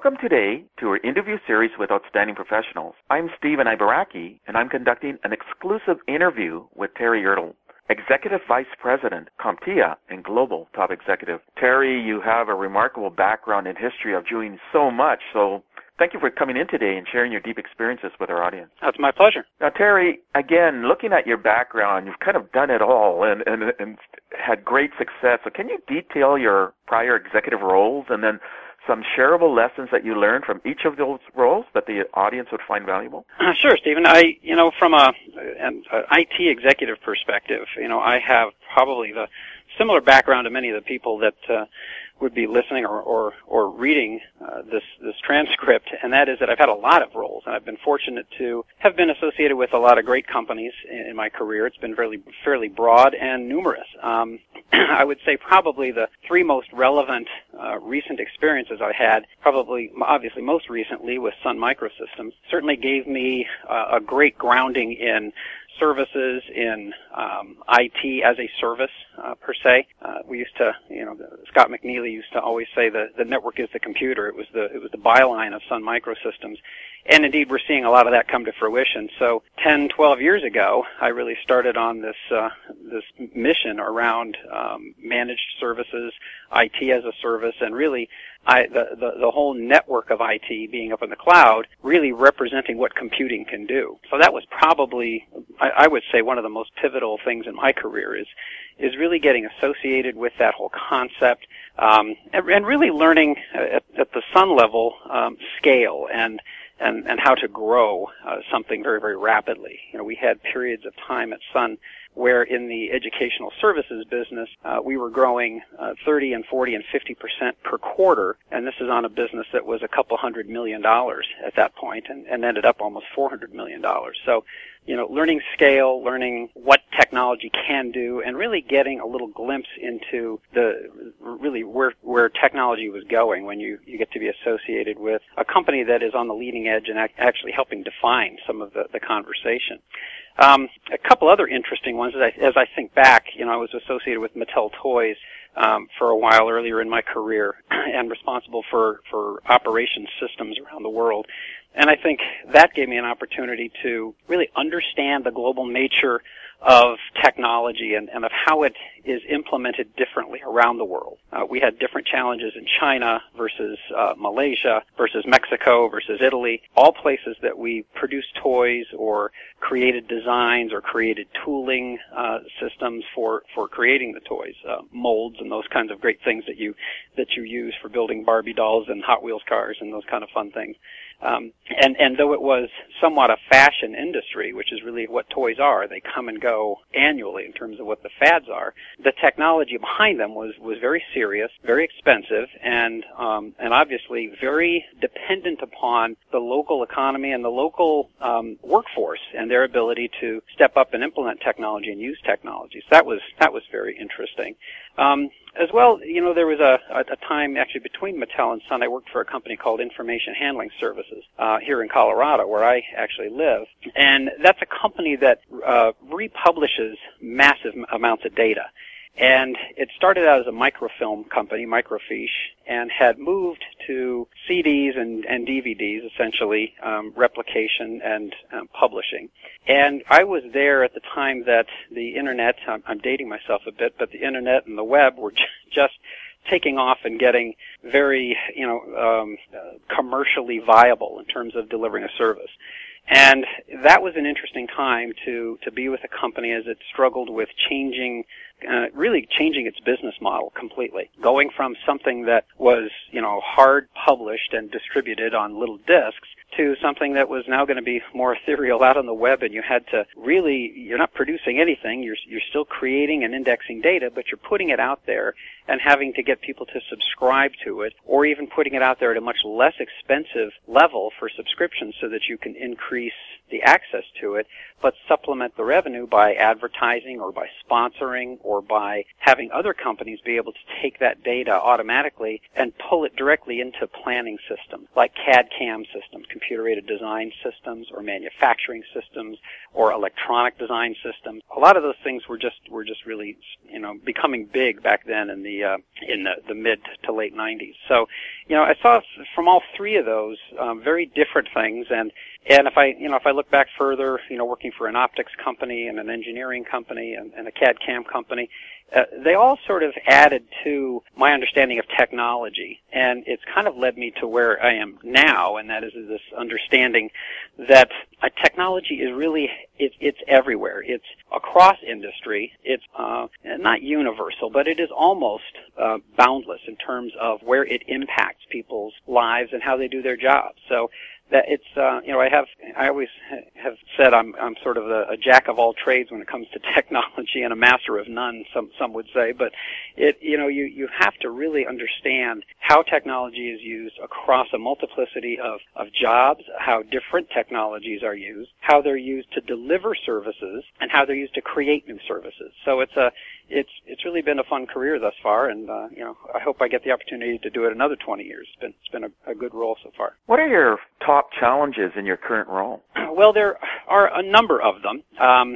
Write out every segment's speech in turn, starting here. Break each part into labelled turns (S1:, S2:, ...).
S1: Welcome today to our interview series with outstanding professionals. I'm Stephen Ibaraki, and I'm conducting an exclusive interview with Terry Ertl, Executive Vice President, CompTIA, and Global Top Executive. Terry, you have a remarkable background in history of doing so much, so thank you for coming in today and sharing your deep experiences with our audience.
S2: That's my pleasure.
S1: Now, Terry, again, looking at your background, you've kind of done it all and had great success. So can you detail your prior executive roles and then some shareable lessons that you learned from each of those roles that the audience would find valuable?
S2: Sure, Stephen. From an IT executive perspective, I have probably the similar background to many of the people that would be listening or reading this transcript, and that is that I've had a lot of roles, and I've been fortunate to have been associated with a lot of great companies in my career. It's been fairly broad and numerous. I would say probably the three most relevant recent experiences I had, obviously most recently with Sun Microsystems, certainly gave me a great grounding in services, in IT as a service, per se. We used to, Scott McNeely used to always say the network is the computer. It was the byline of Sun Microsystems. And indeed, we're seeing a lot of that come to fruition. So 10, 12 years ago, I really started on this mission around managed services, IT as a service, and really the whole network of IT being up in the cloud, really representing what computing can do. So that was probably, I would say, one of the most pivotal things in my career is really getting associated with that whole concept, and really learning at the Sun level scale and how to grow something very, very rapidly. We had periods of time at Sun where in the educational services business, we were growing 30 and 40 and 50% per quarter, and this is on a business that was $200 million at that point and ended up almost $400 million. So, learning scale, learning what technology can do, and really getting a little glimpse into where technology was going when you get to be associated with a company that is on the leading edge and actually helping define some of the conversation. A couple other interesting ones as I think back, I was associated with Mattel Toys for a while earlier in my career and responsible for operations systems around the world. And I think that gave me an opportunity to really understand the global nature of technology and of how it is implemented differently around the world. We had different challenges in China versus Malaysia versus Mexico versus Italy, all places that we produced toys or created designs or created tooling systems for creating the toys, molds and those kinds of great things that you use for building Barbie dolls and Hot Wheels cars and those kind of fun things. And though it was somewhat a fashion industry, which is really what toys are, they come and go annually in terms of what the fads are, the technology behind them was very serious, very expensive, and obviously very dependent upon the local economy and the local workforce and their ability to step up and implement technology and use technology. So that was very interesting. As well, there was a time actually between Mattel and Sun. I worked for a company called Information Handling Services here in Colorado, where I actually live, and that's a company that republishes massive amounts of data. And it started out as a microfilm company, Microfiche, and had moved to CDs and DVDs, essentially, replication and publishing. And I was there at the time that the Internet, I'm dating myself a bit, but the Internet and the web were just taking off and getting very, commercially viable in terms of delivering a service. And that was an interesting time to be with a company as it struggled with really changing its business model completely. Going from something that was, hard published and distributed on little discs to something that was now going to be more ethereal out on the web, and you had to really, you're not producing anything, you're still creating and indexing data, but you're putting it out there and having to get people to subscribe to it, or even putting it out there at a much less expensive level for subscriptions so that you can increase the access to it, but supplement the revenue by advertising or by sponsoring or by having other companies be able to take that data automatically and pull it directly into planning systems like CAD/CAM systems, computer-aided design systems, or manufacturing systems, or electronic design systems. A lot of those things were just really, becoming big back then in the mid to late 90s. So, I saw from all three of those very different things, and if I look back further, working for an optics company and an engineering company and a CAD/CAM company, they all sort of added to my understanding of technology, and it's kind of led me to where I am now, and that is this understanding that technology is really, it's everywhere. It's across industry. It's not universal, but it is almost boundless in terms of where it impacts people's lives and how they do their jobs. So that it's, I always have said I'm sort of a jack of all trades when it comes to technology and a master of none, some would say, but you have to really understand how technology is used across a multiplicity of jobs, how different technologies are used, how they're used to deliver services, and how they're used to create new services. So it's really been a fun career thus far, and I hope I get the opportunity to do it another 20 years. It's been a good role so far.
S1: What are your top challenges in your current role?
S2: Well, there are a number of them.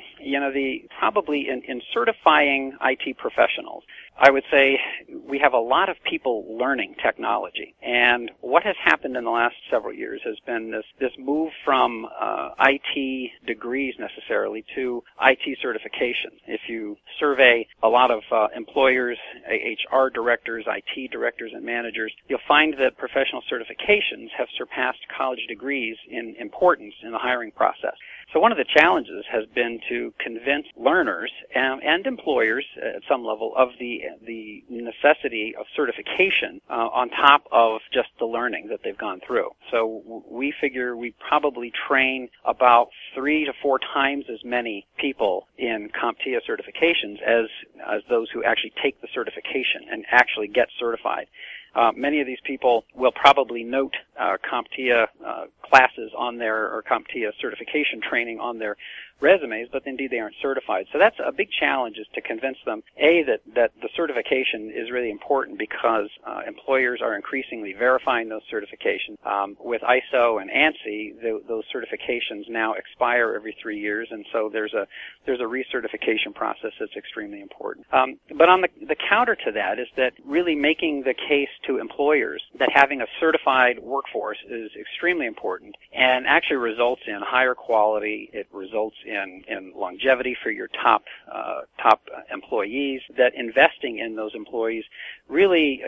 S2: Probably in certifying IT professionals, I would say we have a lot of people learning technology. And what has happened in the last several years has been this move from IT degrees necessarily to IT certification. If you survey a lot of employers, HR directors, IT directors, and managers, you'll find that professional certifications have surpassed college degrees in importance in the hiring process. So one of the challenges has been to convince learners and employers at some level of the necessity of certification on top of just the learning that they've gone through. So we figure we probably train about 3 to 4 times as many people in CompTIA certifications as those who actually take the certification and actually get certified. Many of these people will probably note CompTIA classes on their, or CompTIA certification training on their resumes, but indeed they aren't certified. So that's a big challenge, is to convince them, A, that the certification is really important because employers are increasingly verifying those certifications. With ISO and ANSI, those certifications now expire every 3 years, and so there's a recertification process that's extremely important. But on the counter to that is that really making the case to employers that having a certified workforce is extremely important and actually results in higher quality. It results in longevity for your top employees. That investing in those employees really,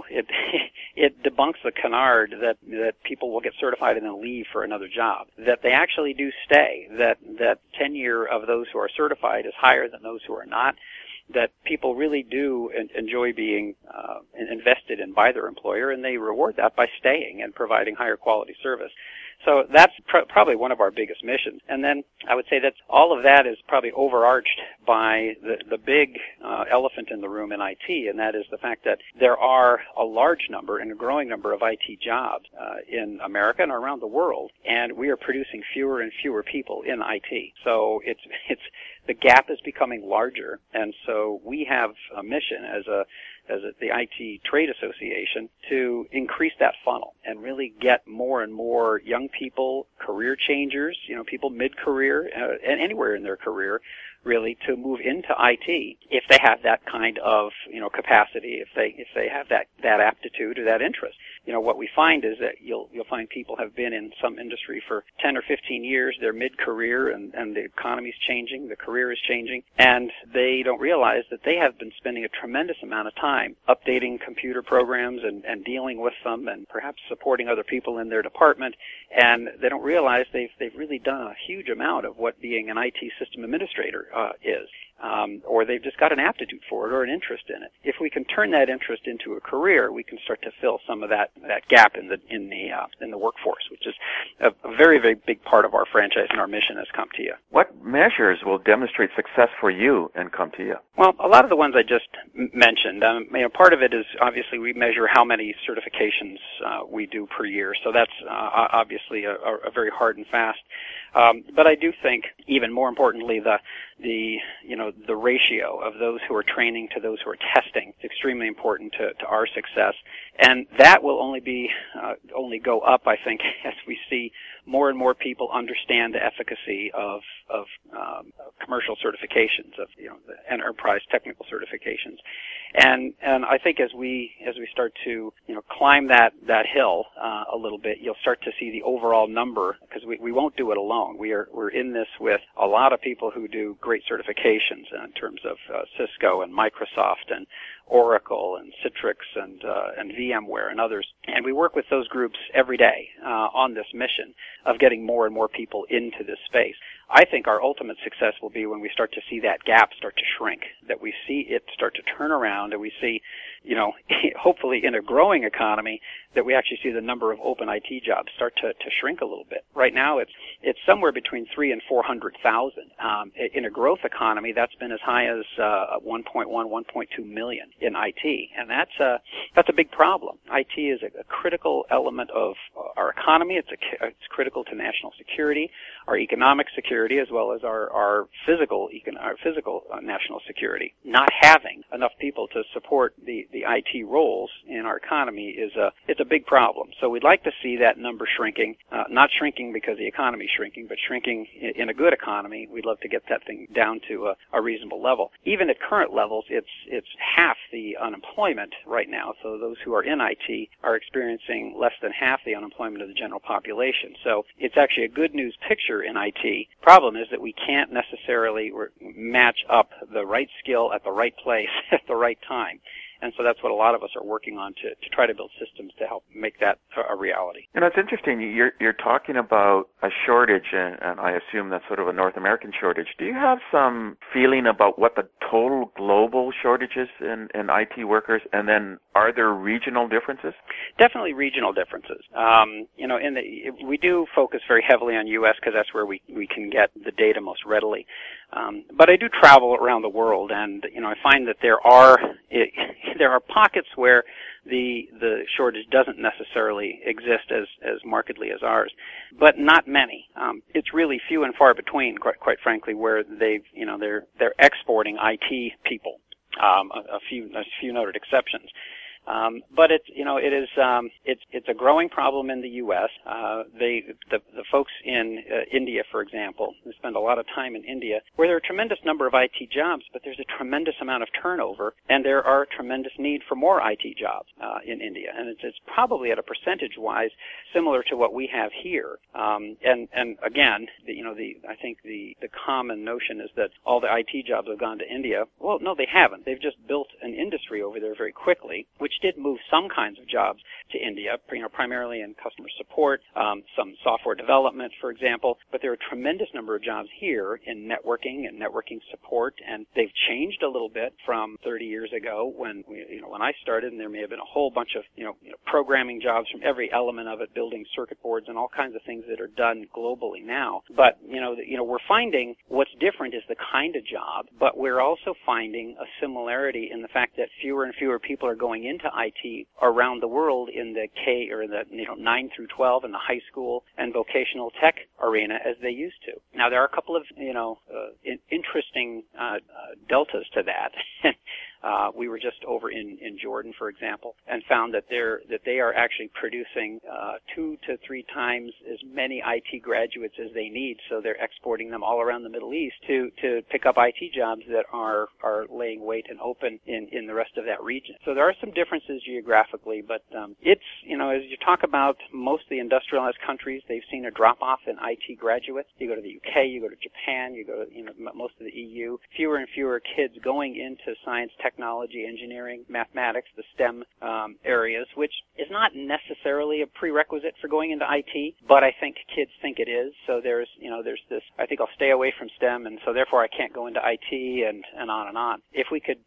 S2: it debunks the canard that people will get certified and then leave for another job. That they actually do stay. That tenure of those who are certified is higher than those who are not. That people really do enjoy being invested in by their employer, and they reward that by staying and providing higher quality service. So that's probably one of our biggest missions. And then I would say that all of that is probably overarched by the big elephant in the room in IT, and that is the fact that there are a large number and a growing number of IT jobs in America and around the world, and we are producing fewer and fewer people in IT. So it's the gap is becoming larger, and so we have a mission as the IT Trade Association to increase that funnel and really get more and more young people, career changers, people mid-career and anywhere in their career, really, to move into IT if they have that kind of capacity, if they have that aptitude or that interest. What we find is that you'll find people have been in some industry for 10 or 15 years, they're mid-career, and the economy's changing, the career is changing, and they don't realize that they have been spending a tremendous amount of time updating computer programs and dealing with them and perhaps supporting other people in their department, and they don't realize they've really done a huge amount of what being an IT system administrator is. Or they've just got an aptitude for it or an interest in it. If we can turn that interest into a career, we can start to fill some of that gap in the workforce, which is a very, very big part of our franchise and our mission as CompTIA.
S1: What measures will demonstrate success for you in CompTIA?
S2: Well, a lot of the ones I just mentioned. Part of it is obviously we measure how many certifications we do per year, so that's obviously a very hard and fast. But I do think, even more importantly, the ratio of those who are training to those who are testing is extremely important to our success, and that will only go up, I think, as we see more and more people understand the efficacy of commercial certifications, of the enterprise technical certifications, and I think as we start to climb that hill a little bit, you'll start to see the overall number, because we won't do it alone. We're in this with a lot of people who do great certifications in terms of Cisco and Microsoft and Oracle and Citrix and VMware and others, and we work with those groups every day on this mission of getting more and more people into this space. I think our ultimate success will be when we start to see that gap start to shrink, that we see it start to turn around, and we see, hopefully in a growing economy, that we actually see the number of open IT jobs start to shrink a little bit. Right now, it's somewhere between 300,000 and 400,000. In a growth economy, that's been as high as 1.1, 1.2 million in IT, and that's a big problem. IT is a critical element of our economy. It's critical to national security, our economic security, as well as our physical national security. Not having enough people to support the IT roles in our economy it's a big problem. So we'd like to see that number shrinking, not shrinking because the economy is shrinking, but shrinking in a good economy. We'd love to get that thing down to a reasonable level. Even at current levels, it's half the unemployment right now. So those who are in IT are experiencing less than half the unemployment of the general population. So it's actually a good news picture in IT. Problem is that we can't necessarily match up the right skill at the right place at the right time. And so that's what a lot of us are working on to try to build systems to help make that a reality.
S1: It's interesting. You're talking about a shortage, and I assume that's sort of a North American shortage. Do you have some feeling about what the total global shortage is in IT workers? And then are there regional differences?
S2: Definitely regional differences. We do focus very heavily on U.S. because that's where we can get the data most readily. But I do travel around the world, and I find that there are pockets where the shortage doesn't necessarily exist as markedly as ours, but not many. It's really few and far between, quite frankly, where they're exporting IT people. A few noted exceptions. But it's a growing problem in the U.S. The folks in India, for example, we spend a lot of time in India, where there are a tremendous number of IT jobs, but there's a tremendous amount of turnover, and there are tremendous need for more IT jobs in India, and it's probably at a percentage-wise similar to what we have here. And again, I think the common notion is that all the IT jobs have gone to India. Well, no, they haven't. They've just built an industry over there very quickly, which did move some kinds of jobs to India, primarily in customer support, some software development, for example. But there are a tremendous number of jobs here in networking and networking support, and they've changed a little bit from 30 years ago when I started, and there may have been a whole bunch of programming jobs from every element of it, building circuit boards and all kinds of things that are done globally now. But we're finding what's different is the kind of job, but we're also finding a similarity in the fact that fewer and fewer people are going into IT around the world in the 9 through 12 in the high school and vocational tech arena as they used to. Now there are a couple of interesting deltas to that. We were just over in Jordan, for example, and found that they are actually producing 2 to 3 times as many IT graduates as they need. So they're exporting them all around the Middle East to pick up IT jobs that are laying wait and open in the rest of that region. So there are some differences geographically, but it's as you talk about most of the industrialized countries, they've seen a drop off in IT graduates. You go to the UK, you go to Japan, you go to most of the EU. Fewer and fewer kids going into science, technology, engineering, mathematics, the STEM areas, which is not necessarily a prerequisite for going into IT, but I think kids think it is. So there's this, I think I'll stay away from STEM, and so therefore I can't go into IT, and on and on. If we could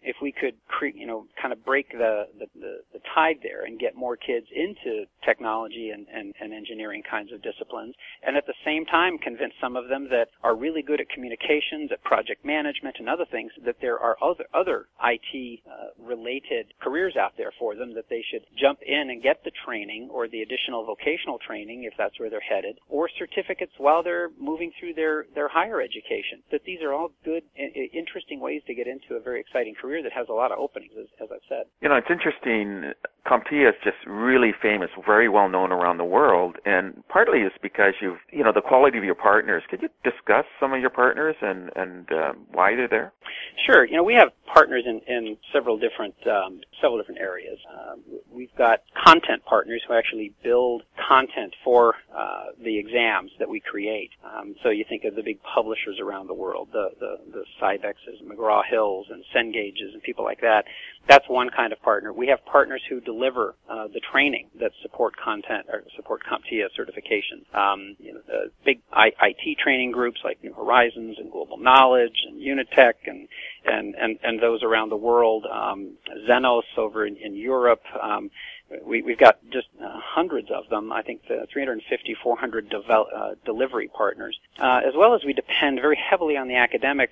S2: kind of break the tide there and get more kids into technology and engineering kinds of disciplines, and at the same time convince some of them that are really good at communications, at project management and other things, that there are other IT IT-related careers out there for them, that they should jump in and get the training or the additional vocational training if that's where they're headed, or certificates while they're moving through their higher education. That these are all good, interesting ways to get into a very exciting career that has a lot of openings, as I've said.
S1: It's interesting. CompTIA is just really famous, very well known around the world, and partly it's because the quality of your partners. Could you discuss some of your partners and why they're there?
S2: Sure. We have partners in several different areas. We've got content partners who actually build content for the exams that we create. So you think of the big publishers around the world, the Cybexes, McGraw-Hills, and Cengages, and people like that. That's one kind of partner. We have partners who deliver the training that support content or support CompTIA certification. Big IT training groups like New Horizons and Global Knowledge and Unitech and those around the world. Xenos over in Europe. We've got just hundreds of them, I think 350, 400 delivery partners, as well as we depend very heavily on the academic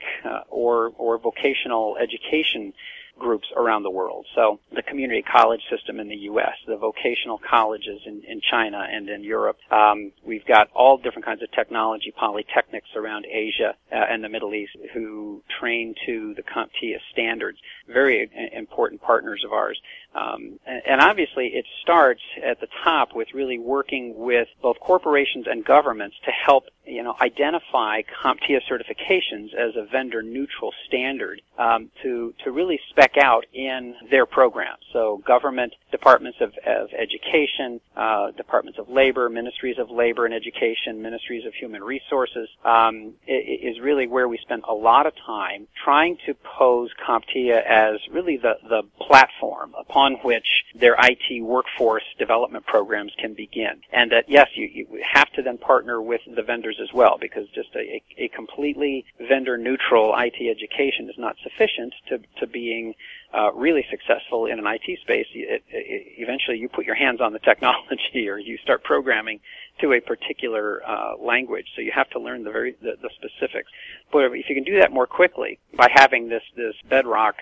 S2: or vocational education groups around the world. So the community college system in the U.S., the vocational colleges in China and in Europe. We've got all different kinds of technology polytechnics around Asia and the Middle East who train to the CompTIA standards. Very important partners of ours. And obviously it starts at the top with really working with both corporations and governments to help identify CompTIA certifications as a vendor-neutral standard to really spec out in their programs. So government, departments of education, departments of labor, ministries of labor and education, ministries of human resources is really where we spend a lot of time trying to pose CompTIA as really the platform upon which their IT workforce development programs can begin. And that, yes, you have to then partner with the vendors as well, because just a completely vendor-neutral IT education is not sufficient to being really successful in an IT space. Eventually you put your hands on the technology or you start programming to a particular language, so you have to learn the specifics. But if you can do that more quickly by having this bedrock,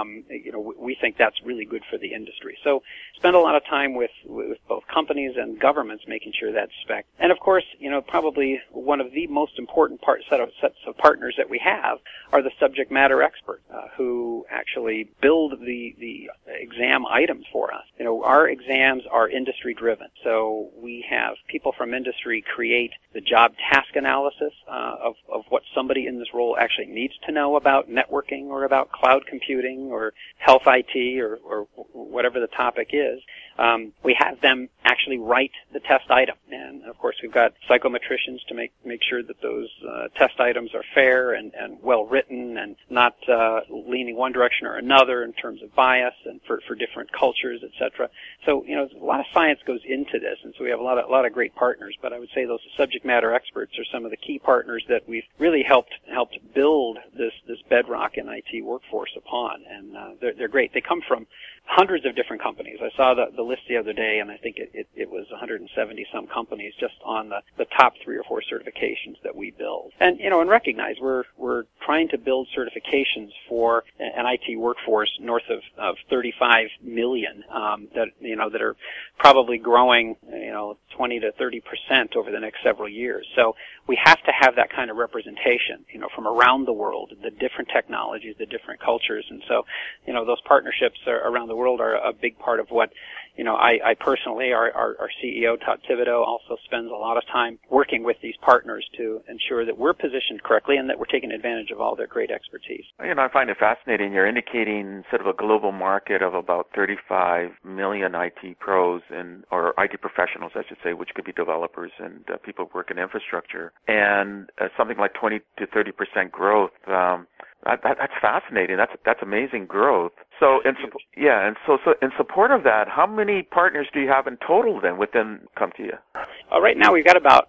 S2: we think that's really good for the industry. So spend a lot of time with both companies and governments making sure that's spec. And of course, probably one of the most important sets of partners that we have are the subject matter experts who actually build the exam items for us. Our exams are industry driven, so we have people from industry create the job task analysis of what somebody in this role actually needs to know about networking or about cloud computing or health IT or whatever the topic is. We have them actually write the test item, and of course we've got psychometricians to make sure that those test items are fair and well written and not leaning one direction or another in terms of bias and for different cultures, etc. So a lot of science goes into this, and so we have a lot of great partners. But I would say those subject matter experts are some of the key partners that we've really helped build this bedrock in IT workforce upon, and they're great. They come from hundreds of different companies. I saw the list the other day, and I think it was 170 some companies just on the top 3 or 4 certifications that we build. And and recognize we're trying to build certifications for an IT workforce north of 35 million that are probably growing 20 to 30% over the next several years. So we have to have that kind of representation from around the world, the different technologies, the different cultures, and so those partnerships around the world are a big part of what I personally, our CEO, Todd Thibodeau, also spends a lot of time working with these partners to ensure that we're positioned correctly and that we're taking advantage of all their great expertise.
S1: I find it fascinating. You're indicating sort of a global market of about 35 million IT pros or IT professionals, I should say, which could be developers and people who work in infrastructure, and something like 20 to 30% growth. That's fascinating. That's amazing growth. So in support of that, how many partners do you have in total then within CompTIA?
S2: Right now we've got about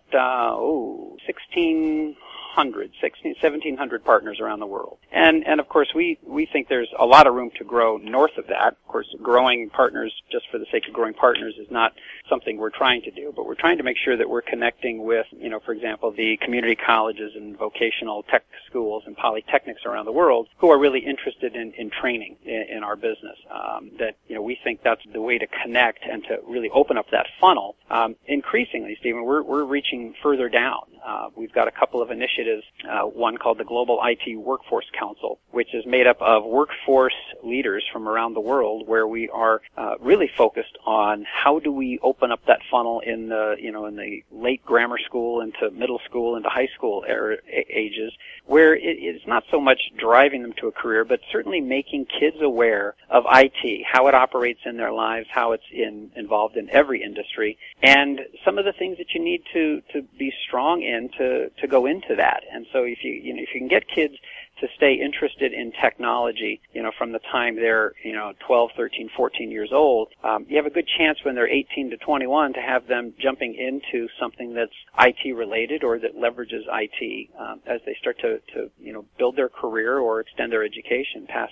S2: 1,700 partners around the world. And of course we think there's a lot of room to grow north of that. Of course, growing partners just for the sake of growing partners is not something we're trying to do, but we're trying to make sure that we're connecting with, for example, the community colleges and vocational tech schools and polytechnics around the world who are really interested in training in our business. We think that's the way to connect and to really open up that funnel. Increasingly, Stephen, we're reaching further down. We've got a couple of initiatives, one called the Global IT Workforce Council, which is made up of workforce leaders from around the world, where we are really focused on how do we open up that funnel in the late grammar school into middle school into high school ages, where it's not so much driving them to a career, but certainly making kids aware of IT, how it operates in their lives, how it's involved in every industry, and some of the things that you need to be strong in to go into that. And so if you can get kids to stay interested in technology, from the time they're, 12, 13, 14 years old, you have a good chance when they're 18 to 21 to have them jumping into something that's IT related or that leverages IT as they start to build their career or extend their education past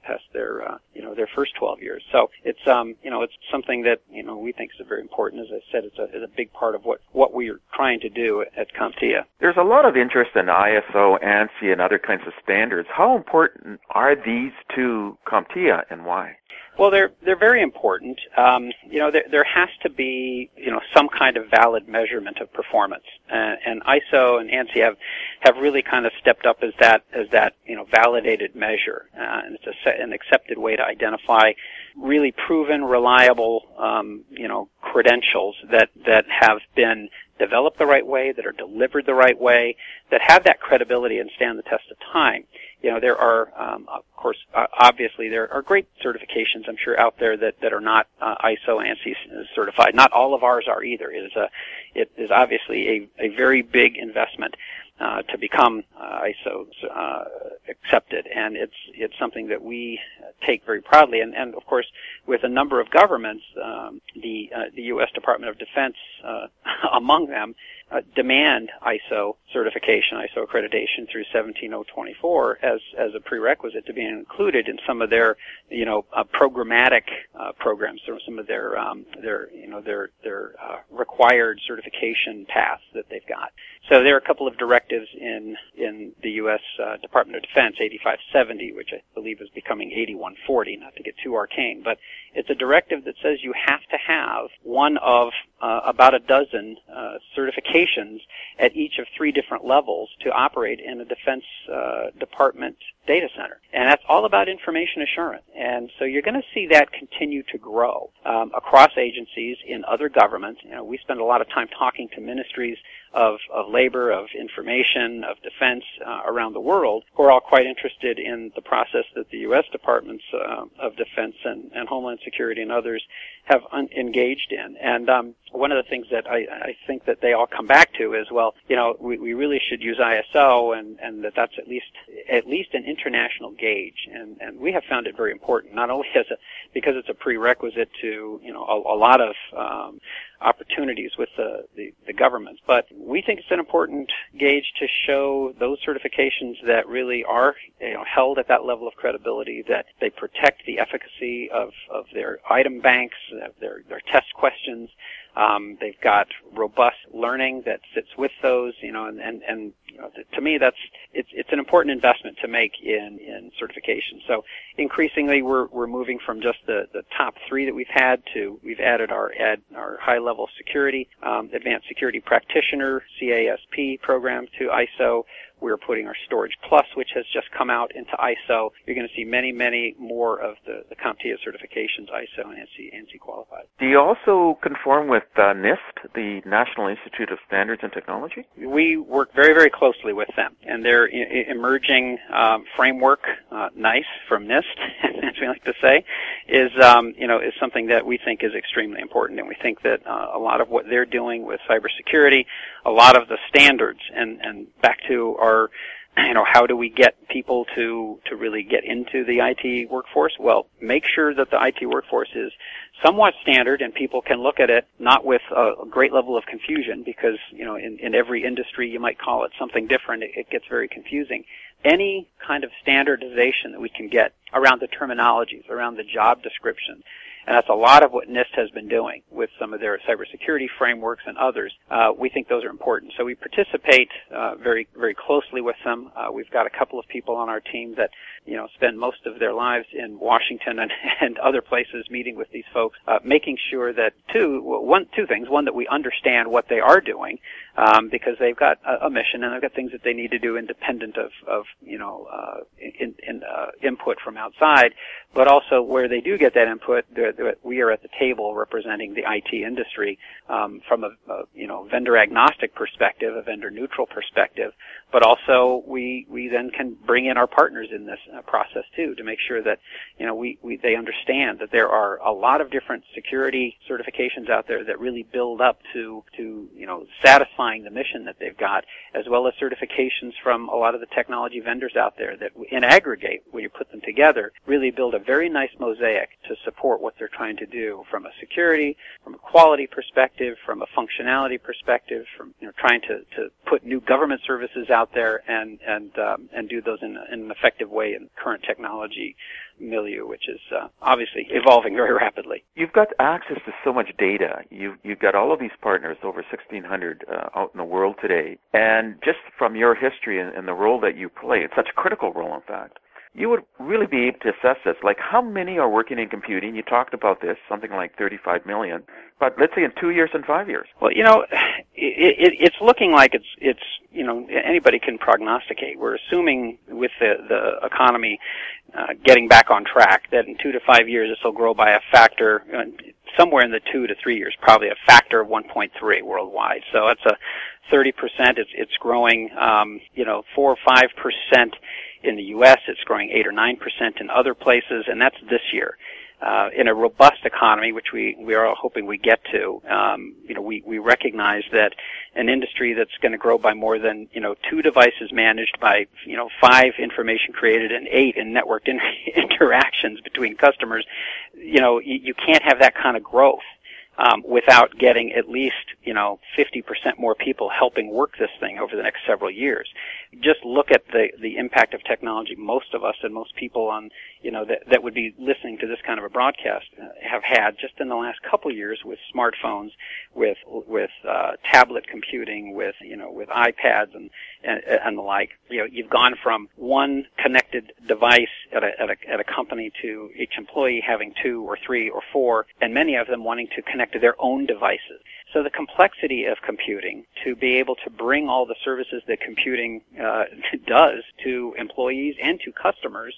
S2: their first 12 years. So it's something that we think is very important. As I said, it's a big part of what we are trying to do at CompTIA.
S1: There's a lot of interest in ISO, ANSI, and other kinds of standards. How important are these to CompTIA, and why?
S2: Well, they're very important. There has to be some kind of valid measurement of performance, and ISO and ANSI have really kind of stepped up as that validated measure, and it's an accepted way to identify really proven, reliable credentials that have been developed the right way, that are delivered the right way, that have that credibility and stand the test of time. There are, of course, obviously there are great certifications, I'm sure, out there that are not ISO, ANSI certified. Not all of ours are either. It is obviously a very big investment to become ISO accepted, and it's something that we take very proudly. And of course, with a number of governments, the U.S. Department of Defense, among them, demand ISO certification, ISO accreditation through 17024 as a prerequisite to being included in some of their programmatic programs, or some of their required certification paths that they've got. So there are a couple of directives in the U.S. Department of Defense, 8570, which I believe is becoming 8140, not to get too arcane, but it's a directive that says you have to have one of about a dozen certifications at each of 3 different levels to operate in a Defense Department data center. And that's all about information assurance. And so you're going to see that continue to grow across agencies in other governments. We spend a lot of time talking to ministries of labor, of information, of defense around the world, who are all quite interested in the process that the U.S. Departments of Defense and Homeland Security and others have engaged in. And one of the things that I think that they all come back to is, well, we really should use ISO, and that's at least an international gauge. And we have found it very important, not only because it's a prerequisite to a lot of opportunities with the governments, but we think it's an important gauge to show those certifications that really are held at that level of credibility, that they protect the efficacy of their item banks, their test questions. They've got robust learning that sits with those, and to me it's an important investment to make in certification. So increasingly we're moving from just the top 3 that we've had to we've added our high level security, advanced security practitioner, CASP program to ISO. We're putting our Storage Plus, which has just come out, into ISO. You're going to see many, many more of the CompTIA certifications, ISO and ANSI qualified.
S1: Do you also conform with NIST, the National Institute of Standards and Technology?
S2: We work very, very closely with them, and their emerging framework, NICE from NIST, as we like to say, is something that we think is extremely important, and we think that a lot of what they're doing with cybersecurity, a lot of the standards, and back to our how do we get people to really get into the IT workforce? Well, make sure that the IT workforce is somewhat standard and people can look at it not with a great level of confusion, because, in every industry you might call it something different. It gets very confusing. Any kind of standardization that we can get around the terminologies, around the job description, And that's a lot of what NIST has been doing with some of their cybersecurity frameworks and others. We think those are important. So we participate very, very closely with them. We've got a couple of people on our team that, spend most of their lives in Washington and other places meeting with these folks, making sure that two things. One, that we understand what they are doing, because they've got a mission and they've got things that they need to do independent of input from outside. But also where they do get that input, we are at the table representing the IT industry from a vendor agnostic perspective, a vendor neutral perspective. But also we then can bring in our partners in this process too, to make sure that they understand that there are a lot of different security certifications out there that really build up to satisfying the mission that they've got, as well as certifications from a lot of the technology vendors out there that in aggregate, when you put them together, really build a very nice mosaic to support what they're trying to do from a security, from a quality perspective, from a functionality perspective, from trying to put new government services out there and do those in an effective way in current technology milieu, which is obviously evolving very rapidly.
S1: You've got access to so much data. You've got all of these partners, over 1,600 out in the world today. And just from your history and the role that you play, it's such a critical role, in fact, you would really be able to assess this. Like, how many are working in computing? You talked about this, something like 35 million. But let's say in 2 years and 5 years.
S2: Well, it's looking like it's anybody can prognosticate. We're assuming with the economy getting back on track that in 2 to 5 years this will grow by a factor somewhere in the 2 to 3 years, probably a factor of 1.3 worldwide. So that's a 30%. It's growing 4 or 5% in the U.S. It's growing 8 or 9% in other places, and that's this year. In a robust economy, which we are hoping we get to, we recognize that an industry that's going to grow by more than 2 devices managed by 5 information created and 8 in networked interactions between customers, you can't have that kind of growth without getting at least 50% more people helping work this thing over the next several years. Just look at the impact of technology most of us and most people on that would be listening to this kind of a broadcast have had just in the last couple years with smartphones, with tablet computing, with iPads and the like. You've gone from one connected device at a company to each employee having 2 or 3 or 4, and many of them wanting to connect to their own devices. So the complexity of computing to be able to bring all the services that computing does to employees and to customers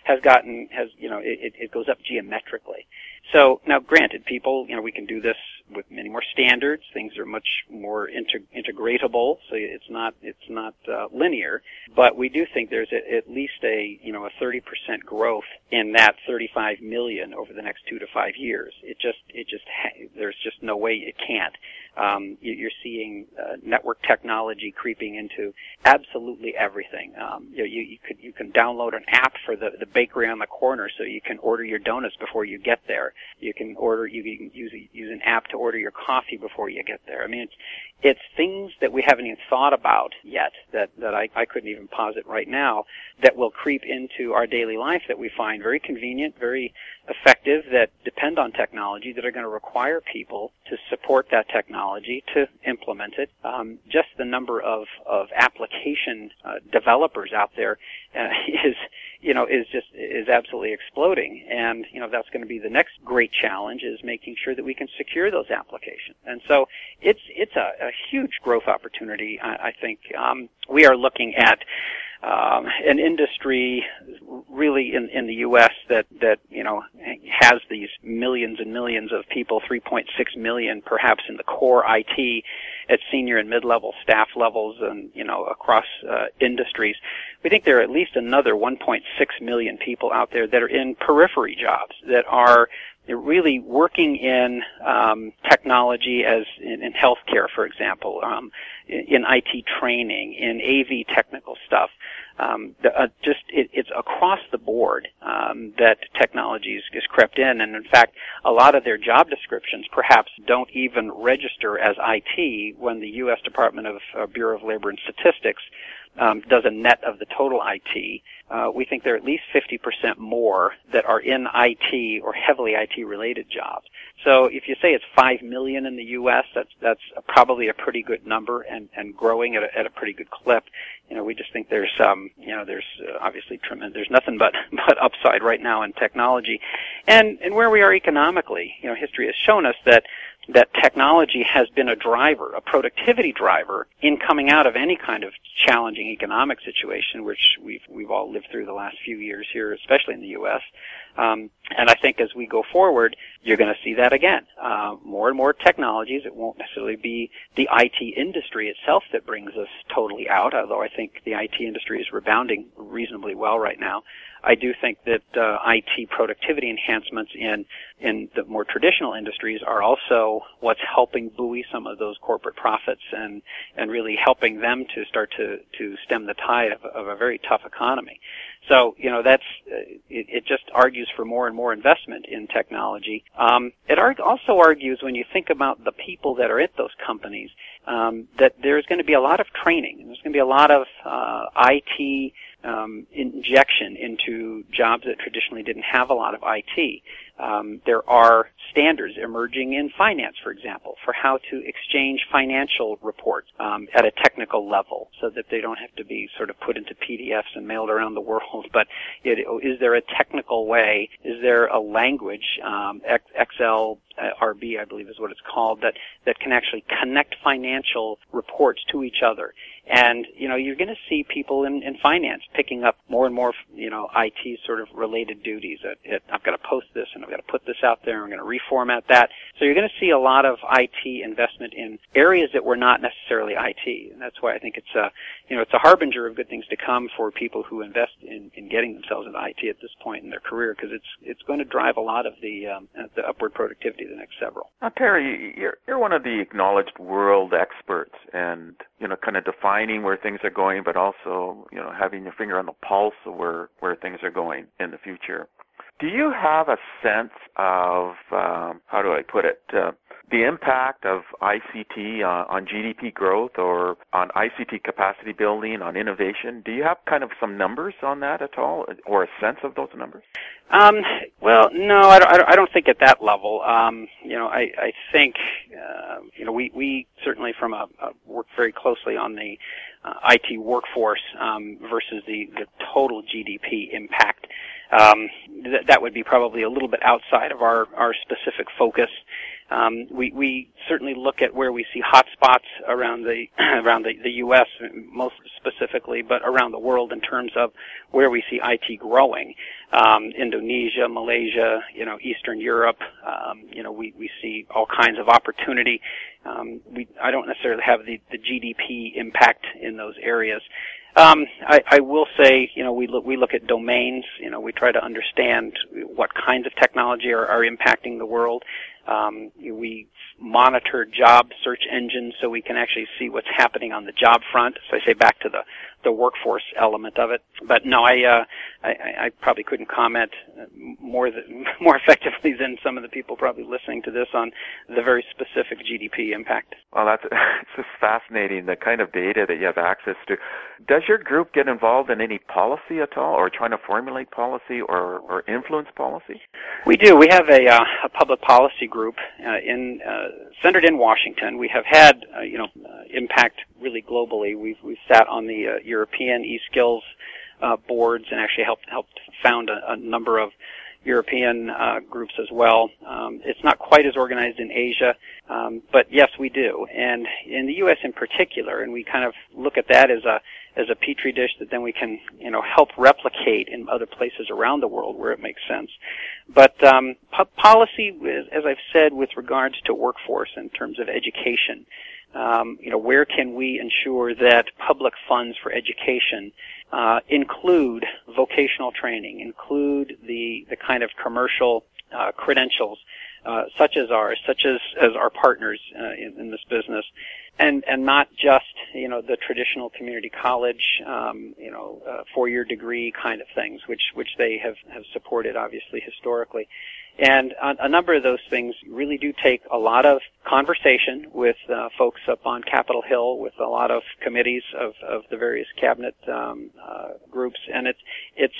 S2: it goes up geometrically. So now, granted, people, we can do this with many more standards. Things are much more integratable, so it's not linear. But we do think there's at least a 30% growth in that 35 million over the next 2 to 5 years. There's just no way it can't. You're seeing network technology creeping into absolutely everything. You can download an app for the bakery on the corner, so you can order your donuts before you get there. You can use an app to order your coffee before you get there. I mean, it's things that we haven't even thought about yet that I couldn't even posit right now that will creep into our daily life that we find very convenient, very effective, that depend on technology, that are going to require people to support that technology, to implement it. Just the number of application developers out there is absolutely exploding, and that's going to be the next great challenge, is making sure that we can secure those applications. And so it's a huge growth opportunity. I think we are looking at an industry really in the U.S. that has these millions and millions of people, 3.6 million perhaps in the core IT at senior and mid-level staff levels and across industries. We think there are at least another 1.6 million people out there that are in periphery jobs, that are really working in technology, as in healthcare, for example, in IT training, in AV technical stuff, It's across the board that technology is crept in, and in fact, a lot of their job descriptions perhaps don't even register as IT when the U.S. Department of Bureau of Labor and Statistics does a net of the total IT. We think there are at least 50% more that are in IT or heavily IT-related jobs. So if you say it's 5 million in the U.S., that's probably a pretty good number and growing at a pretty good clip. We just think there's obviously tremendous. There's nothing but upside right now in technology, and where we are economically. History has shown us that technology has been a driver, a productivity driver, in coming out of any kind of challenging economic situation, which we've all lived through the last few years here, especially in the U.S. And I think as we go forward, you're going to see that again. More and more technologies. It won't necessarily be the IT industry itself that brings us totally out, although I think the IT industry is rebounding reasonably well right now. I do think that IT productivity enhancements in the more traditional industries are also what's helping buoy some of those corporate profits and really helping them to start to stem the tide of a very tough economy. So, it just argues for more and more investment in technology. It also argues, when you think about the people that are at those companies, that there's going to be a lot of training, and there's going to be a lot of IT injection into jobs that traditionally didn't have a lot of IT. There are standards emerging in finance, for example, for how to exchange financial reports at a technical level, so that they don't have to be sort of put into PDFs and mailed around the world. But is there a technical way? Is there a language, XLRB, I believe is what it's called, that can actually connect financial reports to each other? And, you're going to see people in finance picking up more and more, IT sort of related duties. I've got to post this, and I've got to put this out there, and I'm going to reformat that. So you're going to see a lot of IT investment in areas that were not necessarily IT. And that's why I think it's a harbinger of good things to come for people who invest in getting themselves into IT at this point in their career, because it's going to drive a lot of the upward productivity the next several.
S1: Now, Terry, you're one of the acknowledged world experts, and kind of defining where things are going, but also, having your finger on the pulse of where things are going in the future. Do you have a sense of, how do I put it, the impact of ICT on GDP growth or on ICT capacity building, on innovation? Do you have kind of some numbers on that at all, or a sense of those numbers?
S2: Well, no, I don't think at that level. I think, we certainly work very closely on the IT workforce versus the total GDP impact. That would be probably a little bit outside of our specific focus. We certainly look at where we see hotspots around the U.S. most specifically, but around the world in terms of where we see IT growing. Indonesia, Malaysia, Eastern Europe, we see all kinds of opportunity. I don't necessarily have the GDP impact in those areas. I will say, we look at domains. We try to understand what kinds of technology are impacting the world. We monitor job search engines so we can actually see what's happening on the job front. So I say back to the workforce element of it. But no, I probably couldn't comment more effectively than some of the people probably listening to this on the very specific GDP impact.
S1: Well, it's just fascinating, the kind of data that you have access to. Does your group get involved in any policy at all, or trying to formulate policy or influence policy?
S2: We do. We have a public policy group centered in Washington. We have had impact really globally. We've sat on the European e-skills boards and actually helped found a number of European groups as well. It's not quite as organized in Asia, but yes, we do. And in the U.S. in particular, and we kind of look at that as a petri dish that then we can help replicate in other places around the world where it makes sense. But policy, as I've said, with regards to workforce in terms of education, where can we ensure that public funds for education include vocational training, include the kind of commercial credentials such as ours, such as our partners in this business, and not just the traditional community college, 4-year degree kind of things, which they have supported, obviously, historically. And a number of those things really do take a lot of conversation with folks up on Capitol Hill, with a lot of committees of the various cabinet groups, and it's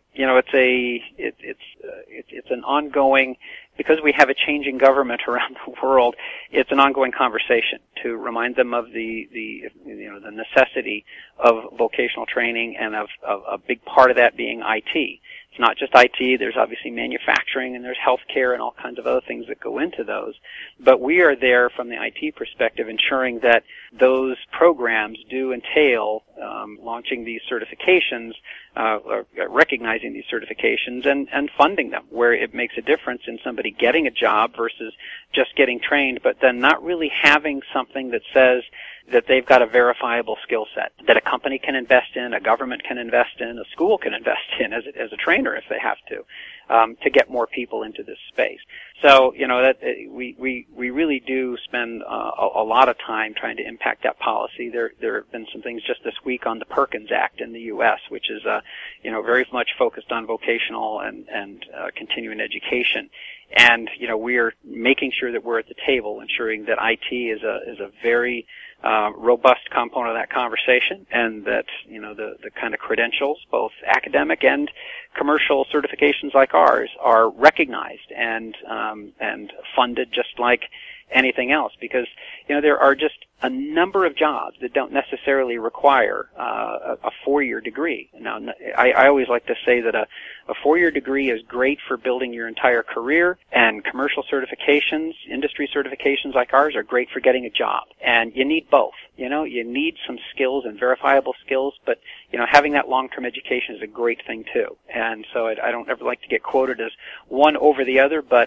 S2: an ongoing, because we have a changing government around the world. It's an ongoing conversation to remind them of the necessity of vocational training, and of a big part of that being IT. It's not just IT. There's obviously manufacturing, and there's healthcare, and all kinds of other things that go into those. But we are there from the IT perspective, ensuring that those programs do entail launching these certifications, or recognizing these certifications, and funding them where it makes a difference in somebody getting a job versus just getting trained, but then not really having something that says that they've got a verifiable skill set that a company can invest in, a government can invest in, a school can invest in as a trainer if they have to get more people into this space. So, that we really do spend a lot of time trying to impact that policy. There have been some things just this week on the Perkins Act in the U.S., which is very much focused on vocational and continuing education. And we are making sure that we're at the table, ensuring that IT is a very robust component of that conversation, and that the kind of credentials, both academic and commercial certifications like ours, are recognized and funded just like anything else, because there are just a number of jobs that don't necessarily require a 4-year degree. Now, I always like to say that a 4-year degree is great for building your entire career, and commercial certifications, industry certifications like ours, are great for getting a job. And you need both. You need some skills and verifiable skills, but having that long-term education is a great thing too. And so I don't ever like to get quoted as one over the other, but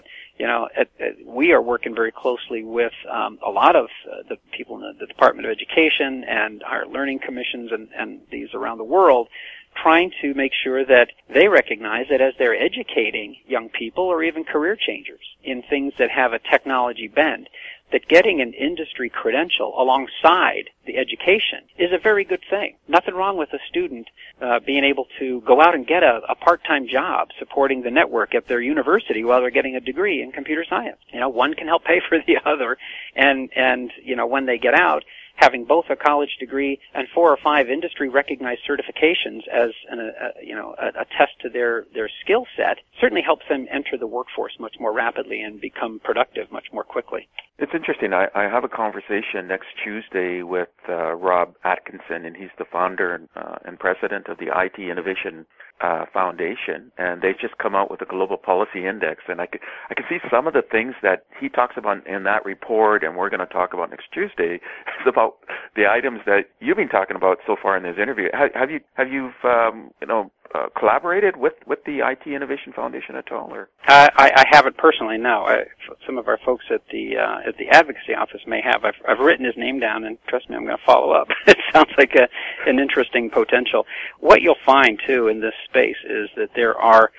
S2: we are working very closely with a lot of the people in the Department of Education and higher learning commissions and these around the world, trying to make sure that they recognize that as they're educating young people or even career changers in things that have a technology bend, that getting an industry credential alongside the education is a very good thing. Nothing wrong with a student being able to go out and get a part-time job supporting the network at their university while they're getting a degree in computer science. One can help pay for the other, and when they get out, having both a college degree and 4 or 5 industry-recognized certifications as a test to their skill set certainly helps them enter the workforce much more rapidly and become productive much more quickly.
S1: It's interesting. I have a conversation next Tuesday with Rob Atkinson, and he's the founder and president of the IT Innovation Foundation, and they've just come out with a global policy index, and I can see some of the things that he talks about in that report, and we're going to talk about next Tuesday, is about the items that you've been talking about so far in this interview. Have you collaborated with the IT Innovation Foundation at all, or?
S2: I haven't personally, no. Some of our folks at the advocacy office may have. I've written his name down, and trust me, I'm going to follow up. It sounds like an interesting potential. What you'll find too in this space is that there are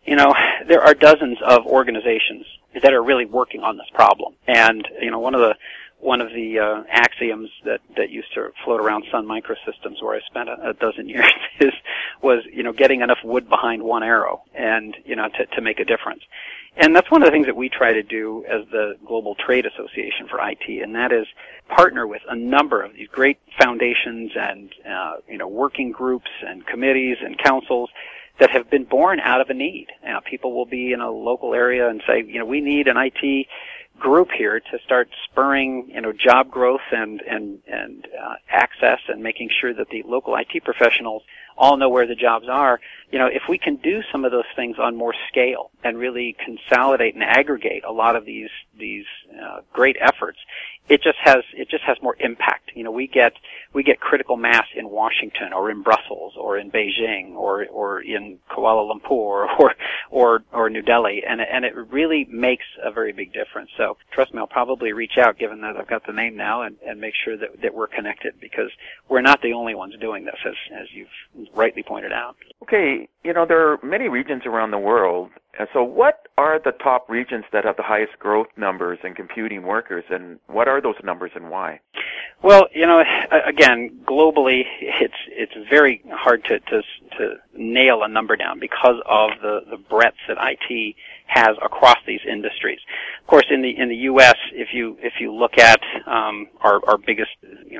S2: dozens of organizations that are really working on this problem, and one of the axioms that used to float around Sun Microsystems, where I spent a dozen years, was getting enough wood behind one arrow, and to make a difference. And that's one of the things that we try to do as the Global Trade Association for IT, and that is partner with a number of these great foundations and working groups and committees and councils that have been born out of a need. People will be in a local area and say, we need an IT group here to start spurring, job growth and access, and making sure that the local IT professionals all know where the jobs are. If we can do some of those things on more scale and really consolidate and aggregate a lot of these great efforts, it just has more impact. We get critical mass in Washington or in Brussels or in Beijing or in Kuala Lumpur or New Delhi, and it really makes a very big difference. So trust me, I'll probably reach out, given that I've got the name now, and make sure that we're connected, because we're not the only ones doing this, as you've rightly pointed out.
S1: Okay, there are many regions around the world, So what are the top regions that have the highest growth numbers in computing workers, and what are those numbers and why?
S2: Well, again, globally, it's very hard to nail a number down because of the breadth that IT has across these industries. Of course, in the U.S., if you look at our biggest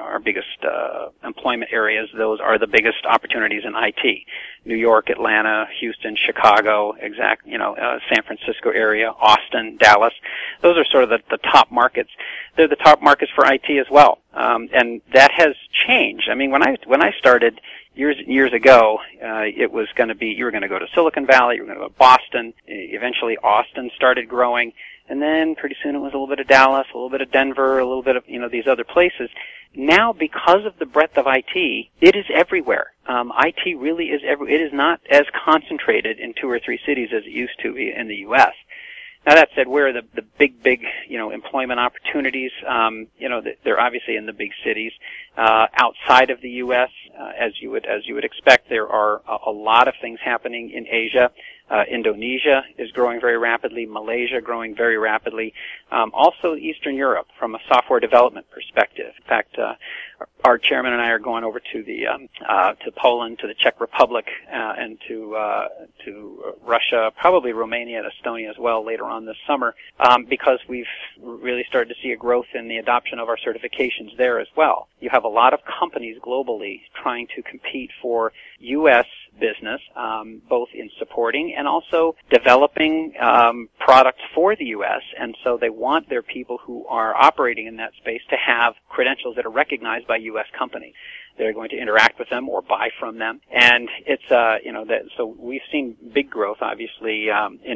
S2: employment areas, those are the biggest opportunities in IT. New York, Atlanta, Houston, Chicago, San Francisco area, Austin, Dallas. Those are sort of the top markets. They're the top markets for IT as well, and that has changed. I mean, when I started years ago, it was going to be you were going to go to Silicon Valley, you were going to go to Boston. Eventually, Austin started growing, and then pretty soon it was a little bit of Dallas, a little bit of Denver, a little bit of these other places. Now, because of the breadth of IT, it is everywhere. IT really is it is not as concentrated in 2 or 3 cities as it used to be in the U.S. Now, that said, where are the big, employment opportunities? They're obviously in the big cities. Outside of the U.S., as you would expect, there are a lot of things happening in Asia. Indonesia is growing very rapidly. Malaysia growing very rapidly. Also Eastern Europe from a software development perspective. In fact, our chairman and I are going over to to Poland, to the Czech Republic, and to Russia, probably Romania and Estonia as well later on this summer, because we've really started to see a growth in the adoption of our certifications there as well. You have a lot of companies globally trying to compete for U.S. business, both in supporting and also developing products for the U.S., and so they want their people who are operating in that space to have credentials that are recognized by U.S. companies. They're going to interact with them or buy from them, and it's so we've seen big growth. Obviously,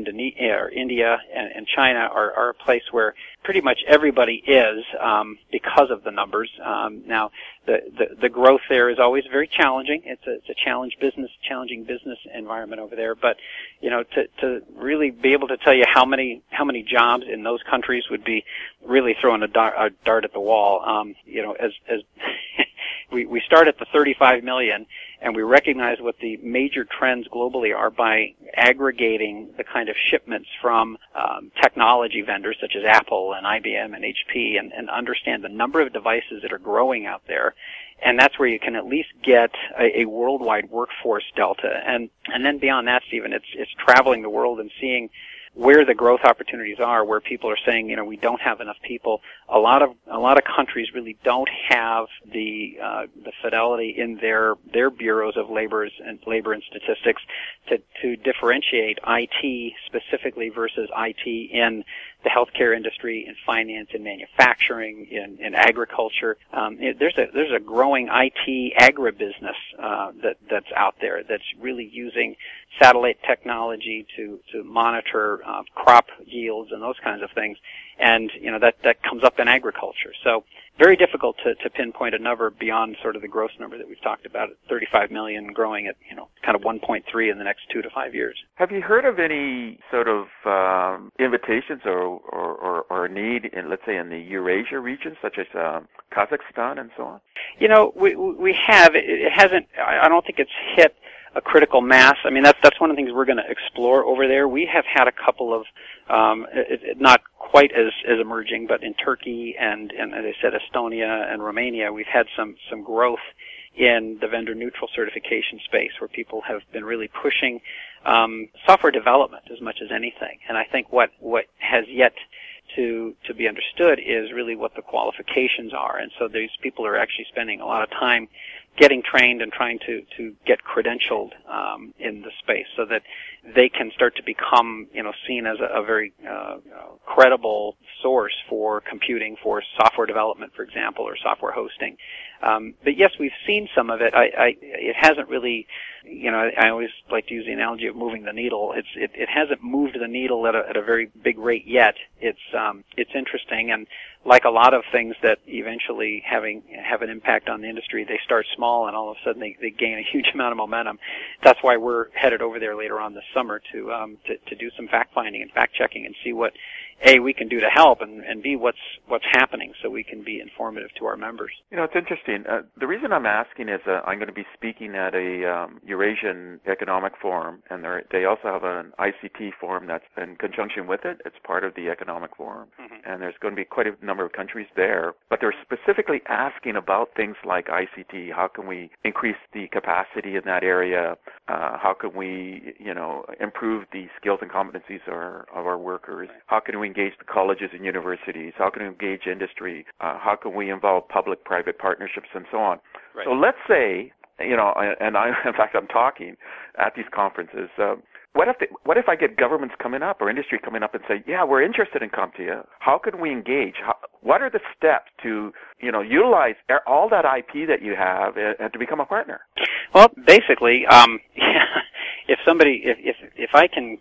S2: India and China are a place where pretty much everybody is because of the numbers. Now, the growth there is always very challenging. It's a challenging business environment over there. But to really be able to tell you how many jobs in those countries would be really throwing a dart at the wall. As we start at the 35 million, and we recognize what the major trends globally are by aggregating the kind of shipments from technology vendors such as Apple and IBM and HP, and understand the number of devices that are growing out there. And that's where you can at least get a worldwide workforce delta. And then beyond that, Stephen, it's traveling the world and seeing where the growth opportunities are, where people are saying, we don't have enough people. A lot of countries really don't have the fidelity in their bureaus of labor and statistics to differentiate IT specifically versus IT in the healthcare industry, in finance, in manufacturing, in agriculture. There's a growing IT agribusiness that's out there that's really using satellite technology to monitor crop yields and those kinds of things, and that comes up in agriculture. So very difficult to pinpoint a number beyond sort of the gross number that we've talked about at 35 million, growing at kind of 1.3 in the next 2 to 5 years.
S1: Have you heard of any sort of invitations or need in, let's say, in the Eurasia region, such as Kazakhstan and so on?
S2: We have. It hasn't. I don't think it's hit a critical mass. I mean, that's one of the things we're going to explore over there. We have had a couple of, not quite as emerging, but in Turkey and as I said, Estonia and Romania, we've had some growth in the vendor-neutral certification space, where people have been really pushing software development as much as anything. And I think what has yet to be understood is really what the qualifications are. And so these people are actually spending a lot of time getting trained and trying to get credentialed in the space, so that they can start to become seen as a very credible source for computing, for software development, for example, or software hosting. But yes, we've seen some of it. It hasn't really, I always like to use the analogy of moving the needle. It hasn't moved the needle at a very big rate yet. It's interesting, and like a lot of things that eventually have an impact on the industry, they start small and all of a sudden they gain a huge amount of momentum. That's why we're headed over there later on this summer to do some fact finding and fact checking and see what A, we can do to help, and B, what's happening so we can be informative to our members.
S1: It's interesting. The reason I'm asking is I'm going to be speaking at a Eurasian Economic Forum, and they also have an ICT forum that's in conjunction with it. It's part of the Economic Forum, and there's going to be quite a number of countries there, but they're specifically asking about things like ICT. How can we increase the capacity in that area? How can we, improve the skills and competencies of our workers? How can we engage the colleges and universities? How can we engage industry? How can we involve public-private partnerships and so on?
S2: Right.
S1: So let's say, and in fact, I'm talking at these conferences. What if I get governments coming up or industry coming up and say, yeah, we're interested in CompTIA. How can we engage? What are the steps to, utilize all that IP that you have and to become a partner?
S2: Well, basically, if I can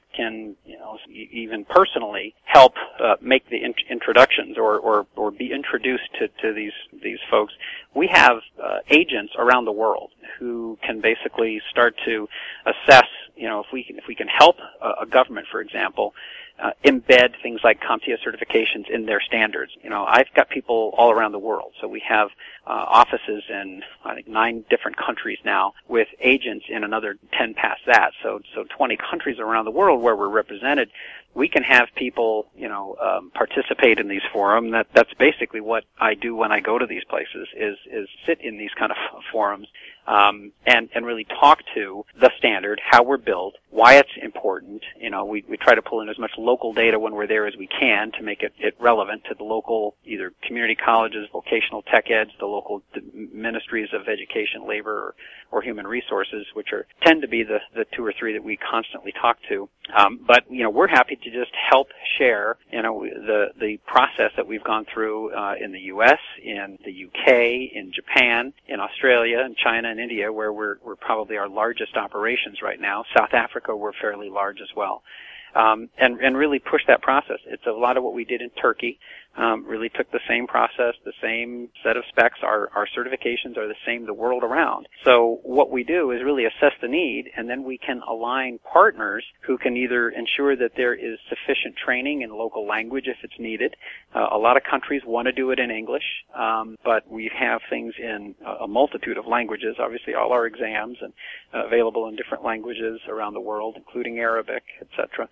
S2: even personally help make the introductions or be introduced to these folks, we have agents around the world who can basically start to assess, if we can help a government, for example, embed things like CompTIA certifications in their standards. I've got people all around the world, so we have offices in, I think, 9 different countries now, with agents in another 10 past that. So 20 countries around the world where we're represented. We can have people, participate in these forums. That's basically what I do when I go to these places, is sit in these kind of forums, and really talk to the standard, how we're built, why it's important. We try to pull in as much local data when we're there as we can to make it relevant to the local, either community colleges, vocational tech eds, the local ministries of education, labor, or human resources, which tend to be the 2 or 3 that we constantly talk to. But we're happy to just help share, the process that we've gone through in the U.S., in the UK, in Japan, in Australia, in China, and India, where we're probably our largest operations right now. South Africa, we're fairly large as well. And really push that process. It's a lot of what we did in Turkey. Really took the same process, the same set of specs. Our certifications are the same the world around. So what we do is really assess the need, and then we can align partners who can either ensure that there is sufficient training in local language if it's needed. A lot of countries want to do it in English, but we have things in a multitude of languages. Obviously, all our exams and available in different languages around the world, including Arabic, etc.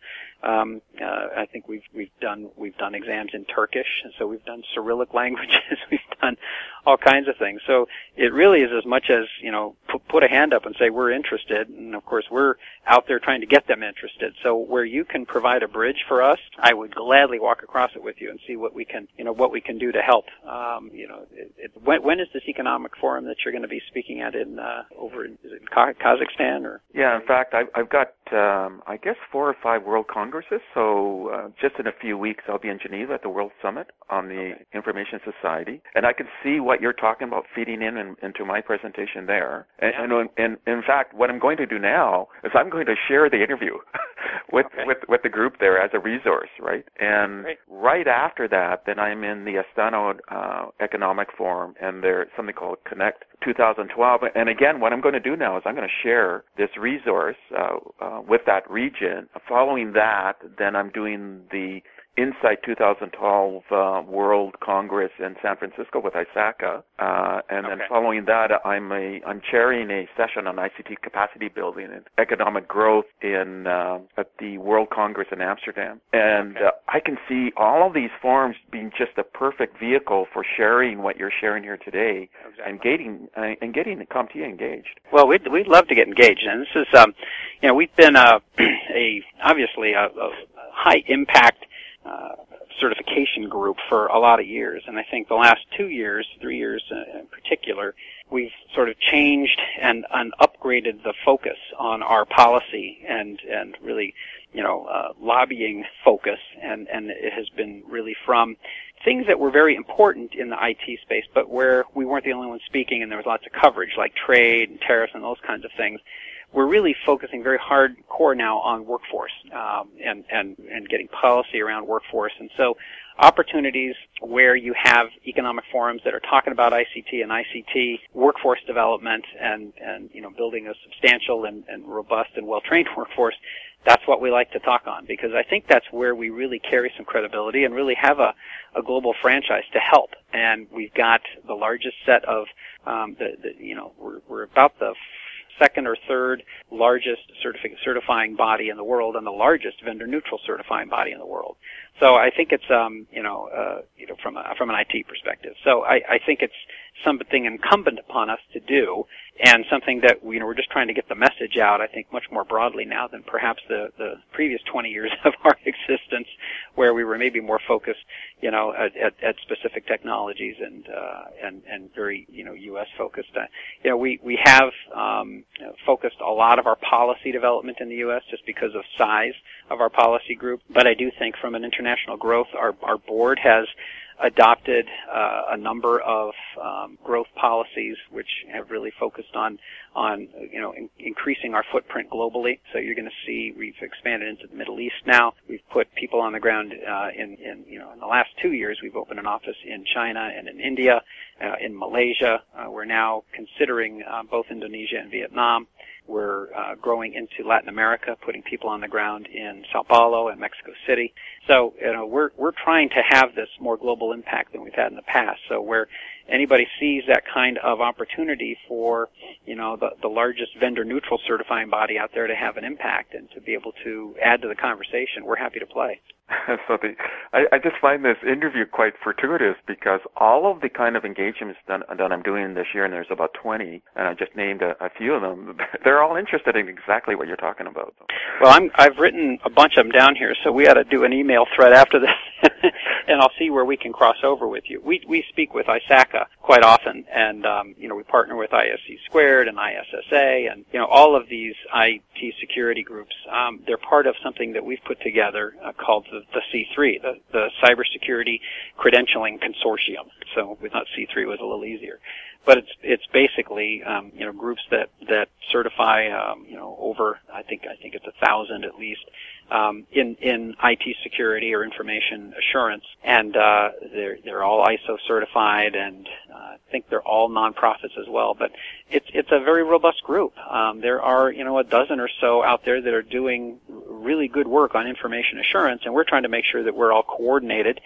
S2: I think we've done exams in Turkish, and so we've done Cyrillic languages. We've done all kinds of things. So it really is as much as put a hand up and say we're interested, and of course we're out there trying to get them interested. So where you can provide a bridge for us, I would gladly walk across it with you and see what we can do to help. When is this economic forum that you're going to be speaking at over in Kazakhstan or?
S1: Yeah, in fact, I've got I guess 4 or 5 World Congresses. So just in a few weeks, I'll be in Geneva at the World Summit on the Information Society, and I can see what you're talking about feeding into my presentation there. And in fact, what I'm going to do now is I'm going to share the interview with the group there as a resource, right? And right after that, then I'm in the Astana Economic Forum, and there's something called Connect 2012. And again, what I'm going to do now is I'm going to share this resource with that region. Following that, then I'm doing the Insight 2012 World Congress in San Francisco with ISACA, and then following that, I'm chairing a session on ICT capacity building and economic growth at the World Congress in Amsterdam. And I can see all of these forums being just a perfect vehicle for sharing what you're sharing here today, and getting the CompTIA engaged.
S2: Well, we'd love to get engaged, and this is we've been obviously a high impact certification group for a lot of years, and I think the last 3 years in particular, we've sort of changed and upgraded the focus on our policy and really lobbying focus, and it has been really from things that were very important in the IT space, but where we weren't the only ones speaking, and there was lots of coverage, like trade and tariffs and those kinds of things. we're really focusing very hardcore now on workforce, and getting policy around workforce. And so opportunities where you have economic forums that are talking about ICT and ICT workforce development and building a substantial and robust and well-trained workforce, that's what we like to talk on, because I think that's where we really carry some credibility and really have a global franchise to help. And we've got the largest set of, we're about the second or third largest certifying body in the world and the largest vendor-neutral certifying body in the world. So I think it's, from an IT perspective. So I think it's something incumbent upon us to do, and something that we're just trying to get the message out, I think, much more broadly now than perhaps the previous 20 years of our existence, where we were maybe more focused, at specific technologies and very, U.S. focused. We have focused a lot of our policy development in the U.S. just because of size of our policy group. But I do think from an international growth, our board has adopted a number of growth policies which have really focused on increasing our footprint globally. So you're going to see we've expanded into the Middle East now. We've put people on the ground in the last 2 years. We've opened an office in China and in India, in Malaysia. We're now considering both Indonesia and Vietnam. We're growing into Latin America, putting people on the ground in Sao Paulo and Mexico City. So, we're trying to have this more global impact than we've had in the past. So where anybody sees that kind of opportunity for, the largest vendor-neutral certifying body out there to have an impact and to be able to add to the conversation, we're happy to play.
S1: So I just find this interview quite fortuitous, because all of the kind of engagements that I'm doing this year, and there's about 20, and I just named a few of them, they're all interested in exactly what you're talking about.
S2: Well, I've written a bunch of them down here, so we ought to do an email thread after this, and I'll see where we can cross over with you. We speak with ISACA quite often, and we partner with ISC Squared and ISSA, and all of these IT security groups. They're part of something that we've put together called the C3, the Cybersecurity Credentialing Consortium. So we thought C3 was a little easier, but it's basically groups that certify over I think it's 1,000 at least in IT security or information assurance, and they're all ISO certified, and I think they're all nonprofits as well. But it's a very robust group. There are a dozen or so out there that are doing really good work on information assurance, and we're trying to make sure that we're all coordinated.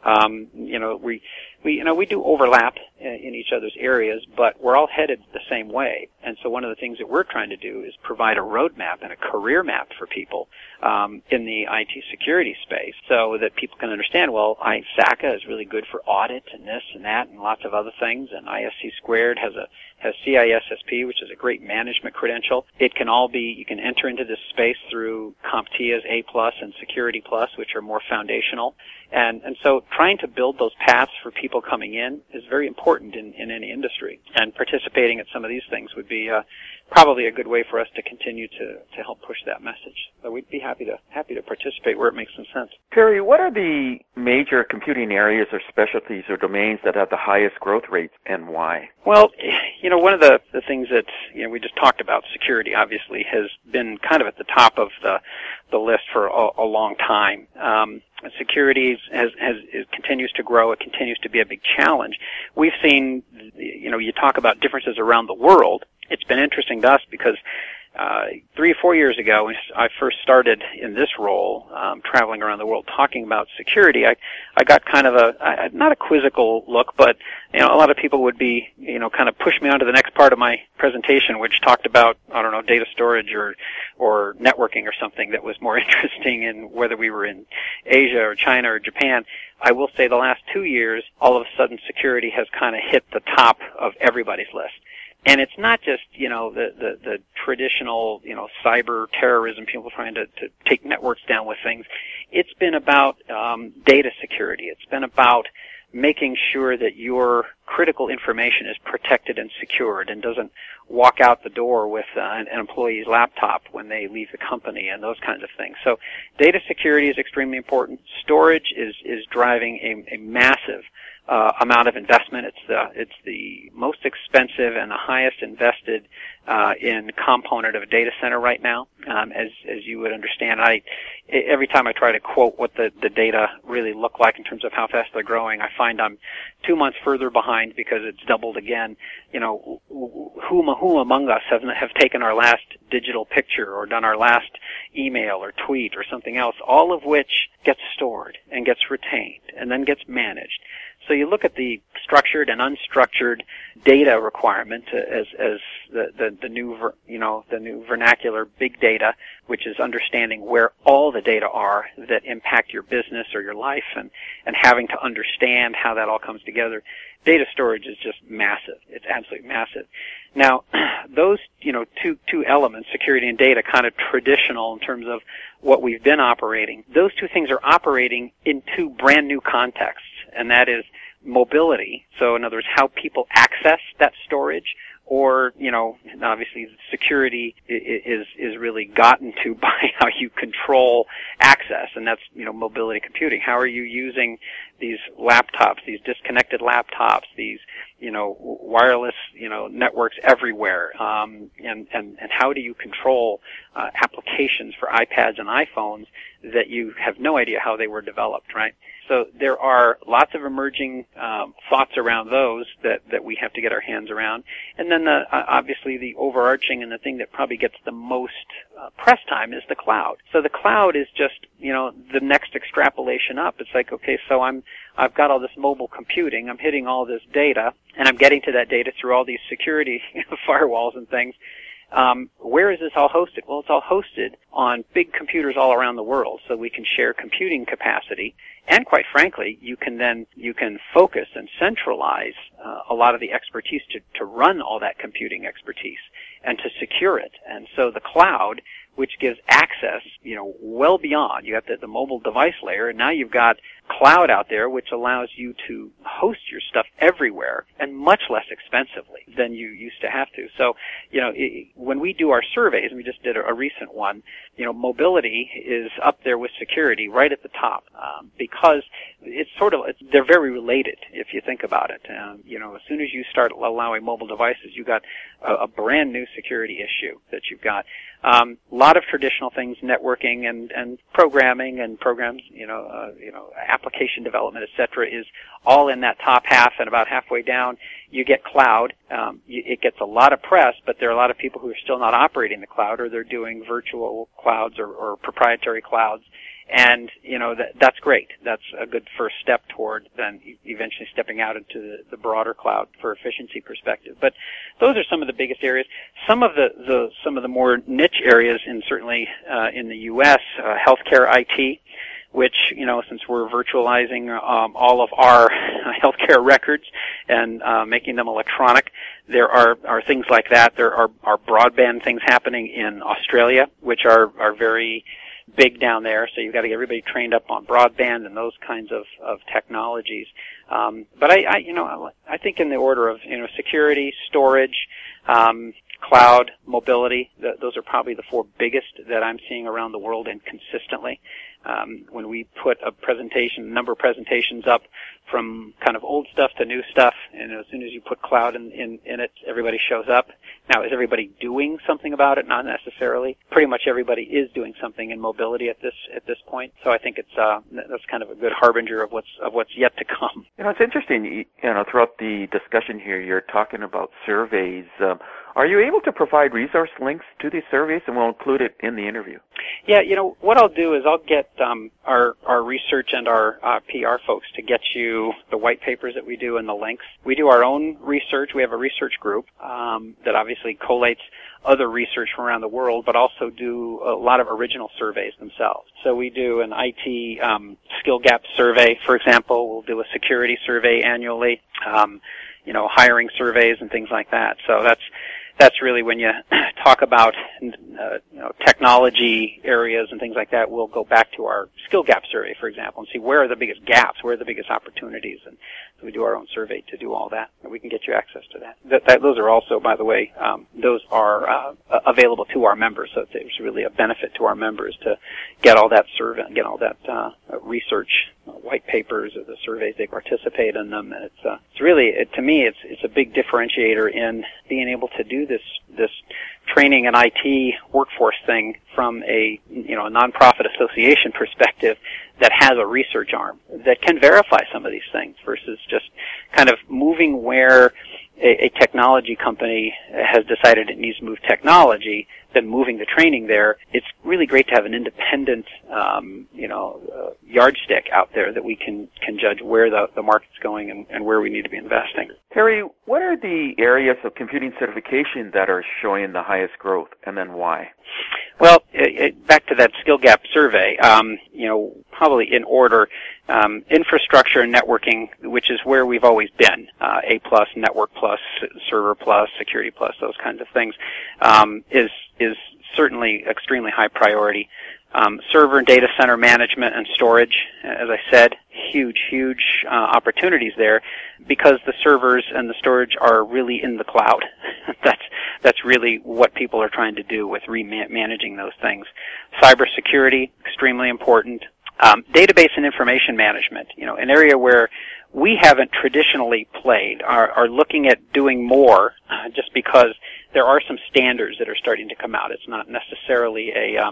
S2: We do overlap in each other's areas, but we're all headed the same way. And so one of the things that we're trying to do is provide a roadmap and a career map for people in the IT security space, so that people can understand, well, ISACA is really good for audit and this and that and lots of other things, and ISC Squared has CISSP, which is a great management credential. It can all be, you can enter into this space through CompTIA's A+ and Security+, which are more foundational. And so trying to build those paths for people coming in is very important in any industry. And participating at some of these things would be probably a good way for us to continue to help push that message. So we'd be happy to participate where it makes some sense.
S1: Terry, what are the major computing areas or specialties or domains that have the highest growth rates, and why?
S2: Well, one of the things that we just talked about, security obviously has been kind of at the top of the list for a long time. Security continues to grow. It continues to be a big challenge. We've seen, you talk about differences around the world. It's been interesting to us because 3 or 4 years ago, when I first started in this role, traveling around the world talking about security, I got kind of not a quizzical look, but a lot of people would be, kind of push me on to the next part of my presentation, which talked about, data storage or networking or something that was more interesting, in whether we were in Asia or China or Japan. I will say the last 2 years, all of a sudden security has kind of hit the top of everybody's list. And it's not just, the traditional, cyber terrorism, people trying to take networks down with things. It's been about data security. It's been about making sure that your critical information is protected and secured and doesn't walk out the door with an employee's laptop when they leave the company and those kinds of things. So data security is extremely important. Storage is driving a massive amount of investment. It's the most expensive and the highest invested in component of a data center right now. As you would understand, every time I try to quote what the data really look like in terms of how fast they're growing, I find I'm 2 months further behind because it's doubled again. You know, who among us have taken our last digital picture or done our last email or tweet or something else, all of which gets stored and gets retained and then gets managed. So you look at the structured and unstructured data requirement as the new vernacular big data, which is understanding where all the data are that impact your business or your life, and having to understand how that all comes together. Data storage is just massive. It's absolutely massive. Now, those, two elements, security and data, kind of traditional in terms of what we've been operating. Those two things are operating in two brand new contexts, and that is mobility. So in other words, how people access that storage, or, obviously security is really gotten to by how you control access, and that's, mobility computing. How are you using these laptops, these disconnected laptops, these, wireless, networks everywhere, and how do you control applications for iPads and iPhones that you have no idea how they were developed, right? So there are lots of emerging thoughts around those that we have to get our hands around. And then obviously the overarching and the thing that probably gets the most press time is the cloud. So the cloud is just, the next extrapolation up. It's like, okay, so I've got all this mobile computing, I'm hitting all this data, and I'm getting to that data through all these security firewalls and things. Where is this all hosted? Well, it's all hosted on big computers all around the world, so we can share computing capacity. And quite frankly, you can focus and centralize a lot of the expertise to run all that computing expertise and to secure it. And so the cloud, which gives access, well beyond. You have the mobile device layer, and now you've got cloud out there, which allows you to host your stuff everywhere and much less expensively than you used to have to. So, when we do our surveys, and we just did a recent one, mobility is up there with security right at the top, because they're very related if you think about it. As soon as you start allowing mobile devices, you've got a brand new security issue that you've got. A lot of traditional things, networking and programming and programs, application development, etc., is all in that top half, and about halfway down you get cloud. It gets a lot of press, but there are a lot of people who are still not operating the cloud, or they're doing virtual clouds or proprietary clouds. And, that's great. That's a good first step toward then eventually stepping out into the broader cloud for efficiency perspective. But those are some of the biggest areas. Some of the more niche areas, and certainly in the U.S., healthcare IT, which, since we're virtualizing all of our healthcare records and making them electronic, there are things like that. There are broadband things happening in Australia, which are very big down there, so you've got to get everybody trained up on broadband and those kinds of technologies. But I think in the order of, security, storage, cloud, mobility, those are probably the four biggest that I'm seeing around the world and consistently. When we put a number of presentations up from kind of old stuff to new stuff, and as soon as you put cloud in it, everybody shows up. Now, is everybody doing something about it? Not necessarily. Pretty much everybody is doing something in mobility at this point. So I think that's kind of a good harbinger of what's yet to come.
S1: It's interesting. Throughout the discussion here, you're talking about surveys. Are you able to provide resource links to these surveys, and we'll include it in the interview?
S2: Yeah, what I'll do is I'll get our research and our PR folks to get you the white papers that we do and the links. We do our own research. We have a research group that obviously collates other research from around the world, but also do a lot of original surveys themselves. So we do an IT skill gap survey, for example. We'll do a security survey annually, hiring surveys and things like that. So that's really when you talk about technology areas and things like that. We'll go back to our skill gap survey, for example, and see where are the biggest gaps, where are the biggest opportunities, and so we do our own survey to do all that, and we can get you access to that. Those are also, by the way, those are available to our members, so it's really a benefit to our members to get all that survey and get all that research, white papers, or the surveys they participate in them. And it's really, to me, it's a big differentiator in being able to do this training and IT workforce thing from a nonprofit association perspective that has a research arm that can verify some of these things versus just kind of moving where a technology company has decided it needs to move technology, then moving the training there. It's really great to have an independent, yardstick out there that we can judge where the market's going and where we need to be investing.
S1: Terry, what are the areas of computing certification that are showing the highest growth, and then why?
S2: Well, back to that skill gap survey, probably in order, infrastructure and networking, which is where we've always been, A+, Network+, Server+, Security+, those kinds of things, is certainly extremely high priority. Server and data center management and storage, as I said, huge opportunities there because the servers and the storage are really in the cloud. That's really what people are trying to do with managing those things. Cybersecurity, extremely important. Database and information management, an area where we haven't traditionally played, are looking at doing more just because there are some standards that are starting to come out. It's not necessarily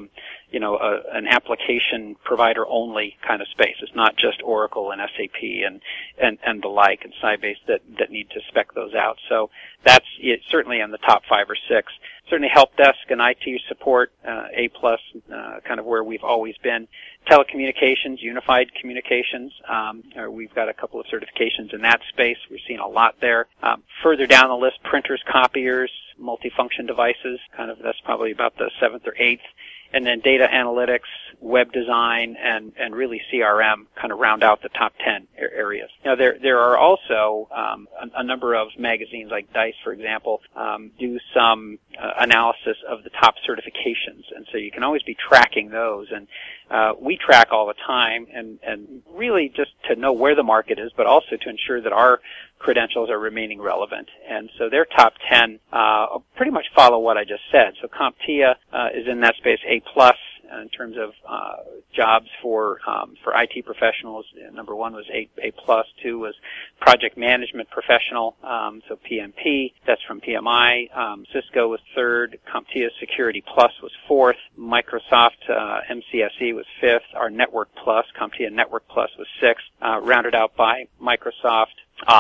S2: an application provider only kind of space. It's not just Oracle and SAP and the like and Sybase that need to spec those out. So that's certainly in the top 5 or 6. Certainly help desk and IT support, A+, kind of where we've always been. Telecommunications, unified communications, we've got a couple of certifications in that space. We've seen a lot there. Further down the list, printers, copiers, multifunction devices, that's probably about the 7th or 8th. And then data analytics, web design, and really CRM kind of round out the top 10 areas. Now, there are also a number of magazines like DICE, for example, do some analysis of the top certifications, and so you can always be tracking those. And we track all the time, and really just to know where the market is, but also to ensure that our credentials are remaining relevant. And so their top 10 pretty much follow what I just said. So CompTIA is in that space, A+ in terms of jobs for IT professionals. Number 1 was A+, 2 was project management professional, so PMP, that's from PMI. Cisco was 3rd, CompTIA Security Plus was 4th, Microsoft MCSE was 5th, our Network Plus, CompTIA Network Plus was 6th, rounded out by Microsoft.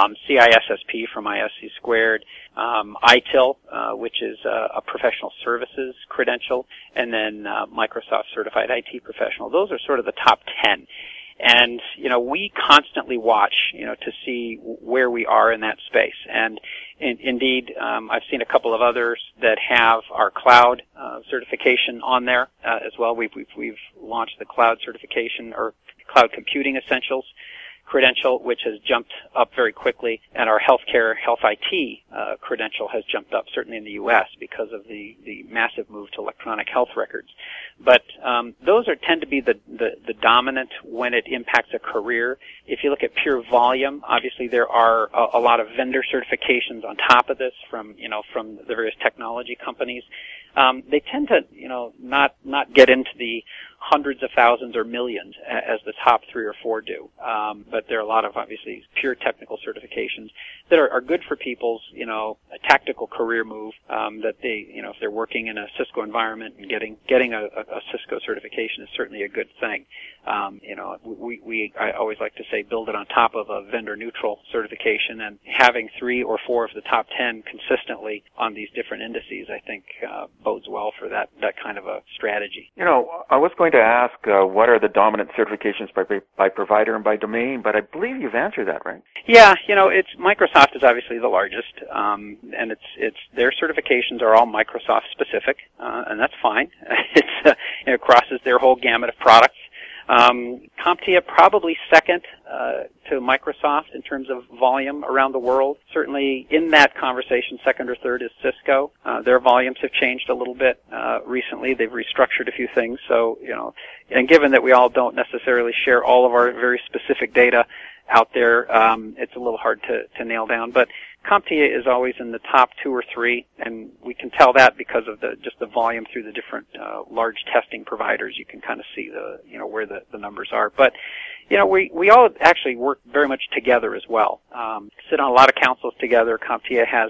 S2: CISSP from ISC Squared, ITIL, which is a professional services credential, and then Microsoft Certified IT Professional. Those are sort of the top 10. And, we constantly watch, to see where we are in that space. And indeed, I've seen a couple of others that have our cloud certification on there as well. We've launched the cloud certification or Cloud Computing Essentials credential, which has jumped up very quickly, and our health IT credential has jumped up, certainly in the U.S., because of the massive move to electronic health records. But those tend to be the dominant when it impacts a career. If you look at pure volume, obviously there are a lot of vendor certifications on top of this from the various technology companies. They tend to, not get into the hundreds of thousands or millions as the top 3 or 4 do. But there are a lot of, obviously, pure technical certifications that are good for people's, a tactical career move, that they, if they're working in a Cisco environment and getting a Cisco certification is certainly a good thing. I always like to say build it on top of a vendor neutral certification, and having 3 or 4 of the top 10 consistently on these different indices, I think, bodes well for that kind of a strategy.
S1: I was going to ask what are the dominant certifications by provider and by domain, but I believe you've answered that, right?
S2: Yeah, it's Microsoft is obviously the largest, and it's their certifications are all Microsoft specific, and that's fine. It crosses their whole gamut of products. CompTIA probably second to Microsoft in terms of volume around the world. Certainly in that conversation, second or third is Cisco. Their volumes have changed a little bit recently. They've restructured a few things. So, and given that we all don't necessarily share all of our very specific data out there, it's a little hard to nail down. But CompTIA is always in the top 2 or 3, and we can tell that because of just the volume through the different large testing providers. You can kind of see where the numbers are. But we all actually work very much together as well. Sit on a lot of councils together. CompTIA has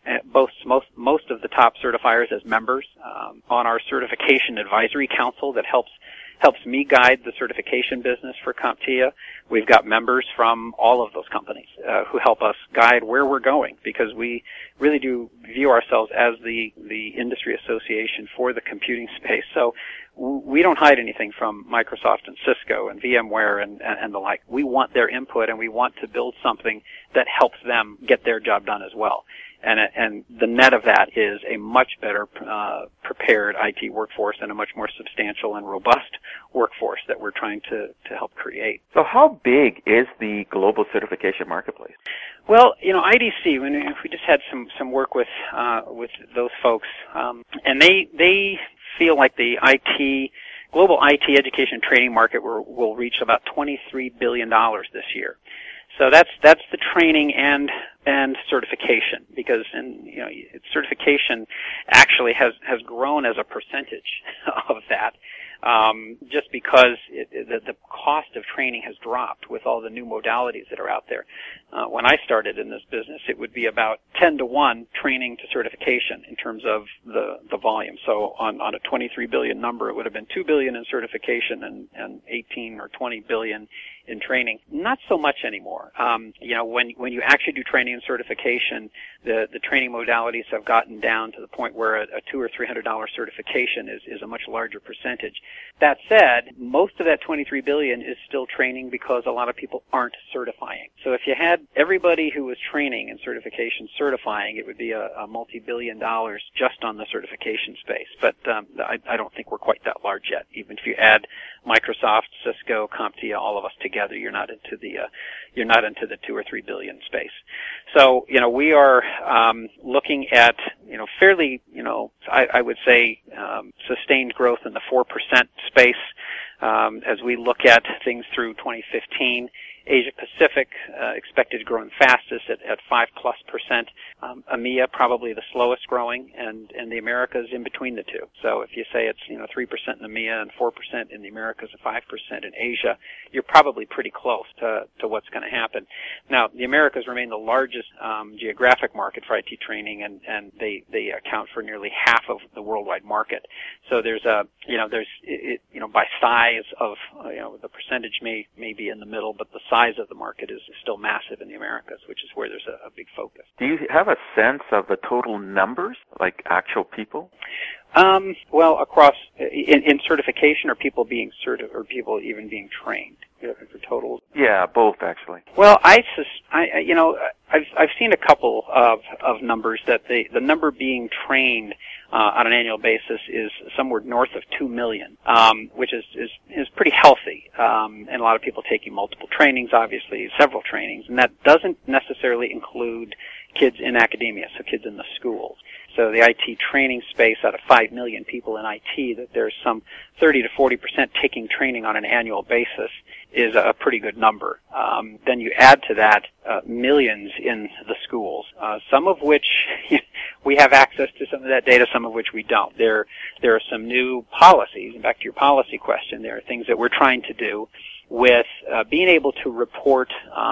S2: most of the top certifiers as members on our certification advisory council that helps me guide the certification business for CompTIA. We've got members from all of those companies who help us guide where we're going, because we really do view ourselves as the industry association for the computing space. So we don't hide anything from Microsoft and Cisco and VMware and the like. We want their input, and we want to build something that helps them get their job done as well. And the net of that is a much better prepared IT workforce and a much more substantial and robust workforce that we're trying to help create.
S1: So how big is the global certification marketplace?
S2: Well, IDC, we just had some work with those folks, and they feel like the global IT education training market will reach about $23 billion this year. So that's the training and certification, because certification actually has grown as a percentage of that, just because the cost of training has dropped with all the new modalities that are out there. When I started in this business, it would be about 10-to-1 training to certification in terms of the volume. So on a 23 billion number, it would have been 2 billion in certification and 18 or 20 billion in training. Not so much anymore. When you actually do training and certification, the training modalities have gotten down to the point where a $200 or $300 certification is a much larger percentage. That said, most of that 23 billion is still training because a lot of people aren't certifying. So if you had everybody who was training and certification certifying, it would be a multi-billion dollars just on the certification space. But I don't think we're quite that large yet. Even if you add Microsoft, Cisco, CompTIA, all of us together, you're not into the 2 or 3 billion space. So we are looking at fairly I would say sustained growth in the 4% space as we look at things through 2015. Asia Pacific expected to grow in fastest at 5+%. EMEA probably the slowest growing, and the Americas in between the two. So if you say it's 3% in EMEA and 4% in the Americas and 5% in Asia, you're probably pretty close to what's going to happen. Now the Americas remain the largest geographic market for IT training, and they account for nearly half of the worldwide market. So there's by size of the percentage may be in the middle, but the size of the market is still massive in the Americas, which is where there's a big focus.
S1: Do you have a sense of the total numbers, like actual people?
S2: Well, across in certification, or people being or people even being trained for totals?
S1: Yeah, both actually.
S2: Well, I've seen a couple of numbers that the number being trained on an annual basis is somewhere north of 2 million, which is pretty healthy, and a lot of people taking multiple trainings, obviously several trainings, and that doesn't necessarily include kids in academia, so kids in the schools. So the IT training space, out of 5 million people in IT, that there's some 30 to 40% taking training on an annual basis is a pretty good number. Then you add to that millions in the schools, some of which we have access to some of that data, some of which we don't. There are some new policies, and back to your policy question, there are things that we're trying to do with being able to report,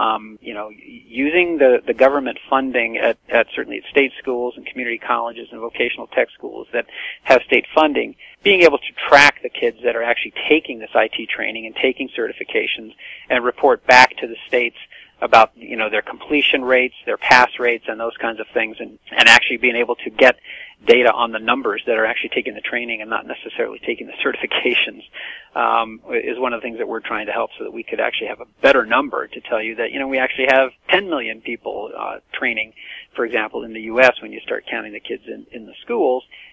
S2: using the government funding at certainly at state schools and community colleges and vocational tech schools that have state funding, being able to track the kids that are actually taking this IT training and taking certifications and report back to the states about, their completion rates, their pass rates, and those kinds of things, and actually being able to get data on the numbers that are actually taking the training and not necessarily taking the certifications, is one of the things that we're trying to help, so that we could actually have a better number to tell you that, we actually have 10 million people training, for example, in the U.S. when you start counting the kids in the schools,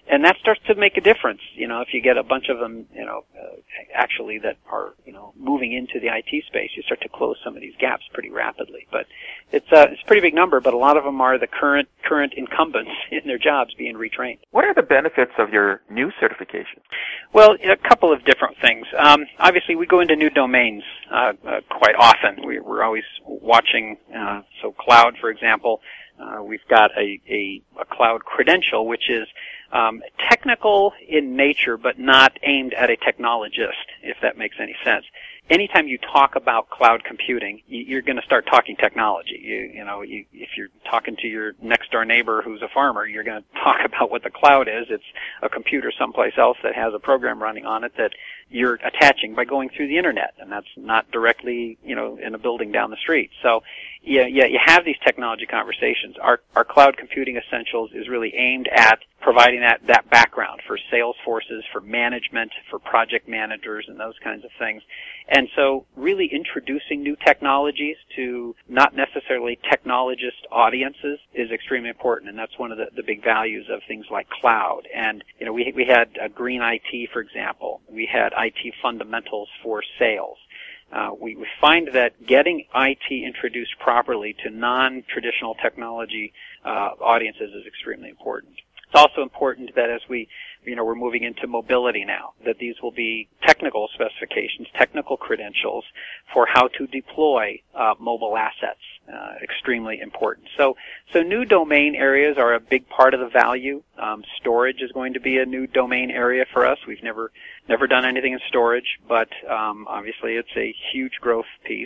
S2: And that starts to make a difference, if you get a bunch of them, actually that are, moving into the IT space, you start to close some of these gaps pretty rapidly. But it's a pretty big number, but a lot of them are the current incumbents in their jobs being retrained.
S1: What are the benefits of your new certification?
S2: Well, a couple of different things. Obviously, we go into new domains quite often. We're always watching, so cloud, for example, we've got a cloud credential, which is technical in nature, but not aimed at a technologist, if that makes any sense. Anytime you talk about cloud computing, you're going to start talking technology. If you're talking to your next door neighbor who's a farmer, you're going to talk about what the cloud is. It's a computer someplace else that has a program running on it that you're attaching by going through the internet, and that's not directly, in a building down the street. So, you have these technology conversations. Our cloud computing essentials is really aimed at providing that background for sales forces, for management, for project managers, and those kinds of things. And so really introducing new technologies to not necessarily technologist audiences is extremely important, and that's one of the big values of things like cloud. And, we had green IT, for example. We had IT fundamentals for sales. We find that getting IT introduced properly to non-traditional technology audiences is extremely important. It's also important that as we're moving into mobility now, that these will be technical specifications, technical credentials for how to deploy mobile assets. Extremely important. So new domain areas are a big part of the value. Storage is going to be a new domain area for us. We've never done anything in storage, but obviously it's a huge growth piece.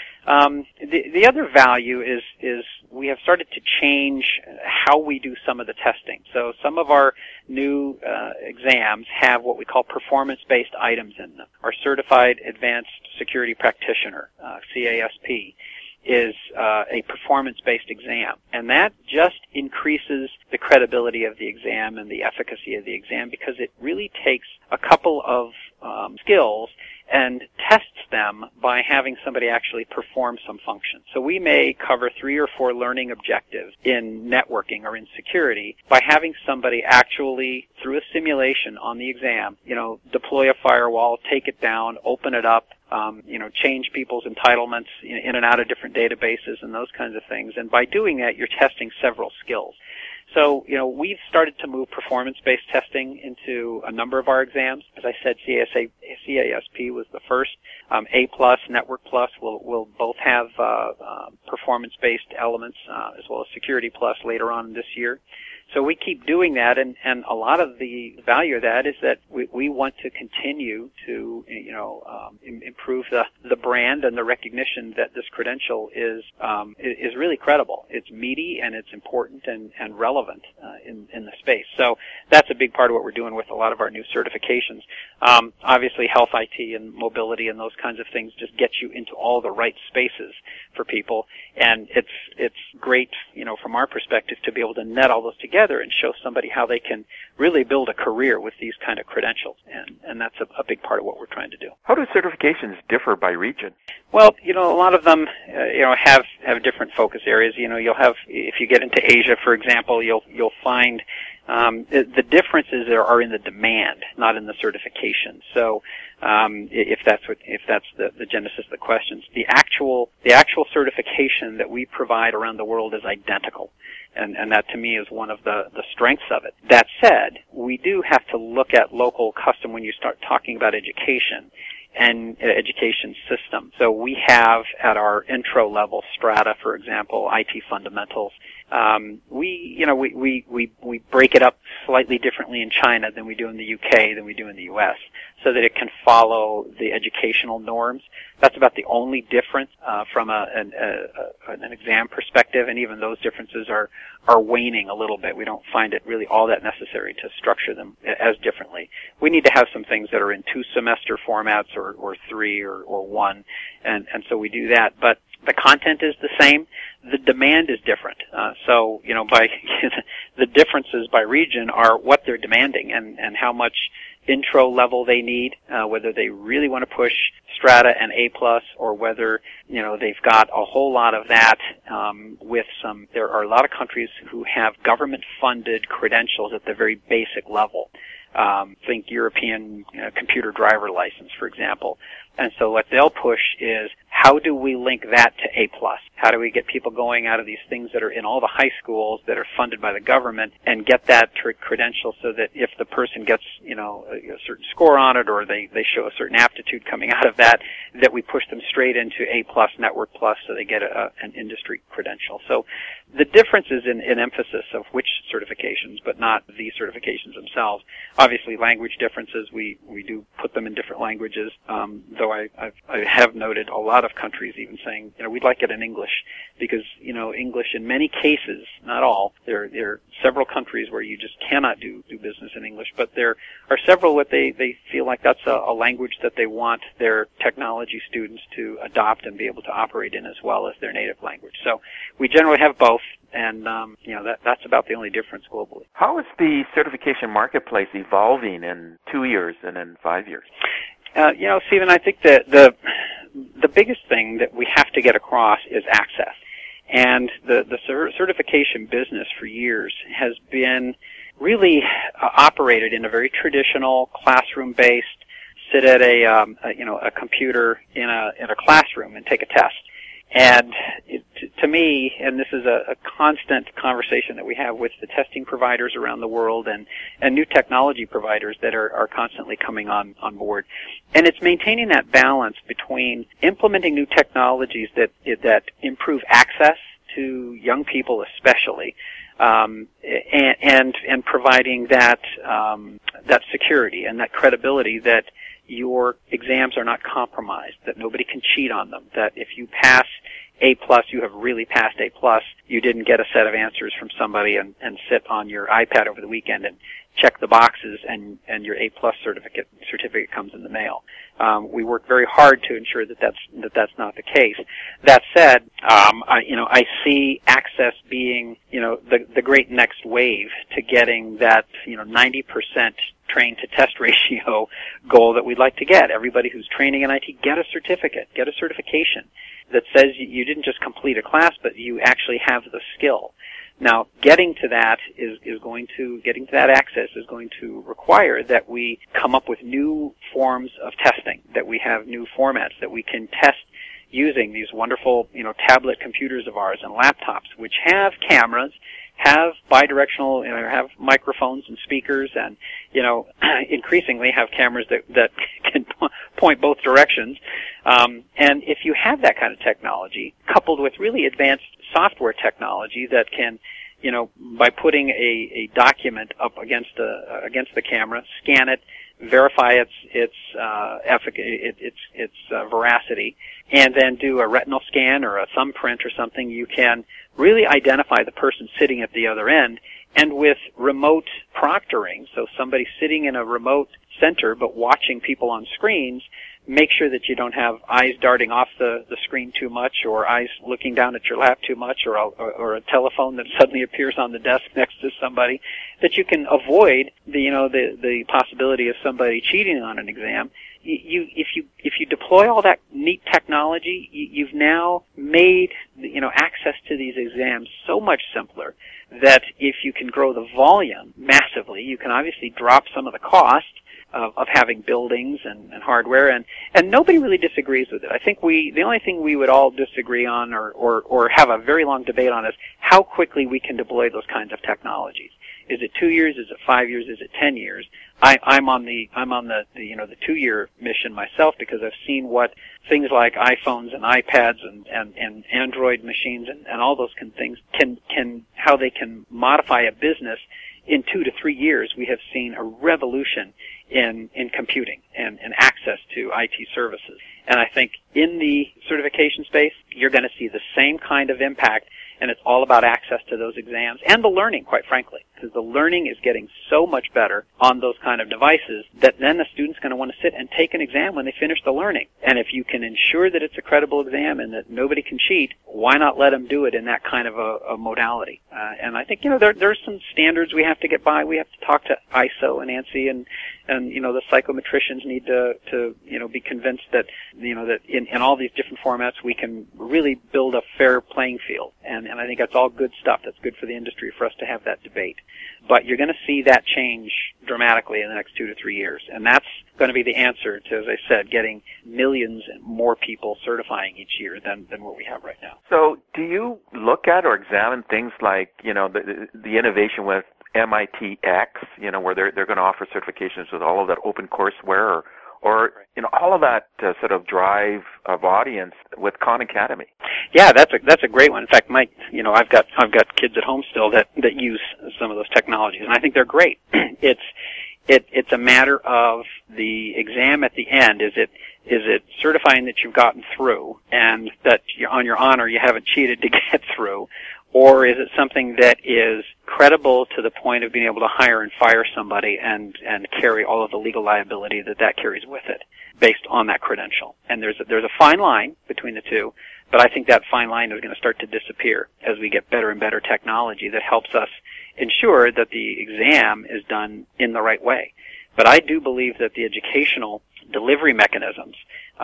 S2: The other value is we have started to change how we do some of the testing. So some of our new exams have what we call performance-based items in them. Our Certified Advanced Security Practitioner, CASP, is a performance-based exam. And that just increases the credibility of the exam and the efficacy of the exam because it really takes a couple of skills and tests them by having somebody actually perform some function. So we may cover 3 or 4 learning objectives in networking or in security by having somebody actually, through a simulation on the exam, deploy a firewall, take it down, open it up, change people's entitlements in and out of different databases and those kinds of things. And by doing that, you're testing several skills. So, we've started to move performance-based testing into a number of our exams. As I said, CASP was the first. A+, Network Plus will both have performance-based elements, as well as Security Plus later on this year. So we keep doing that, and a lot of the value of that is that we want to continue to, improve the brand and the recognition that this credential is really credible. It's meaty and it's important and relevant in the space. So that's a big part of what we're doing with a lot of our new certifications. Obviously, health IT and mobility and those kinds of things just get you into all the right spaces for people, and it's great, from our perspective, to be able to net all those together and show somebody how they can really build a career with these kind of credentials, and that's a big part of what we're trying to do.
S1: How do certifications differ by region?
S2: Well, a lot of them, have different focus areas. You'll have, if you get into Asia, for example, you'll find the differences are in the demand, not in the certification. So, if that's the genesis of the questions, the actual certification that we provide around the world is identical. And that to me is one of the strengths of it. That said, we do have to look at local custom when you start talking about education and education system. So we have at our intro level strata, for example, IT fundamentals. We break it up slightly differently in China than we do in the UK than we do in the US, so that it can follow the educational norms. That's about the only difference from an exam perspective, and even those differences are waning a little bit. We don't find it really all that necessary to structure them as differently. We need to have some things that are in 2-semester formats or 3 or 1, and so we do that. But the content is the same. The demand is different. So, by the differences by region are what they're demanding and how much, intro level they need, whether they really want to push Strata and A+, or whether, they've got a whole lot of that there are a lot of countries who have government-funded credentials at the very basic level. Think European computer driver license, for example. And so what they'll push is, how do we link that to A+? How do we get people going out of these things that are in all the high schools that are funded by the government and get that credential so that if the person gets, a certain score on it, or they show a certain aptitude coming out of that we push them straight into A+, Network Plus, so they get an industry credential. So the difference is in emphasis of which certifications, but not the certifications themselves. Obviously, language differences, we do put them in different languages, though I have noted a lot of countries even saying, we'd like it in English, because, English in many cases, not all, there are several countries where you just cannot do business in English, but there are several that they feel like that's a language that they want their technology students to adopt and be able to operate in as well as their native language. So we generally have both, and that's about the only difference globally.
S1: How is the certification marketplace evolving in 2 years and in 5 years?
S2: Stephen, I think that the biggest thing that we have to get across is access. And the certification business for years has been really operated in a very traditional classroom-based, sit at a computer in a classroom and take a test. And to me, and this is a constant conversation that we have with the testing providers around the world and new technology providers that are constantly coming on board. And it's maintaining that balance between implementing new technologies that improve access to young people especially, and providing that security and that credibility that your exams are not compromised, that nobody can cheat on them, that if you pass A+, you have really passed A+. You didn't get a set of answers from somebody and sit on your iPad over the weekend and check the boxes and your A+ certificate comes in the mail. We work very hard to ensure that that's not the case. That said, I see access being, the great next wave to getting that, 90% train to test ratio goal that we'd like to get. Everybody who's training in IT, get a certificate, get a certification that says you didn't just complete a class, but you actually have the skill. Now, getting to that access is going to require that we come up with new forms of testing, that we have new formats that we can test using these wonderful, tablet computers of ours and laptops, which have cameras, have bidirectional, have microphones and speakers, and, increasingly have cameras that can point both directions. And if you have that kind of technology, coupled with really advanced software technology that can, by putting a document up against the camera, scan it, verify its veracity, and then do a retinal scan or a thumbprint or something, you can really identify the person sitting at the other end. And with remote proctoring, so somebody sitting in a remote center but watching people on screens, make sure that you don't have eyes darting off the screen too much, or eyes looking down at your lap too much, or a telephone that suddenly appears on the desk next to somebody, that you can avoid the possibility of somebody cheating on an exam. If you deploy all that neat technology, you've now made access to these exams so much simpler that if you can grow the volume massively, you can obviously drop some of the cost of having buildings and hardware, and nobody really disagrees with it. I think the only thing we would all disagree on or have a very long debate on is how quickly we can deploy those kinds of technologies. Is it 2 years? Is it 5 years? Is it 10 years? I'm on the 2-year mission myself, because I've seen what things like iPhones and iPads and Android machines and all those things how they can modify a business. In 2 to 3 years, we have seen a revolution in computing and access to IT services. And I think in the certification space, you're going to see the same kind of impact, and it's all about access to those exams and the learning, quite frankly, because the learning is getting so much better on those kind of devices that then the student's going to want to sit and take an exam when they finish the learning. And if you can ensure that it's a credible exam and that nobody can cheat, why not let them do it in that kind of a modality? And I think, there's some standards we have to get by. We have to talk to ISO and ANSI and the psychometricians need to be convinced that that in all these different formats we can really build a fair playing field, and I think that's all good stuff. That's good for the industry for us to have that debate. But you're going to see that change dramatically in the next 2 to 3 years, and that's going to be the answer to, as I said, getting millions more people certifying each year than what we have right now.
S1: So do you look at or examine things like, the innovation with MITx, where they're going to offer certifications with all of that open courseware, or all of that sort of drive of audience with Khan Academy?
S2: Yeah, that's a great one. In fact, Mike, I've got kids at home still that use some of those technologies, and I think they're great. It's a matter of the exam at the end. Is it certifying that you've gotten through and that on your honor you haven't cheated to get through? Or is it something that is credible to the point of being able to hire and fire somebody and carry all of the legal liability that carries with it based on that credential? And there's a fine line between the two, but I think that fine line is going to start to disappear as we get better and better technology that helps us ensure that the exam is done in the right way. But I do believe that the educational delivery mechanisms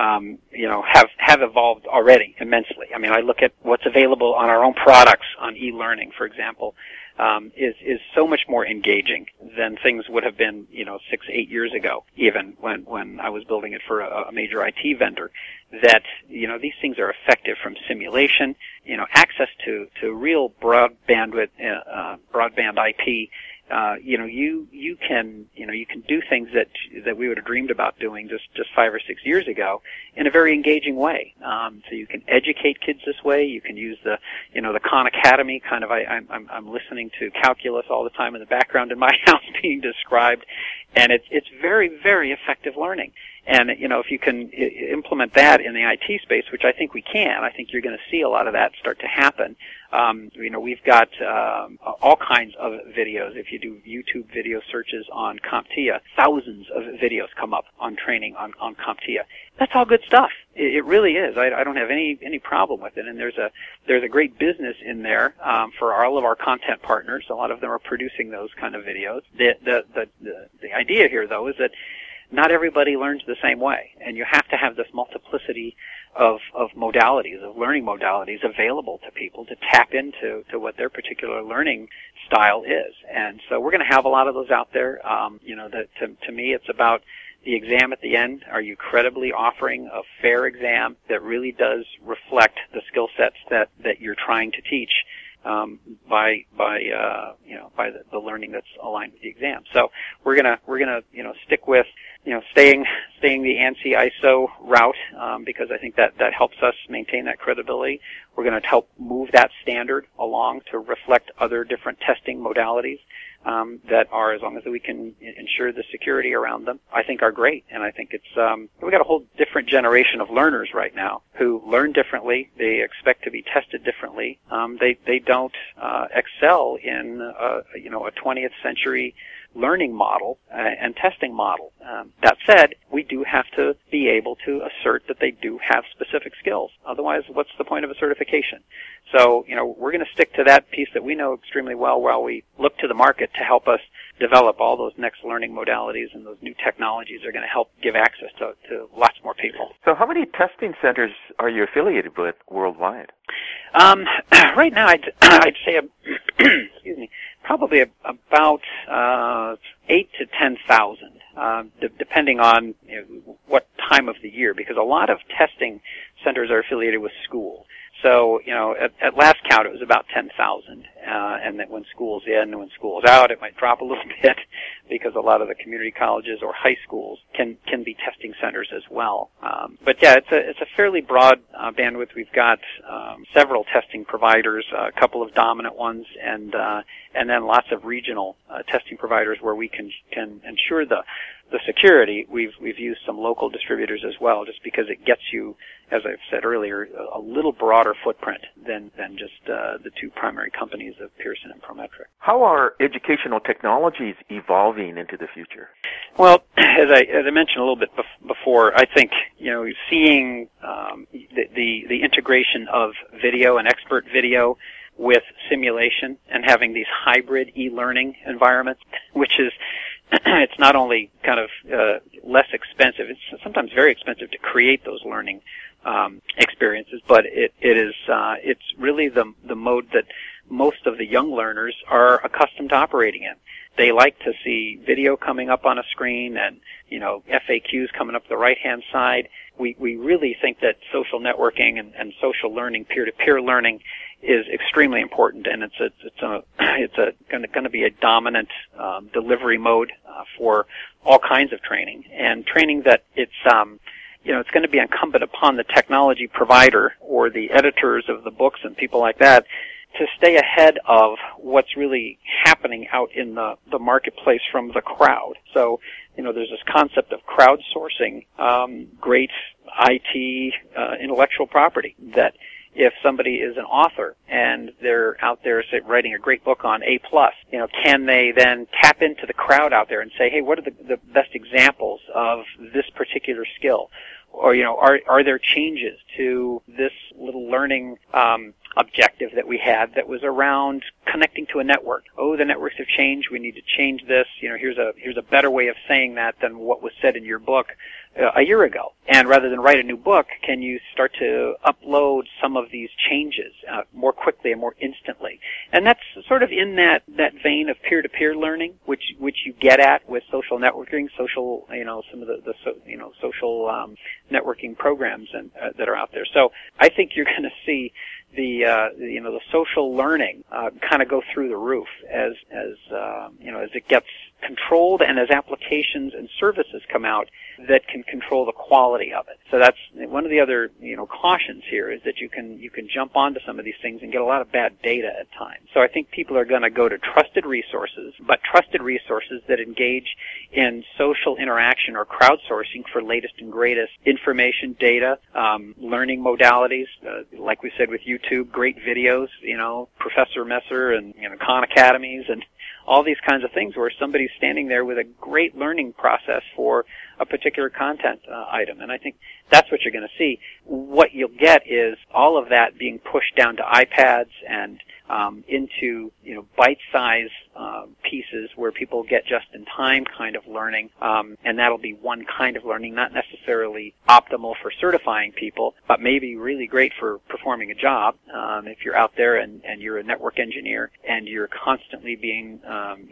S2: have evolved already immensely. I mean, I look at what's available on our own products on e-learning, for example, is so much more engaging than things would have been, 6-8 years ago, even when I was building it for a major IT vendor, that, these things are effective from simulation, access to real broad bandwidth, broadband IP. You can do things that we would have dreamed about doing just 5 or 6 years ago in a very engaging way. So you can educate kids this way. You can use the Khan Academy kind of. I'm listening to calculus all the time in the background in my house being described, and it's very, very effective learning. And, if you can implement that in the IT space, which I think we can, I think you're going to see a lot of that start to happen. We've got all kinds of videos. If you do YouTube video searches on CompTIA, thousands of videos come up on training on CompTIA. That's all good stuff. It really is. I don't have any problem with it. And there's a great business in there for all of our content partners. A lot of them are producing those kind of videos. The idea here, though, is that not everybody learns the same way, and you have to have this multiplicity of modalities, of learning modalities available to people to tap into what their particular learning style is. And so we're going to have a lot of those out there. To me, it's about the exam at the end. Are you credibly offering a fair exam that really does reflect the skill sets that you're trying to teach by the learning that's aligned with the exam? So we're gonna stick with staying the ANSI ISO route because I think that helps us maintain that credibility. We're going to help move that standard along to reflect other different testing modalities that are, as long as we can ensure the security around them, I think are great. And I think we've got a whole different generation of learners right now who learn differently. They expect to be tested differently. They don't excel in a 20th century learning model and testing model. That said, we do have to be able to assert that they do have specific skills. Otherwise, what's the point of a certification? So, we're going to stick to that piece that we know extremely well while we look to the market to help us develop all those next learning modalities, and those new technologies are going to help give access to lots more people.
S1: So how many testing centers are you affiliated with worldwide?
S2: Right now, I'd say, excuse me, probably about 8 to 10,000, depending on what time of the year, because a lot of testing centers are affiliated with schools. So, at last count, it was about 10,000, and that when school's in and when school's out, it might drop a little bit because a lot of the community colleges or high schools can be testing centers as well. But yeah, it's a fairly broad bandwidth. We've got several testing providers, a couple of dominant ones, and then lots of regional testing providers where we can ensure the security. We've used some local distributors as well, just because it gets you, as I've said earlier, a little broader footprint than just the two primary companies of Pearson and Prometric.
S1: How are educational technologies evolving into the future?
S2: Well, as I mentioned a little bit before, I think seeing the integration of video and expert video with simulation and having these hybrid e-learning environments, which is it's not only kind of less expensive, it's sometimes very expensive to create those learning experiences, but it's really the mode that most of the young learners are accustomed to operating in. They like to see video coming up on a screen and, FAQs coming up the right-hand side. We really think that social networking and social learning, peer-to-peer learning, is extremely important, and it's going to be a dominant delivery mode for all kinds of training, and training that it's going to be incumbent upon the technology provider or the editors of the books and people like that to stay ahead of what's really happening out in the marketplace from the crowd. So, there's this concept of crowdsourcing great IT intellectual property, that if somebody is an author and they're out there, say, writing a great book on A+, can they then tap into the crowd out there and say, hey, what are the best examples of this particular skill? Or, are there changes to this little learning objective that we had that was around connecting to a network? Oh, the networks have changed. We need to change this. Here's a better way of saying that than what was said in your book a year ago. And rather than write a new book, can you start to upload some of these changes more quickly and more instantly? And that's sort of in that vein of peer-to-peer learning, which you get at with social networking, social, some of the social networking programs and that are out there. So I think you're going to see the social learning kind of go through the roof as it gets controlled, and as applications and services come out that can control the quality of it. So that's one of the other cautions here, is that you can jump onto some of these things and get a lot of bad data at times. So I think people are going to go to trusted resources, but trusted resources that engage in social interaction or crowdsourcing for latest and greatest information, data, learning modalities, like we said with YouTube, great videos, Professor Messer and Khan Academies and all these kinds of things, where somebody's standing there with a great learning process for a particular content item. And I think that's what you're going to see. What you'll get is all of that being pushed down to iPads and into bite-sized pieces where people get just-in-time kind of learning, and that'll be one kind of learning, not necessarily optimal for certifying people, but maybe really great for performing a job. If you're out there and you're a network engineer and you're constantly being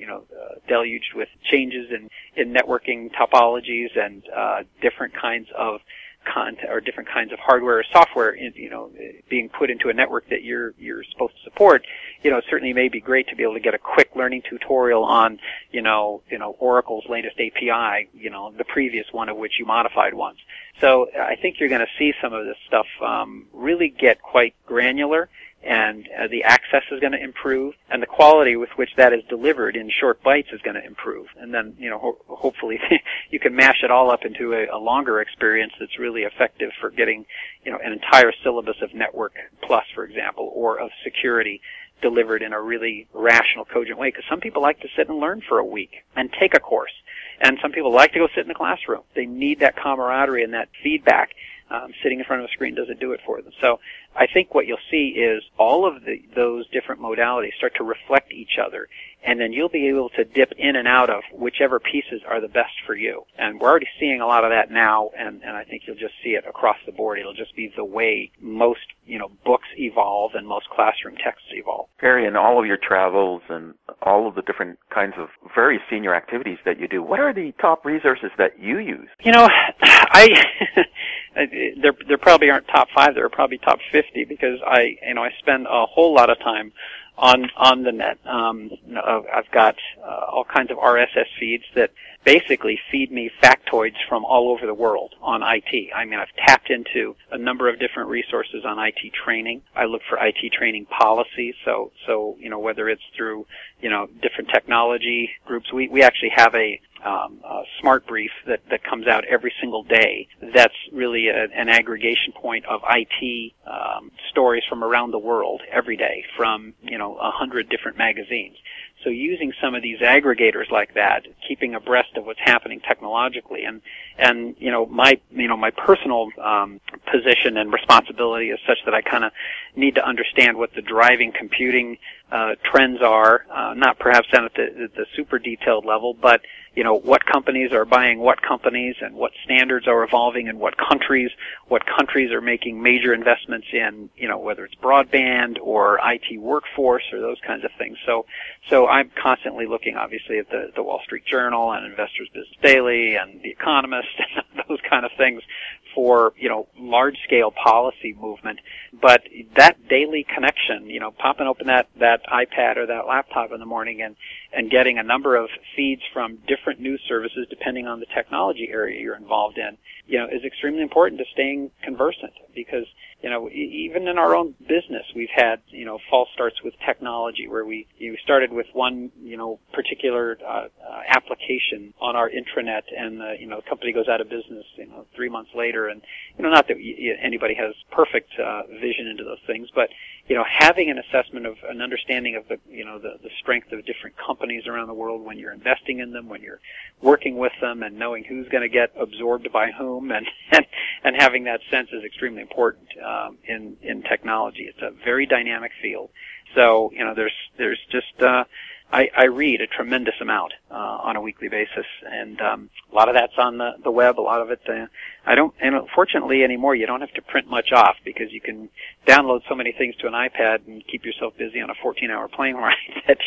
S2: deluged with changes in networking topologies and different kinds of content or different kinds of hardware or software, being put into a network that you're supposed to support, it certainly may be great to be able to get a quick learning tutorial on, Oracle's latest API, the previous one of which you modified once. So I think you're going to see some of this stuff really get quite granular, and the access is going to improve, and the quality with which that is delivered in short bites is going to improve. And then, hopefully you can mash it all up into a longer experience that's really effective for getting, an entire syllabus of Network Plus, for example, or of security delivered in a really rational, cogent way. Because some people like to sit and learn for a week and take a course. And some people like to go sit in the classroom. They need that camaraderie and that feedback. Sitting in front of a screen doesn't do it for them. So I think what you'll see is all of those different modalities start to reflect each other, and then you'll be able to dip in and out of whichever pieces are the best for you. And we're already seeing a lot of that now, and I think you'll just see it across the board. It'll just be the way most, books evolve and most classroom texts evolve.
S1: Perry, in all of your travels and all of the different kinds of very senior activities that you do, what are the top resources that you use? There probably aren't top 5. There are probably top 50, because I spend a whole lot of time on the net. I've got all kinds of RSS feeds that basically feed me factoids from all over the world on IT. I mean, I've tapped into a number of different resources on IT training. I look for IT training policies. So whether it's through different technology groups, we actually have a smart brief that comes out every single day. That's really an aggregation point of IT stories from around the world every day from 100 different magazines. So using some of these aggregators like that, keeping abreast of what's happening technologically, and my personal position and responsibility is such that I kind of need to understand what the driving computing
S2: trends are, not perhaps down at the super detailed level, but what companies are buying what companies and what standards are evolving in what countries are making major investments in, whether it's broadband or IT workforce or those kinds of things. So I'm constantly looking, obviously, at the Wall Street Journal and Investors Business Daily and The Economist and those kind of things for, large-scale policy movement. But that daily connection, popping open that iPad or that laptop in the morning and getting a number of feeds from different news services depending on the technology area you're involved in, is extremely important to staying conversant because, even in our own business, we've had, false starts with technology where we started with one, particular application on our intranet and, the company goes out of business, 3 months later. And, not that anybody has perfect vision into those things, but, having an assessment of an understanding of the strength of different companies around the world when you're investing in them, when you're working with them, and knowing who's going to get absorbed by whom, and having that sense is extremely important in technology. It's a very dynamic field, so there's just I read a tremendous amount on a weekly basis, and a lot of that's on the web. A lot of it, and fortunately anymore, you don't have to print much off because you can download so many things to an iPad and keep yourself busy on a 14-hour plane ride that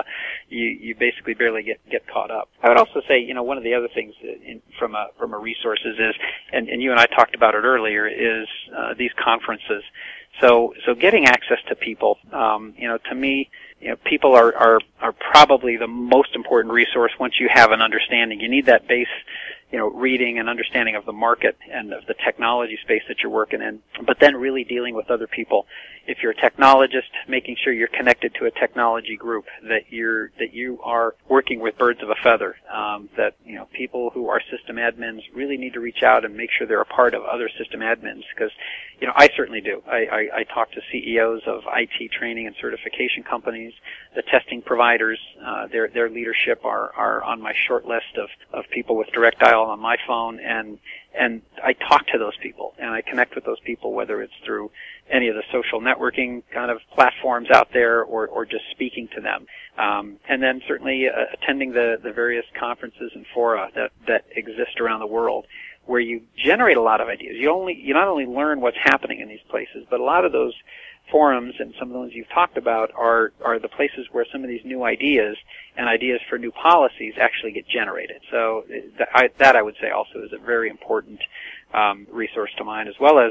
S2: you basically barely get caught up. I would also say, one of the other things from a resources is, and you and I talked about it earlier, is these conferences. So getting access to people, to me, people are probably the most important resource once you have an understanding. You need that base, reading and understanding of the market and of the technology space that you're working in, but then really dealing with other people. If you're a technologist, making sure you're connected to a technology group, that you are working with birds of a feather, that, people who are system admins really need to reach out and make sure they're a part of other system admins, because, I certainly do. I talk to CEOs of IT training and certification companies, the testing providers, their leadership are on my short list of people with direct dial on my phone, and I talk to those people, and I connect with those people, whether it's through any of the social networking kind of platforms out there or just speaking to them. And then certainly attending the various conferences and fora that exist around the world, where you generate a lot of ideas. You not only learn what's happening in these places, but a lot of those forums and some of the ones you've talked about are the places where some of these new ideas and ideas for new policies actually get generated. So that I would say also is a very important resource to mine, as well as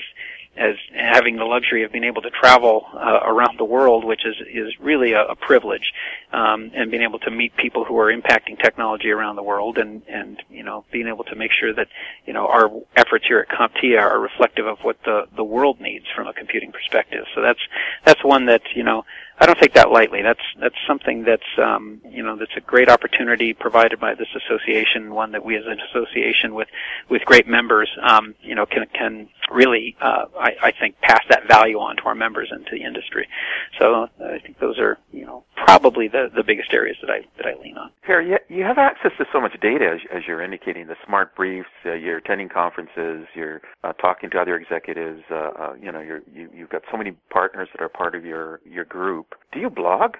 S2: having the luxury of being able to travel around the world, which is really a privilege, and being able to meet people who are impacting technology around the world, and being able to make sure that our efforts here at CompTIA are reflective of what the world needs from a computing perspective. So that's one that I don't take that lightly. That's something that's that's a great opportunity provided by this association, one that we as an association with great members can really I think pass that value on to our members and to the industry. So I think those are probably the biggest areas that I lean on.
S1: Terry, you have access to so much data, as you're indicating, the smart briefs, you're attending conferences, you're talking to other executives, you've got so many partners that are part of your group. Do you blog?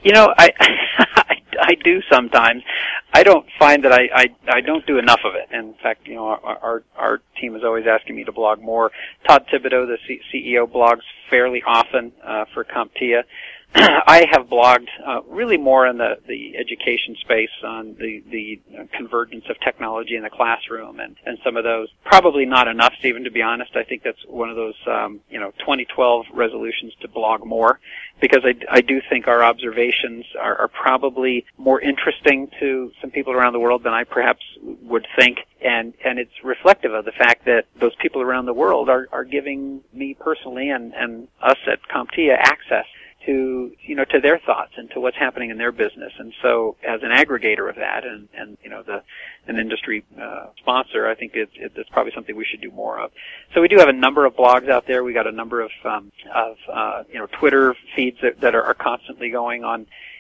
S2: I do sometimes. I don't find that I don't do enough of it. In fact, our team is always asking me to blog more. Todd Thibodeau, the CEO, blogs fairly often for CompTIA. I have blogged really more in the education space on the convergence of technology in the classroom and some of those. Probably not enough, Stephen, to be honest. I think that's one of those 2012 resolutions to blog more, because I do think our observations are probably more interesting to some people around the world than I perhaps would think, and it's reflective of the fact that those people around the world are giving me personally and us at CompTIA access to their thoughts and to what's happening in their business. And so as an aggregator of that and an industry sponsor, I think it's probably something we should do more of. So we do have a number of blogs out there. We got a number of Twitter feeds that are constantly going on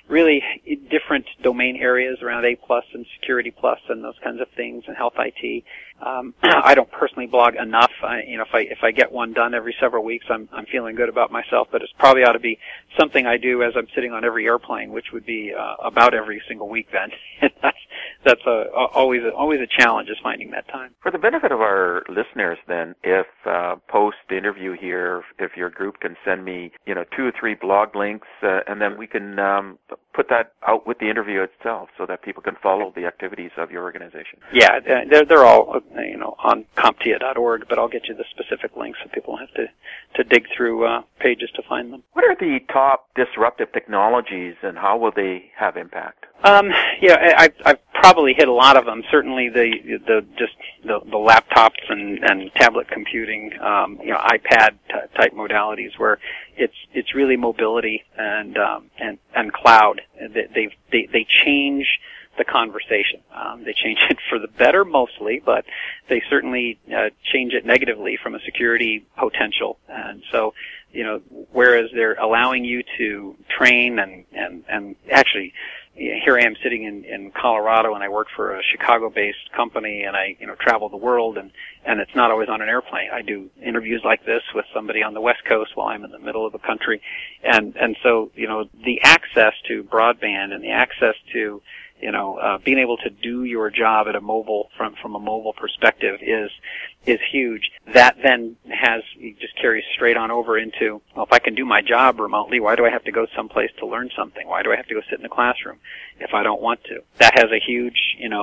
S2: really different domain areas around A+ and Security+ and those kinds of things, and Health IT. I don't personally blog enough. If I get one done every several weeks, I'm feeling good about myself. But it probably ought to be something I do as I'm sitting on every airplane, which would be about every single week. Then that's always a challenge, is finding that time.
S1: For the benefit of our listeners, then, if post interview here, if your group can send me 2 or 3 blog links, and then we can put that out with the interview itself, so that people can follow the activities of your organization.
S2: Yeah, they're all on CompTIA.org, but I'll get you the specific links so people don't have to dig through pages to find them.
S1: What are the top disruptive technologies, and how will they have impact?
S2: I've probably hit a lot of them. Certainly the laptops and tablet computing, iPad type modalities, where it's really mobility and cloud. They change the conversation. They change it for the better mostly, but they certainly change it negatively from a security potential. And so, whereas they're allowing you to train and actually, here I am sitting in Colorado, and I work for a Chicago-based company, and I travel the world, and it's not always on an airplane. I do interviews like this with somebody on the West Coast while I'm in the middle of the country, and so the access to broadband and the access to being able to do your job at a mobile from a mobile perspective is huge. That then just carries straight on over into, well, if I can do my job remotely, why do I have to go someplace to learn something? Why do I have to go sit in the classroom if I don't want to? That has a huge,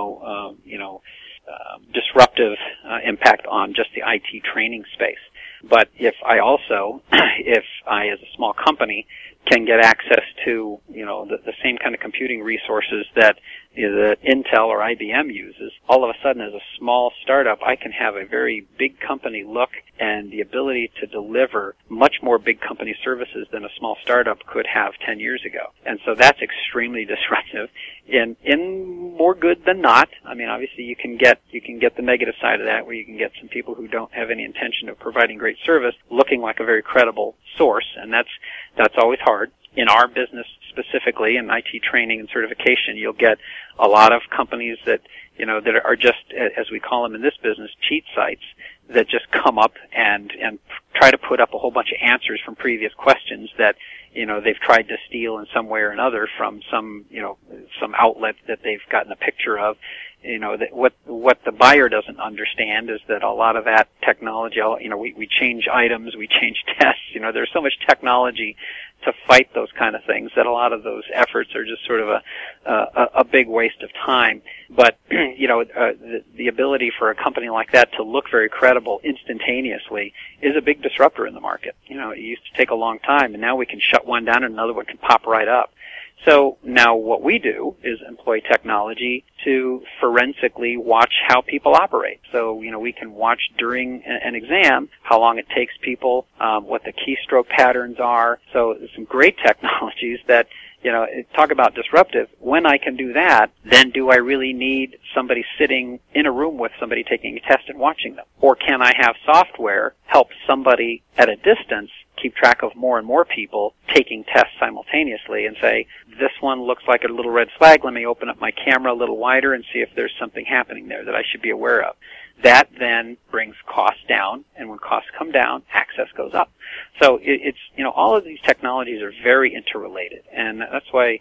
S2: disruptive impact on just the IT training space. But if I as a small company, can get access to, the same kind of computing resources that Intel or IBM uses, all of a sudden as a small startup, I can have a very big company look and the ability to deliver much more big company services than a small startup could have 10 years ago. And so that's extremely disruptive in more good than not. I mean, obviously you can get the negative side of that, where you can get some people who don't have any intention of providing great service looking like a very credible source, and that's always hard. In our business specifically, in IT training and certification, you'll get a lot of companies that are just, as we call them in this business, cheat sites that just come up and try to put up a whole bunch of answers from previous questions that they've tried to steal in some way or another from some outlet that they've gotten a picture of. That what the buyer doesn't understand is that a lot of that technology, we change items, we change tests, there's so much technology to fight those kind of things that a lot of those efforts are just sort of a big waste of time. But, the ability for a company like that to look very credible instantaneously is a big disruptor in the market. It used to take a long time, and now we can shut one down and another one can pop right up. So now what we do is employ technology to forensically watch how people operate. So, we can watch during an exam how long it takes people, what the keystroke patterns are. So there's some great technologies that, talk about disruptive. When I can do that, then do I really need somebody sitting in a room with somebody taking a test and watching them? Or can I have software help somebody at a distance keep track of more and more people taking tests simultaneously and say, this one looks like a little red flag, let me open up my camera a little wider and see if there's something happening there that I should be aware of. That then brings costs down, and when costs come down, access goes up. So it's all of these technologies are very interrelated, and that's why,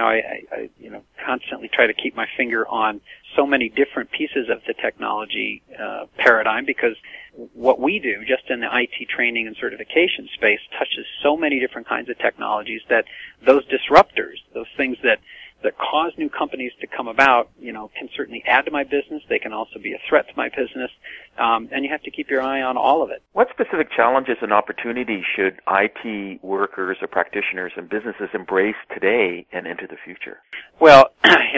S2: I constantly try to keep my finger on so many different pieces of the technology paradigm, because what we do just in the IT training and certification space touches so many different kinds of technologies that those disruptors, those things that cause new companies to come about, can certainly add to my business. They can also be a threat to my business, and you have to keep your eye on all of it.
S1: What specific challenges and opportunities should IT workers or practitioners and businesses embrace today and into the future?
S2: Well,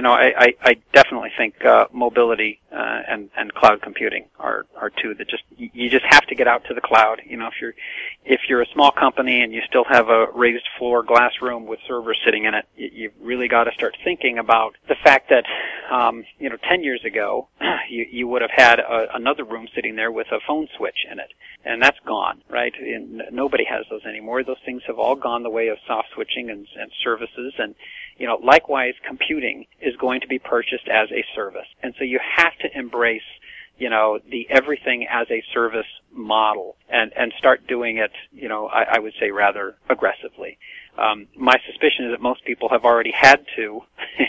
S2: I definitely think mobility and cloud computing are two that you just have to get out to the cloud. If you're a small company and you still have a raised floor glass room with servers sitting in it, you've really got to start start thinking about the fact that, 10 years ago, you would have had another room sitting there with a phone switch in it, and that's gone, right? And nobody has those anymore. Those things have all gone the way of soft switching and services, and likewise, computing is going to be purchased as a service, and so you have to embrace the everything as a service model and start doing it, I would say rather aggressively. My suspicion is that most people have already had to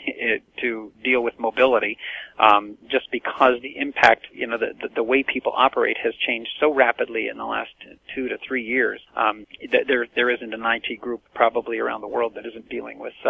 S2: deal with mobility, just because the impact, the way people operate has changed so rapidly in the last 2 to 3 years. There isn't an IT group probably around the world that isn't dealing with,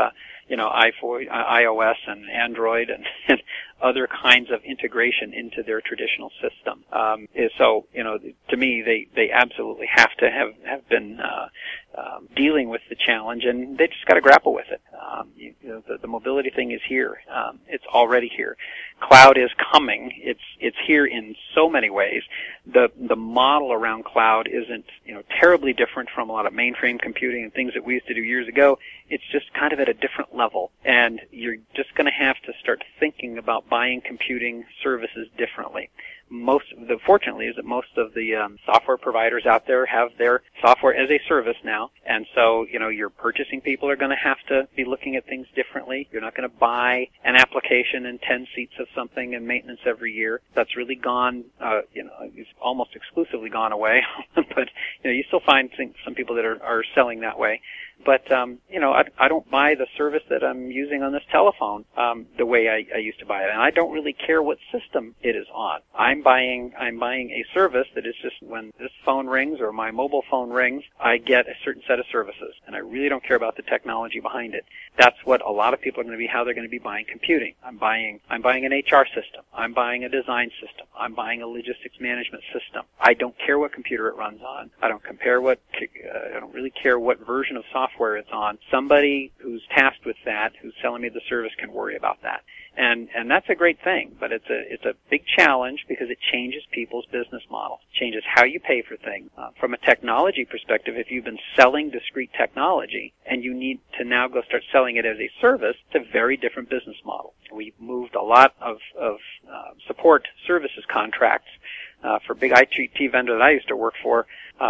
S2: iOS and Android and other kinds of integration into their traditional system. So, to me, they absolutely have to have been dealing with the challenge, and they just got to grapple with it. The mobility thing is here. It's already here. Cloud is coming. It's here in so many ways. The model around cloud isn't terribly different from a lot of mainframe computing and things that we used to do years ago. It's just kind of at a different level, and you're just going to have to start thinking about buying computing services differently. Fortunately, is that most of the software providers out there have their software as a service now, and so your purchasing people are going to have to be looking at things differently. You're not going to buy an application and 10 seats of something and maintenance every year. That's really gone. It's almost exclusively gone away, but you still find some people that are selling that way. But I don't buy the service that I'm using on this telephone the way I used to buy it, and I don't really care what system it is on. I'm buying a service that is just when this phone rings or my mobile phone rings, I get a certain set of services, and I really don't care about the technology behind it. That's what a lot of people are going to be, how they're going to be buying computing. I'm buying an HR system. I'm buying a design system. I'm buying a logistics management system. I don't care what computer it runs on. I don't really care what version of software it's on. Somebody who's tasked with that, who's selling me the service, can worry about that. And that's a great thing, but it's a big challenge because it changes people's business model, changes how you pay for things. From a technology perspective, if you've been selling discrete technology and you need to now go start selling it as a service, it's a very different business model. We moved a lot of support services contracts for a big IT vendor that I used to work for,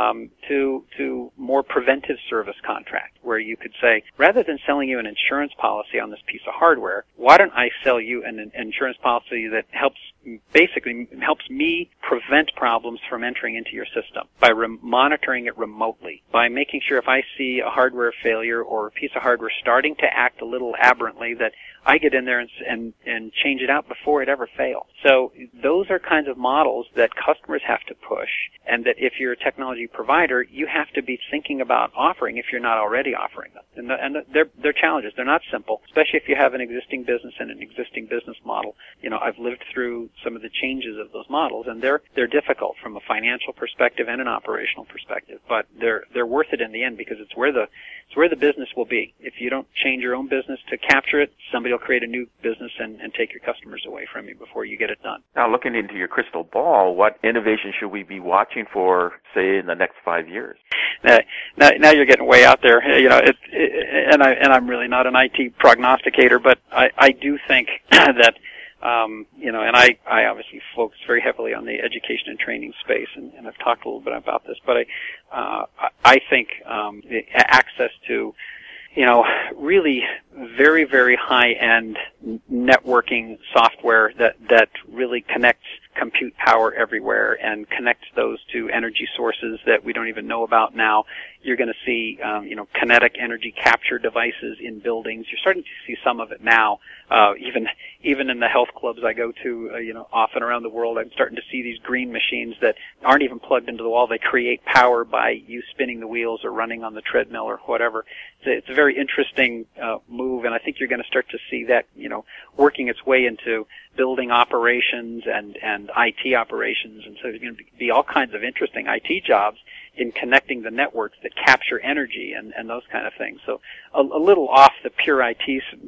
S2: to more preventive service contract, where you could say, rather than selling you an insurance policy on this piece of hardware, why don't I sell you an insurance policy that helps me prevent problems from entering into your system by monitoring it remotely, by making sure if I see a hardware failure or a piece of hardware starting to act a little aberrantly, that I get in there and change it out before it ever fails. So those are kinds of models that customers have to push, and that if you're a technology provider, you have to be thinking about offering if you're not already offering them. And they're challenges. They're not simple, especially if you have an existing business and an existing business model. I've lived through some of the changes of those models, and they're difficult from a financial perspective and an operational perspective, but they're worth it in the end because it's where the business will be. If you don't change your own business to capture it, somebody will create a new business and take your customers away from you before you get it done.
S1: Now, looking into your crystal ball, what innovation should we be watching for, say, in the next 5 years?
S2: Now you're getting way out there. And I'm really not an IT prognosticator, but I do think that and I obviously focus very heavily on the education and training space, and I've talked a little bit about this, but I think the access to really very, very high-end networking software that really connects compute power everywhere and connects those to energy sources that we don't even know about now. You're going to see, kinetic energy capture devices in buildings. You're starting to see some of it now. Even in the health clubs I go to, often around the world, I'm starting to see these green machines that aren't even plugged into the wall. They create power by you spinning the wheels or running on the treadmill or whatever. It's a very interesting move, and I think you're going to start to see that, working its way into building operations and IT operations. And so there's going to be all kinds of interesting IT jobs in connecting the networks that capture energy and those kind of things. So a little off the pure IT,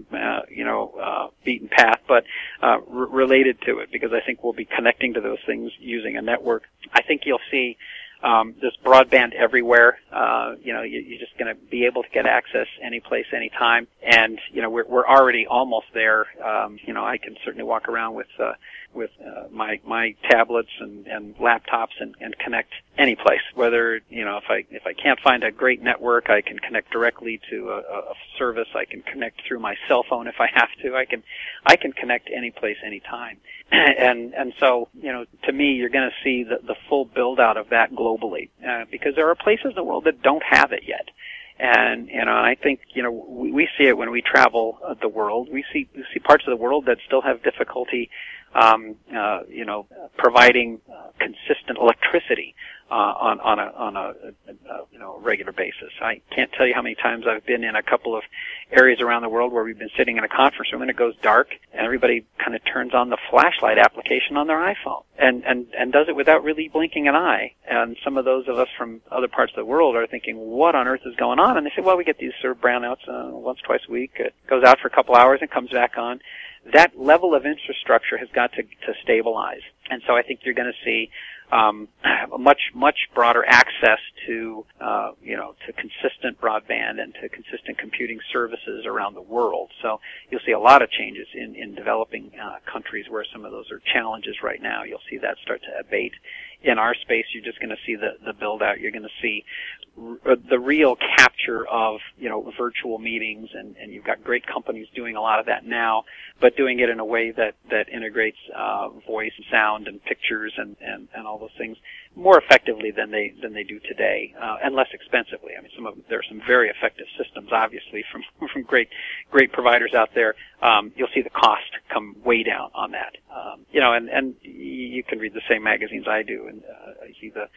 S2: beaten path, but related to it, because I think we'll be connecting to those things using a network. I think you'll see this broadband everywhere. You're just going to be able to get access any place, anytime. And, we're already almost there. I can certainly walk around with my tablets and laptops and connect any place. Whether, if I can't find a great network, I can connect directly to a service. I can connect through my cell phone if I have to. I can connect any place, anytime. And so, to me, you're going to see the full build out of that globally, because there are places in the world that don't have it yet. And, I think, we see it when we travel the world. We see parts of the world that still have difficulty, providing consistent electricity on a regular basis. I can't tell you how many times I've been in a couple of areas around the world where we've been sitting in a conference room and it goes dark and everybody kind of turns on the flashlight application on their iPhone and does it without really blinking an eye. And some of those of us from other parts of the world are thinking, what on earth is going on? And they say, well, we get these sort of brownouts once, twice a week. It goes out for a couple hours and comes back on. That level of infrastructure has got to stabilize. And so I think you're going to see a much broader access to consistent broadband and to consistent computing services around the world. So you'll see a lot of changes in developing countries where some of those are challenges right now. You'll see that start to abate. In our space, you're just going to see the build out. You're going to see the real capture of virtual meetings, and you've got great companies doing a lot of that now, but doing it in a way that integrates voice, sound, and pictures and all those things more effectively than they do today, and less expensively. I mean, there are some very effective systems, obviously, from great providers out there. You'll see the cost come way down on that. And you can read the same magazines I do, and you see the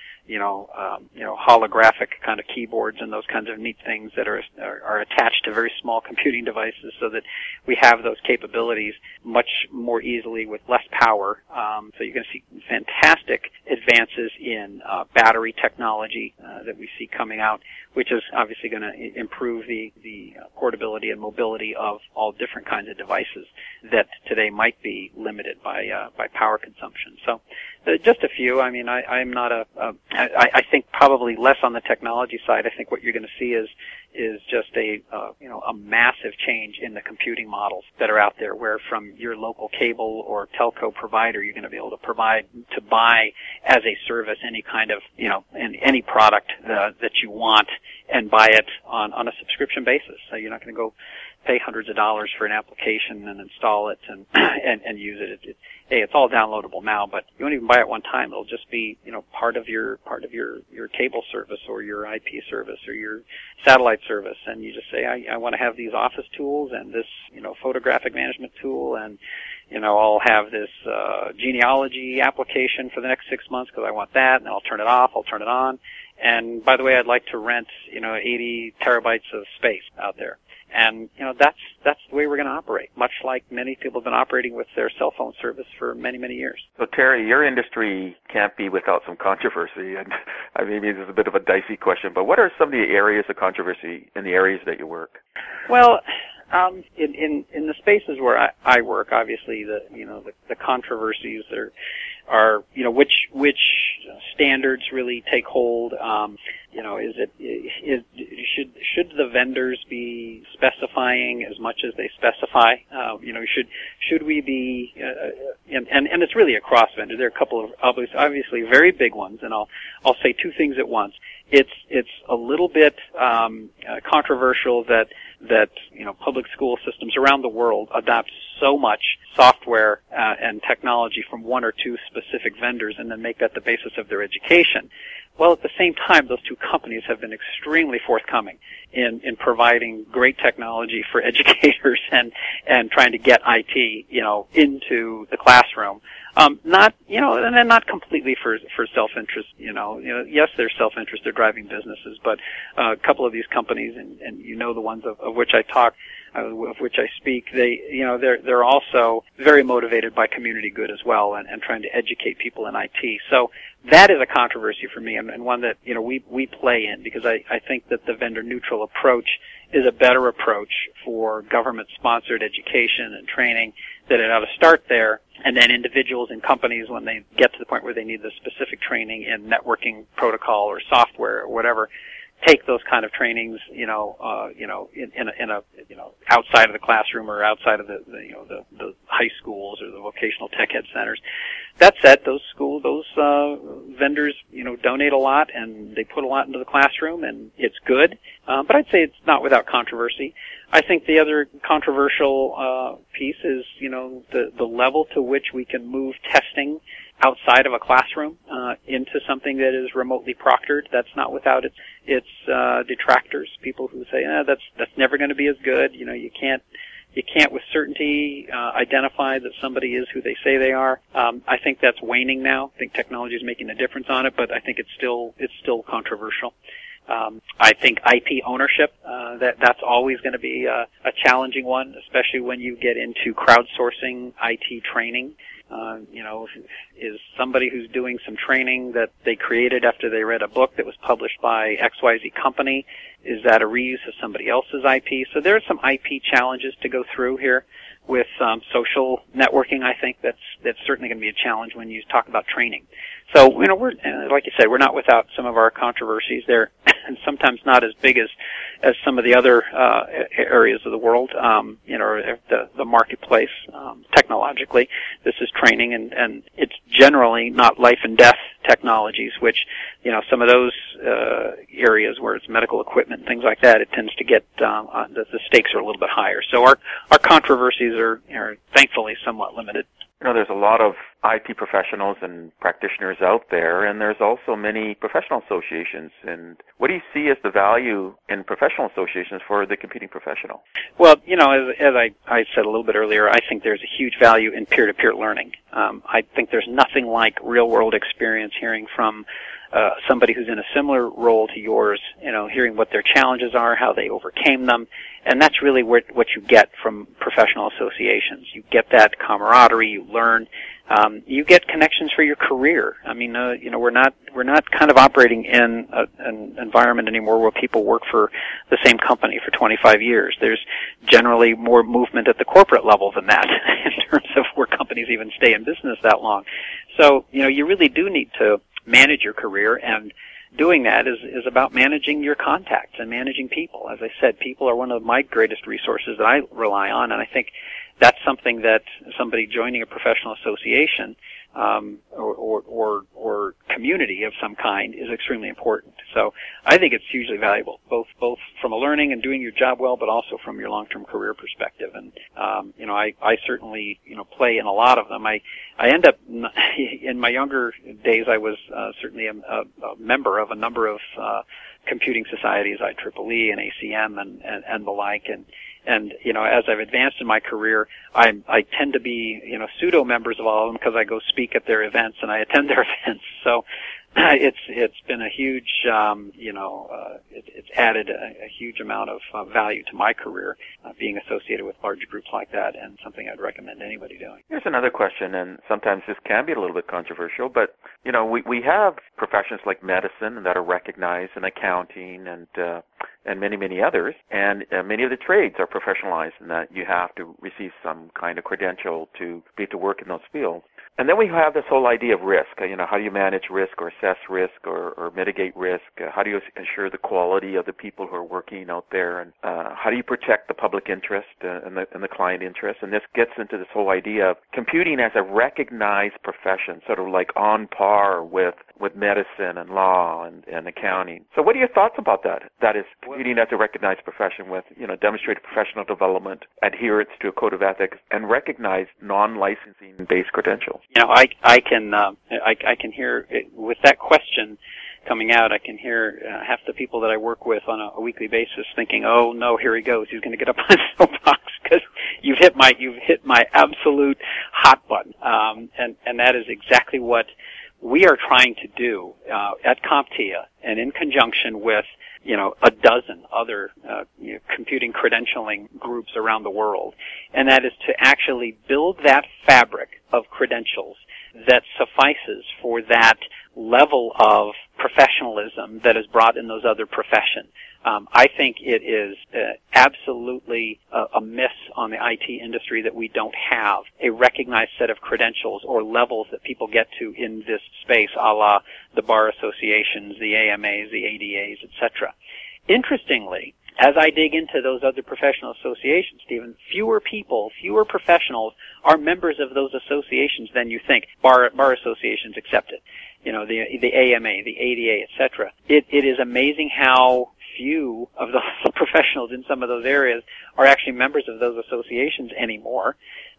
S2: holographic kind of keyboards and those kinds of neat things that are attached to very small computing devices, so that we have those capabilities much more easily with less power. So you're going to see fantastic advances in battery technology that we see coming out, which is obviously going to improve the portability and mobility of all different kinds of devices that today might be limited by power consumption. So just a few. I mean, I'm not I think probably less on the technology side. I think what you're going to see is just a massive change in the computing models that are out there, where from your local cable or telco provider, you're going to be able to buy as a service any kind of, any product that you want, and buy it on a subscription basis. So you're not going to go pay hundreds of dollars for an application and install it and use it. It's all downloadable now, but you won't even buy it one time. It'll just be, part of your cable service or your IP service or your satellite service. And you just say, I want to have these office tools and this, photographic management tool, and, I'll have this genealogy application for the next 6 months because I want that, and I'll turn it off, I'll turn it on. And by the way, I'd like to rent, 80 terabytes of space out there. And, that's the way we're going to operate, much like many people have been operating with their cell phone service for many, many years.
S1: So, Terry, your industry can't be without some controversy. And maybe this is a bit of a dicey question, but what are some of the areas of controversy in the areas that you work?
S2: Well, in the spaces where I work, obviously the controversies are which standards really take hold. Should the vendors be specifying as much as they specify? Should we be and it's really across vendors. There are a couple of obviously very big ones, and I'll say two things at once. It's a little bit controversial that public school systems around the world adopt so much software and technology from one or two specific vendors and then make that the basis of their education. Well, at the same time, those two companies have been extremely forthcoming in providing great technology for educators and trying to get IT, into the classroom. Not completely for self-interest, yes, there's self-interest, they're driving businesses, but a couple of these companies, and the ones of which I talk, of which I speak, they're also very motivated by community good as well, and trying to educate people in IT. So that is a controversy for me, and one that, we play in, because I think that the vendor neutral approach is a better approach for government-sponsored education and training that it ought to start there, and then individuals and companies, when they get to the point where they need the specific training in networking protocol or software or whatever, take those kind of trainings, in a outside of the classroom or outside of the high schools or the vocational tech ed centers. That said, those vendors, donate a lot and they put a lot into the classroom, and it's good. But I'd say it's not without controversy. I think the other controversial piece is, the level to which we can move testing outside of a classroom into something that is remotely proctored. That's not without its detractors, people who say, that's never going to be as good. You can't with certainty identify that somebody is who they say they are. I think that's waning now. I think technology is making a difference on it, but I think it's still controversial. I think IP ownership, that's always going to be a challenging one, especially when you get into crowdsourcing IT training. Is somebody who's doing some training that they created after they read a book that was published by XYZ company, is that a reuse of somebody else's IP? So there are some IP challenges to go through here with social networking. I think that's certainly going to be a challenge when you talk about training. So, we're, like you said, we're not without some of our controversies there, and sometimes not as big as some of the other areas of the world, the marketplace, technologically. This is training, and it's generally not life and death technologies, which, some of those areas where it's medical equipment, things like that, it tends to get, the stakes are a little bit higher. So our controversies are thankfully somewhat limited.
S1: There's a lot of IT professionals and practitioners out there, and there's also many professional associations. And what do you see as the value in professional associations for the computing professional?
S2: Well, as I said a little bit earlier, I think there's a huge value in peer-to-peer learning. I think there's nothing like real-world experience, hearing from somebody who's in a similar role to yours, hearing what their challenges are, how they overcame them. And that's really what you get from professional associations. You get that camaraderie, you learn, you get connections for your career. I mean, we're not kind of operating in an environment anymore where people work for the same company for 25 years. There's generally more movement at the corporate level than that in terms of where companies even stay in business that long. So, you really do need to manage your career, and doing that is about managing your contacts and managing people. As I said, people are one of my greatest resources that I rely on, and I think that's something that somebody joining a professional association or community of some kind is extremely important. So I think it's hugely valuable, both from a learning and doing your job well, but also from your long-term career perspective. And I certainly play in a lot of them. I end up in my younger days, I was certainly a member of a number of computing societies, IEEE and ACM and the like, and as I've advanced in my career, I tend to be, pseudo members of all of them because I go speak at their events and I attend their events. So it's been a huge, it's added a huge amount of value to my career, being associated with large groups like that, and something I'd recommend anybody doing.
S1: Here's another question, and sometimes this can be a little bit controversial, but we have professions like medicine that are recognized, in accounting, and many others, and many of the trades are professionalized in that you have to receive some kind of credential to be able to work in those fields. And then we have this whole idea of risk. How do you manage risk or assess risk or mitigate risk? How do you ensure the quality of the people who are working out there? And how do you protect the public interest and the client interest? And this gets into this whole idea of computing as a recognized profession, sort of like on par with medicine and law and accounting. So what are your thoughts about that? That is, computing as a recognized profession with, demonstrated professional development, adherence to a code of ethics, and recognized non-licensing-based credentials.
S2: I can hear with that question coming out. I can hear half the people that I work with on a weekly basis thinking, "Oh no, here he goes. He's going to get up on his soapbox because you've hit my absolute hot button." And that is exactly what we are trying to do at CompTIA, and in conjunction with a dozen other computing credentialing groups around the world, and that is to actually build that fabric of credentials that suffices for that level of professionalism that is brought in those other professions. I think it is absolutely a miss on the IT industry that we don't have a recognized set of credentials or levels that people get to in this space, a la the bar associations, the AMAs, the ADAs, etc. Interestingly, as I dig into those other professional associations, Stephen, fewer professionals are members of those associations than you think, bar associations accepted. You know, the AMA, the ADA, etc. It is amazing how few of the professionals in some of those areas are actually members of those associations anymore.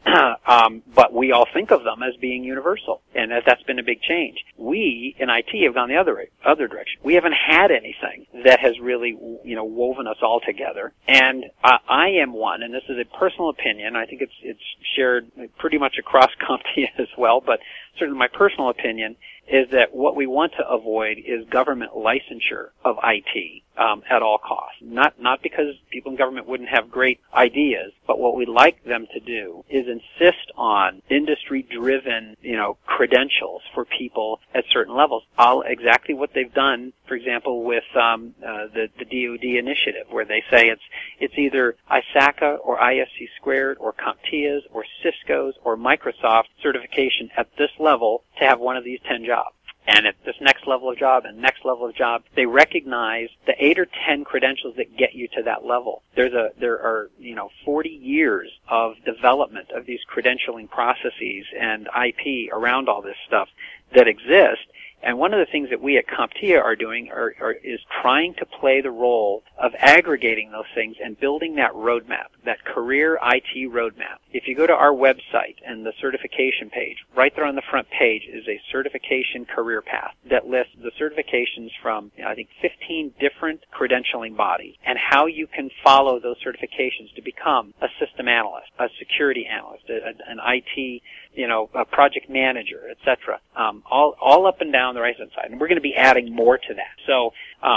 S2: But we all think of them as being universal, and that's been a big change. We in IT have gone the other direction. We haven't had anything that has really, woven us all together. And I am one, and this is a personal opinion. I think it's shared pretty much across CompTIA as well, but certainly my personal opinion is that what we want to avoid is government licensure of IT at all costs. Not because people in government wouldn't have great ideas, but what we'd like them to do is insist on industry-driven, credentials for people at certain levels. Exactly what they've done, for example, with the DoD initiative, where they say it's either ISACA or ISC squared or CompTIA's or Cisco's or Microsoft certification at this level to have one of these 10 jobs. And at this next level of job and next level of job, they recognize the 8 or 10 credentials that get you to that level. There are 40 years of development of these credentialing processes and IP around all this stuff that exist. And one of the things that we at CompTIA are doing is trying to play the role of aggregating those things and building that roadmap, that career IT roadmap. If you go to our website and the certification page, right there on the front page is a certification career path that lists the certifications from, 15 different credentialing bodies and how you can follow those certifications to become a system analyst, a security analyst, an IT, a project manager, etc. All up and down the right-hand side. And we're going to be adding more to that. So,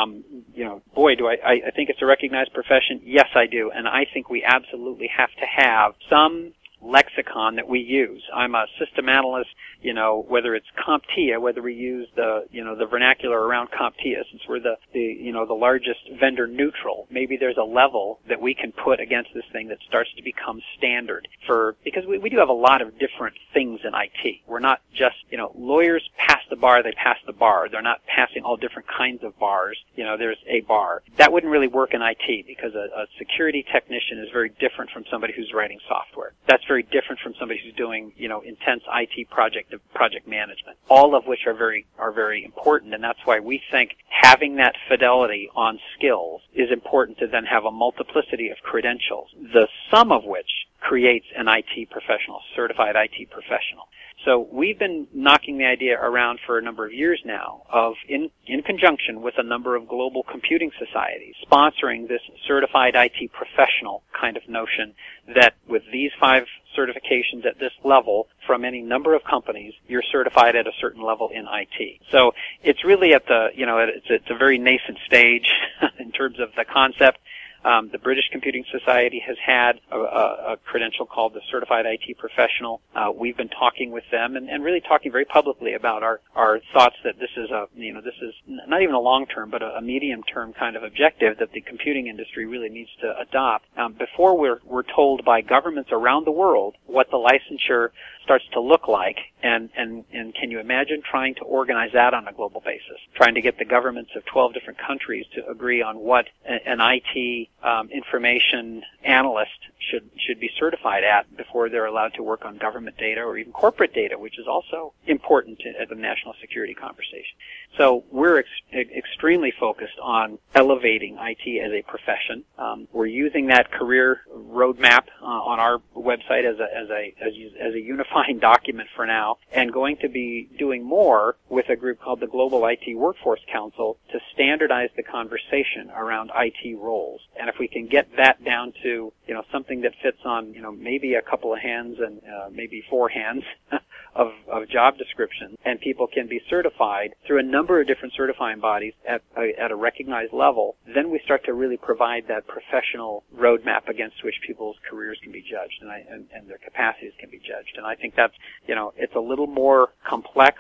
S2: do I think it's a recognized profession? Yes, I do. And I think we absolutely have to have some lexicon that we use. I'm a system analyst, whether it's CompTIA, whether we use the vernacular around CompTIA, since we're the largest vendor neutral, maybe there's a level that we can put against this thing that starts to become standard because we do have a lot of different things in IT. We're not just, lawyers pass the bar, they pass the bar. They're not passing all different kinds of bars. There's a bar. That wouldn't really work in IT because a security technician is very different from somebody who's writing software. That's very different from somebody who's doing, intense IT project management, all of which are very important. And that's why we think having that fidelity on skills is important to then have a multiplicity of credentials, the sum of which creates an IT professional, certified IT professional. So we've been knocking the idea around for a number of years now of, in conjunction with a number of global computing societies, sponsoring this certified IT professional kind of notion that with these 5 certifications at this level from any number of companies, you're certified at a certain level in IT. So it's really at the, it's a very nascent stage in terms of the concept. The British Computing Society has had a credential called the Certified IT Professional. We've been talking with them and really talking very publicly about our thoughts that this is this is not even a long-term, but a medium-term kind of objective that the computing industry really needs to adopt before we're told by governments around the world what the licensure starts to look like. And can you imagine trying to organize that on a global basis, trying to get the governments of 12 different countries to agree on what an IT information analyst should be certified at before they're allowed to work on government data or even corporate data, which is also important at the national security conversation. So we're extremely focused on elevating IT as a profession. We're using that career roadmap on our website as a unifying document for now, and going to be doing more with a group called the Global IT Workforce Council to standardize the conversation around IT roles. And if we can get that down to something that fits on maybe a couple of hands and maybe 4 hands of job descriptions, and people can be certified through a number of different certifying bodies at a recognized level, then we start to really provide that professional roadmap against which people's careers can be judged and their capacities can be judged. And I think that's, it's a little more complex.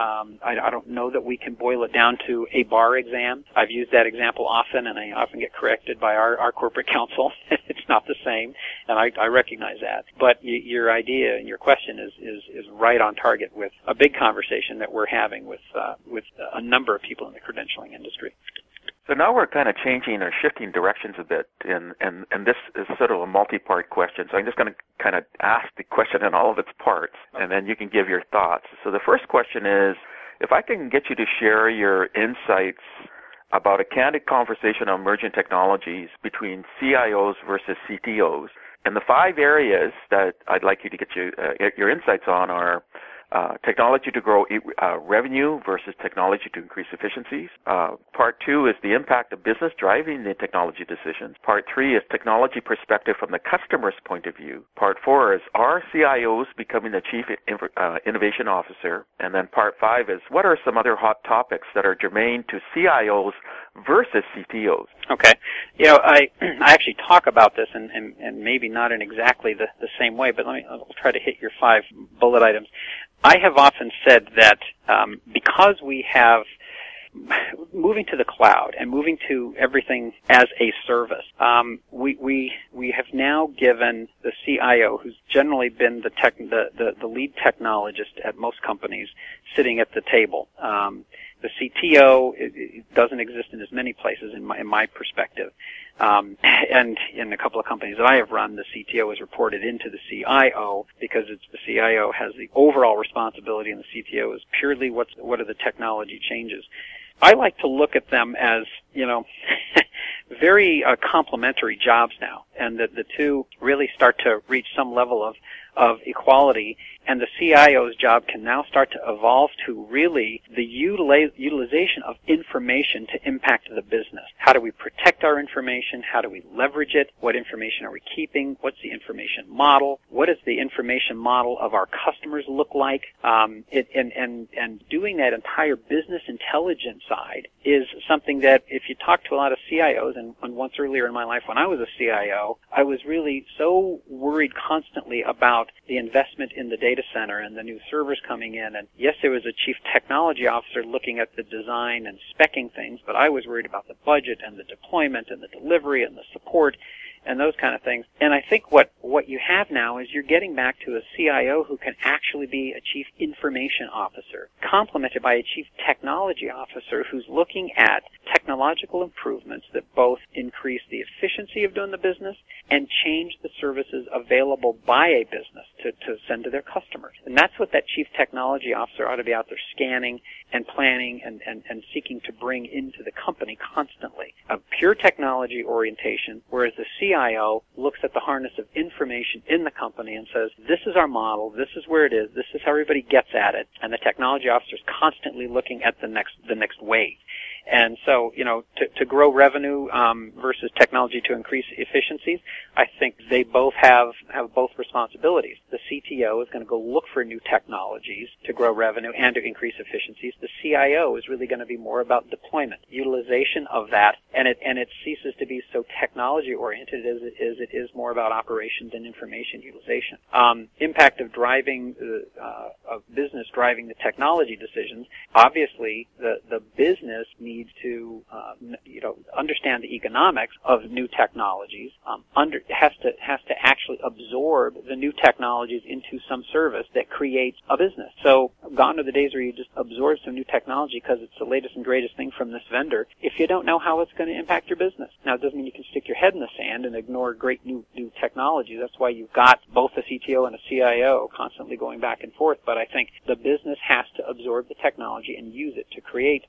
S2: I don't know that we can boil it down to a bar exam. I've used that example often, and I often get corrected by our corporate counsel. It's not the same, and I recognize that. But your idea and your question is right on target with a big conversation that we're having with a number of people in the credentialing industry.
S1: So now we're kind of changing or shifting directions a bit, and this is sort of a multi-part question. So I'm just going to kind of ask the question in all of its parts, and then you can give your thoughts. So the first question is, if I can get you to share your insights about a candid conversation on emerging technologies between CIOs versus CTOs, and the 5 areas that I'd like you to get your insights on are technology to grow revenue versus technology to increase efficiencies. Part 2 is the impact of business driving the technology decisions. Part 3 is technology perspective from the customer's point of view. Part 4 is, are CIOs becoming the chief innovation officer? And then part 5 is, what are some other hot topics that are germane to CIOs versus CTOs?
S2: Okay. I actually talk about this and maybe not in exactly the same way, but I'll try to hit your 5 bullet items. I have often said that because we have moving to the cloud and moving to everything as a service, we have now given the CIO, who's generally been the lead technologist at most companies, sitting at the table. The CTO it doesn't exist in as many places in my perspective. And in a couple of companies that I have run, the CTO is reported into the CIO because it's the CIO has the overall responsibility, and the CTO is purely what are the technology changes. I like to look at them as, very complementary jobs now, and that the two really start to reach some level of equality, and the CIO's job can now start to evolve to really the utilization of information to impact the business. How do we protect our information? How do we leverage it? What information are we keeping? What's the information model? What does the information model of our customers look like? And doing that entire business intelligence side is something that if you talk to a lot of CIOs, and once earlier in my life when I was a CIO, I was really so worried constantly about the investment in the data center and the new servers coming in. And yes, there was a chief technology officer looking at the design and speccing things, but I was worried about the budget and the deployment and the delivery and the support and those kind of things. And I think what you have now is you're getting back to a CIO who can actually be a chief information officer, complemented by a chief technology officer who's looking at technological improvements that both increase the efficiency of doing the business and change the services available by a business to send to their customers. And that's what that chief technology officer ought to be out there scanning and planning and seeking to bring into the company constantly. A pure technology orientation, whereas the CIO looks at the harness of information in the company and says, this is our model, this is where it is, this is how everybody gets at it, and the technology officer is constantly looking at the next wave. And so, to grow revenue versus technology to increase efficiencies, I think they both have both responsibilities. The CTO is going to go look for new technologies to grow revenue and to increase efficiencies. The CIO is really going to be more about deployment, utilization of that, and it ceases to be so technology oriented as it is more about operations and information utilization. Impact of driving of business driving the technology decisions. Obviously, the business needs to understand the economics of new technologies. Has to actually absorb the new technologies into some service that creates a business. So gone are the days where you just absorb some new technology because it's the latest and greatest thing from this vendor if you don't know how it's going to impact your business. Now, it doesn't mean you can stick your head in the sand and ignore great new technology. That's why you've got both a CTO and a CIO constantly going back and forth. But I think the business has to absorb the technology and use it to create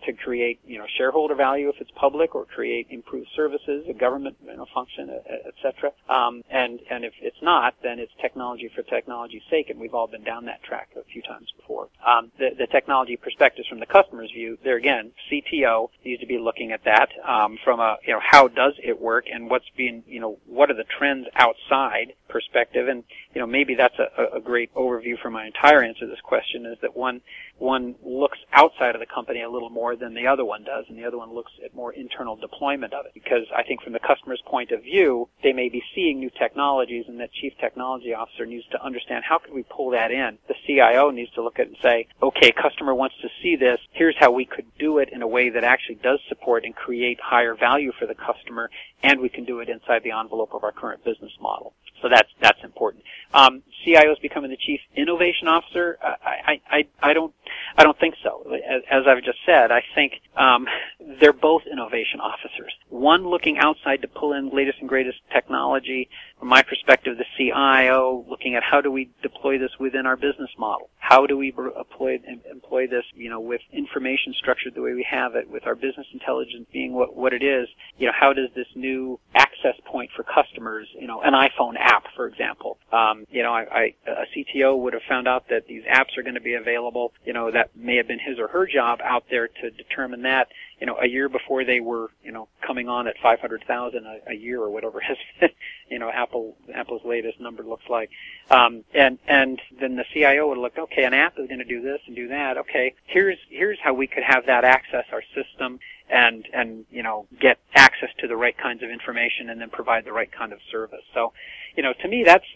S2: shareholder value if it's public, or create improved services, a government function, etc. And if it's not, then it's technology for technology's sake, and we've all been down that track a few times before. The technology perspectives from the customer's view, there again, CTO needs to be looking at that from a how does it work, and what are the trends outside perspective, and maybe that's a great overview for my entire answer to this question, is that one looks outside of the company a little more than the other one does, and the other one looks at more internal deployment of it. Because I think from the customer's point of view, they may be seeing new technologies, and that chief technology officer needs to understand how can we pull that in. The CIO needs to look at it and say, okay, customer wants to see this. Here's how we could do it in a way that actually does support and create higher value for the customer, and we can do it inside the envelope of our current business model. So that's important. CIOs becoming the chief innovation officer, I don't think so. As I've just said, I think they're both innovation officers. One looking outside to pull in latest and greatest technology. From my perspective, the CIO looking at how do we deploy this within our business model? How do we employ this, with information structured the way we have it, with our business intelligence being what it is? How does this new access point for customers, an iPhone app, for example, a CTO would have found out that these apps are going to be available, that may have been his or her job out there to determine that, a year before they were, coming on at 500,000 a year or whatever has been, Apple's latest number looks like. And then the CIO would look, okay, an app is going to do this and do that. Okay, here's how we could have that access our system and get access to the right kinds of information and then provide the right kind of service. So, to me, that's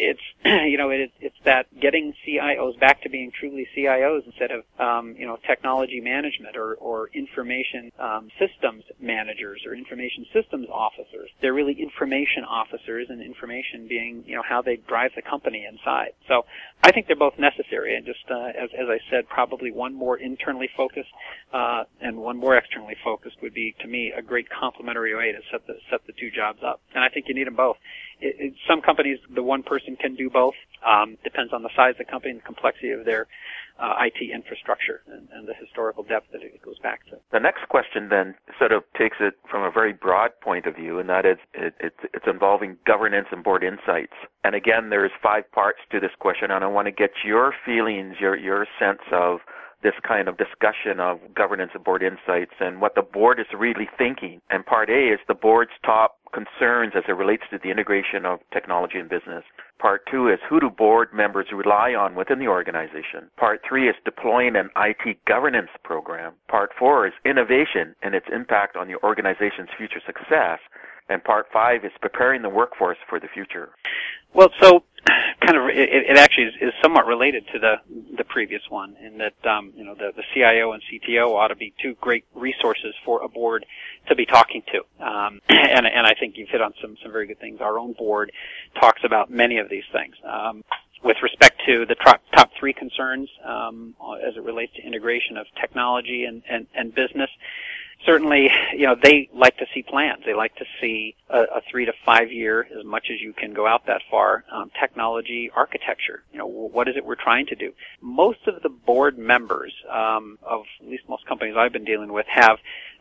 S2: it's that getting CIOs back to being truly CIOs instead of technology management or information systems managers or information systems officers. They're really information officers, and information being how they drive the company inside. So I think they're both necessary, and just as I said, probably one more internally focused and one more externally focused would be, to me, a great complementary way to set the two jobs up. And I think you need them both. Some companies, the one person can do both. Depends on the size of the company and the complexity of their IT infrastructure and the historical depth that it goes back to.
S1: The next question then sort of takes it from a very broad point of view, and that is it's involving governance and board insights. And again, there's 5 parts to this question, and I want to get your feelings, your sense of this kind of discussion of governance and board insights and what the board is really thinking. And part A is the board's top concerns as it relates to the integration of technology and business. Part 2 is who do board members rely on within the organization. Part 3 is deploying an IT governance program. Part 4 is innovation and its impact on the organization's future success. And Part 5 is preparing the workforce for the future.
S2: Well, so kind of it actually is somewhat related to the previous one in that the CIO and CTO ought to be 2 great resources for a board to be talking to, and I think you've hit on some very good things. Our own board talks about many of these things. With respect to the top 3 concerns as it relates to integration of technology and business. Certainly, they like to see plans. They like to see a 3 to 5 year, as much as you can go out that far, technology architecture. What is it we're trying to do? Most of the board members of at least most companies I've been dealing with have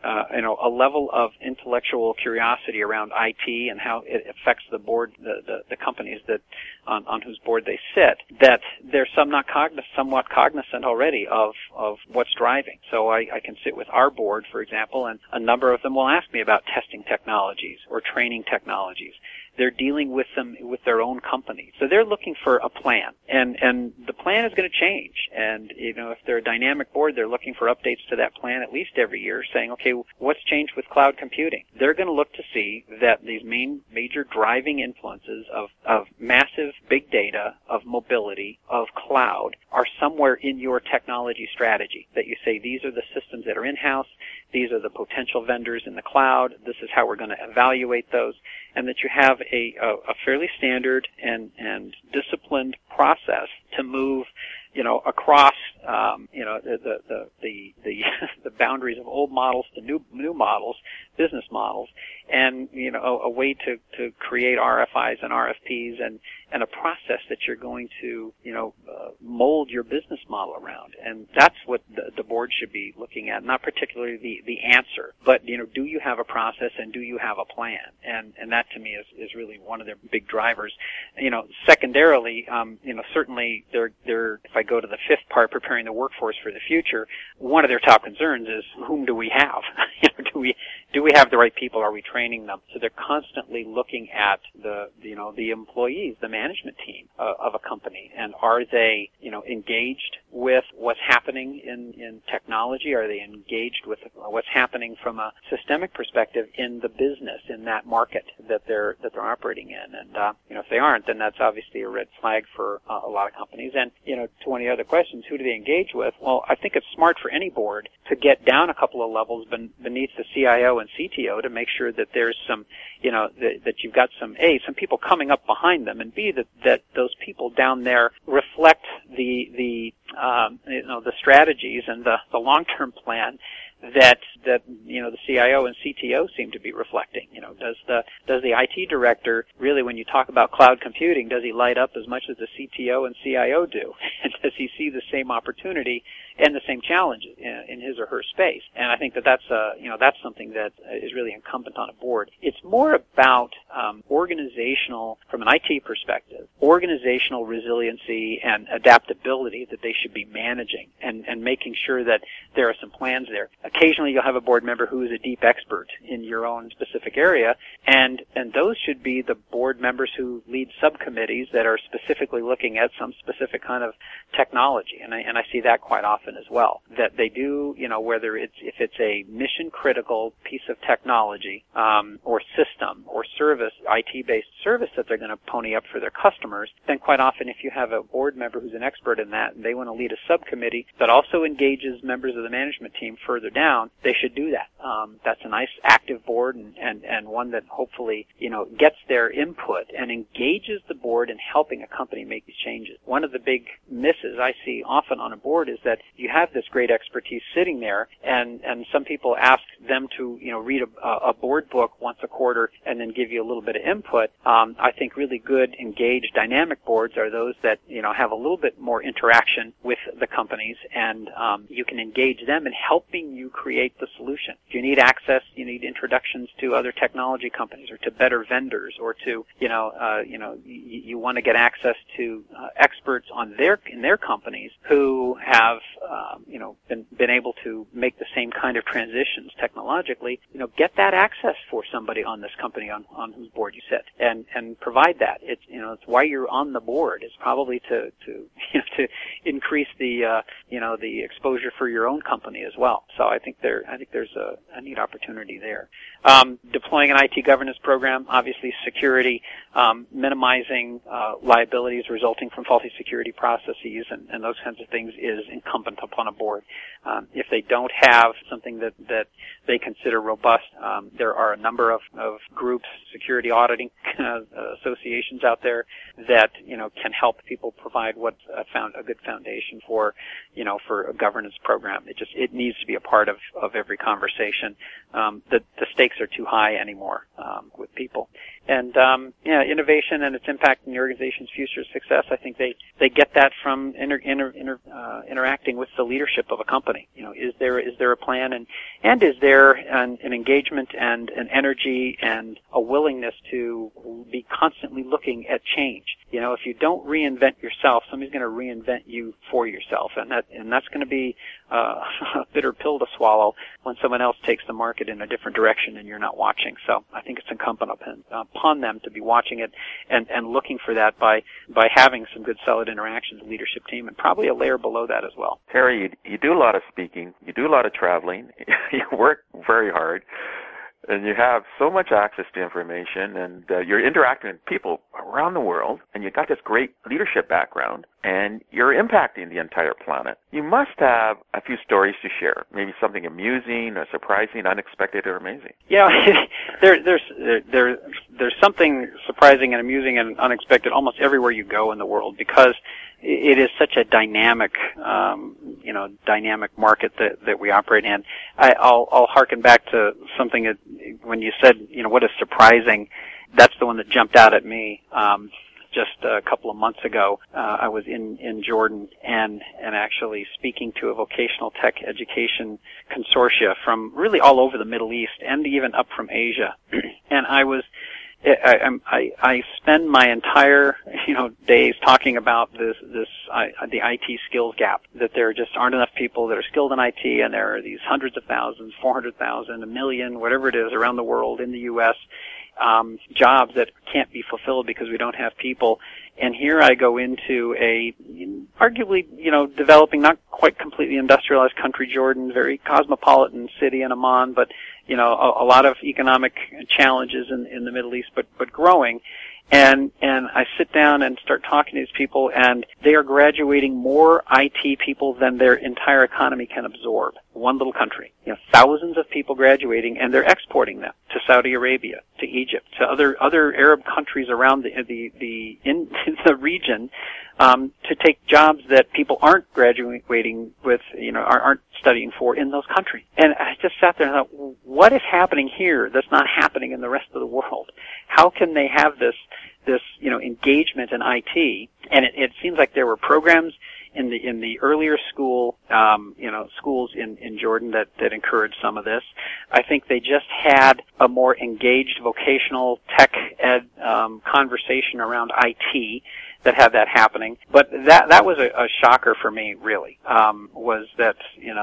S2: a level of intellectual curiosity around IT and how it affects the board, the companies that on whose board they sit, that they're somewhat cognizant already of what's driving. So I can sit with our board, for example, and a number of them will ask me about testing technologies or training technologies. They're dealing with them with their own company. So they're looking for a plan. And the plan is going to change. And, if they're a dynamic board, they're looking for updates to that plan at least every year, saying, okay, what's changed with cloud computing? They're going to look to see that these major driving influences of massive big data, of mobility, of cloud are somewhere in your technology strategy. That you say, these are the systems that are in-house, these are the potential vendors in the cloud, this is how we're going to evaluate those, and that you have a fairly standard and disciplined process to move, across, the boundaries of old models to new models, business models, and, a way to create RFIs and RFPs and a process that you're going to, mold your business model around. And that's what the board should be looking at, not particularly the answer, but, do you have a process and do you have a plan? And that to me is really one of their big drivers. Secondarily, certainly if I go to the 5th part, preparing the workforce for the future, one of their top concerns is whom do we have? do we have the right people? Are we training them? So they're constantly looking at the employees, the management team of a company, and are they, engaged with what's happening in technology? Are they engaged with what's happening from a systemic perspective in the business, in that market that they're operating in? And if they aren't, then that's obviously a red flag for a lot of companies. And to one of the other questions, who do they engage with? Well, I think it's smart for any board to get down a couple of levels beneath the CIO and CTO to make sure that there's some, that you've got some people coming up behind them, and B, that those people down there reflect the strategies and the long-term plan that the CIO and CTO seem to be reflecting. Does the IT director really, when you talk about cloud computing, does he light up as much as the CTO and CIO do? And does he see the same opportunity and the same challenges in his or her space? And I think that's something that is really incumbent on a board. It's more about organizational, from an IT perspective, organizational resiliency and adaptability that they should be managing, and making sure that there are some plans there. Occasionally you'll have a board member who is a deep expert in your own specific area, and those should be the board members who lead subcommittees that are specifically looking at some specific kind of technology. And I see that quite often as well, that they do, whether if it's a mission critical piece of technology or system or service, IT-based service that they're going to pony up for their customers, then quite often if you have a board member who's an expert in that and they want to lead a subcommittee that also engages members of the management team further down, they should do that. That's a nice active board and one that hopefully, gets their input and engages the board in helping a company make these changes. One of the big misses I see often on a board is that you have this great expertise sitting there, and some people ask them to, read a board book once a quarter and then give you a little bit of input. I think really good, engaged, dynamic boards are those that, have a little bit more interaction with the companies, and you can engage them in helping you create the solution. If you need access, you need introductions to other technology companies or to better vendors, or to, you want to get access to experts in their companies who have, been able to make the same kind of transitions technologically. Get that access for somebody on this company on whose board you sit, and provide that. It's it's why you're on the board. It's probably to increase the the exposure for your own company as well. So I think there's a neat opportunity there. Deploying an IT governance program, obviously security, minimizing liabilities resulting from faulty security processes and those kinds of things is incumbent upon a board. If they don't have something that they consider robust, there are a number of groups, security auditing associations out there that can help people provide what's a good foundation for a governance program. It needs to be a part of every conversation. The stakes are too high anymore with people. And innovation and its impact in the organization's future success, I think they get that from interacting with the leadership of a company. Is there a plan, and is there an engagement and an energy and a willingness to be constantly looking at change? If you don't reinvent yourself, somebody's going to reinvent you for yourself, and that's going to be a bitter pill to swallow when someone else takes the market in a different direction and you're not watching. So I think it's incumbent upon them to be watching it and looking for that by having some good solid interactions with the leadership team, and probably a layer below that as well.
S1: Terry, you do a lot of speaking, you do a lot of traveling, you work very hard, and you have so much access to information, and you're interacting with people around the world, and you've got this great leadership background, and you're impacting the entire planet. You must have a few stories to share, maybe something amusing or surprising, unexpected, or amazing.
S2: Yeah, there's something surprising and amusing and unexpected almost everywhere you go in the world, because it is such a dynamic, dynamic market that we operate in. I'll harken back to something that when you said, what is surprising, that's the one that jumped out at me. Just a couple of months ago, I was in Jordan and actually speaking to a vocational tech education consortia from really all over the Middle East and even up from Asia. And I was I spend my entire days talking about the IT skills gap, that there just aren't enough people that are skilled in IT, and there are these hundreds of thousands, 400,000, a million, whatever it is around the world in the U.S. Jobs that can't be fulfilled because we don't have people. And here I go into a arguably, developing, not quite completely industrialized country, Jordan, very cosmopolitan city in Amman, but, a lot of economic challenges in the Middle East, but growing. And I sit down and start talking to these people, and they are graduating more IT people than their entire economy can absorb. One little country. Thousands of people graduating, and they're exporting them to Saudi Arabia, to Egypt, to other Arab countries around in the region, to take jobs that people aren't graduating with, aren't studying for in those countries. And I just sat there and thought, what is happening here that's not happening in the rest of the world? How can they have this engagement in IT? And it seems like there were programs in the earlier schools in Jordan that encouraged some of this. I think they just had a more engaged vocational tech ed conversation around IT that had that happening. But that was a shocker for me, really, was that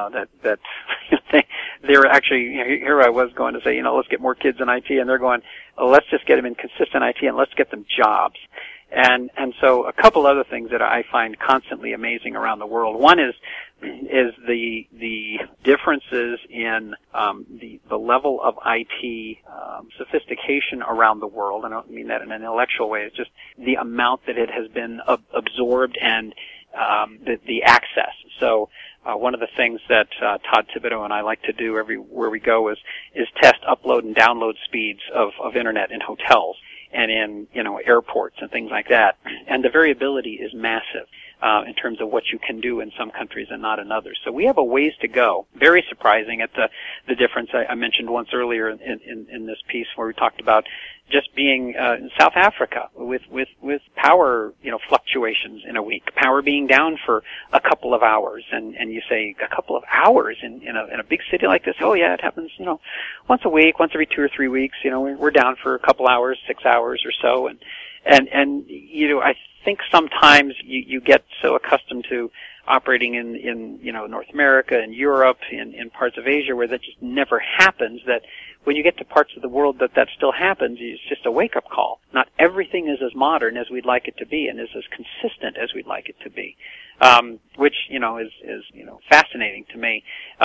S2: they were actually, here I was going to say, let's get more kids in IT, and they're going, let's just get them in consistent IT and let's get them jobs. And so a couple other things that I find constantly amazing around the world. One is the differences in the level of IT sophistication around the world. I don't mean that in an intellectual way. It's just the amount that it has been absorbed and the access. So one of the things that Todd Thibodeau and I like to do everywhere we go is test upload and download speeds of internet in hotels and in airports and things like that. And the variability is massive in terms of what you can do in some countries and not in others. So we have a ways to go. Very surprising at the difference I mentioned once earlier in this piece where we talked about just being in South Africa with power fluctuations in a week, power being down for a couple of hours, and you say a couple of hours in a big city like this. Oh yeah, it happens once a week, once every 2 or 3 weeks. We're down for a couple hours, 6 hours or so, and I think sometimes you get so accustomed to operating in North America and Europe, in parts of Asia where that just never happens, that when you get to parts of the world that still happens, it's just a wake-up call. Not everything is as modern as we'd like it to be and is as consistent as we'd like it to be, which, is fascinating to me.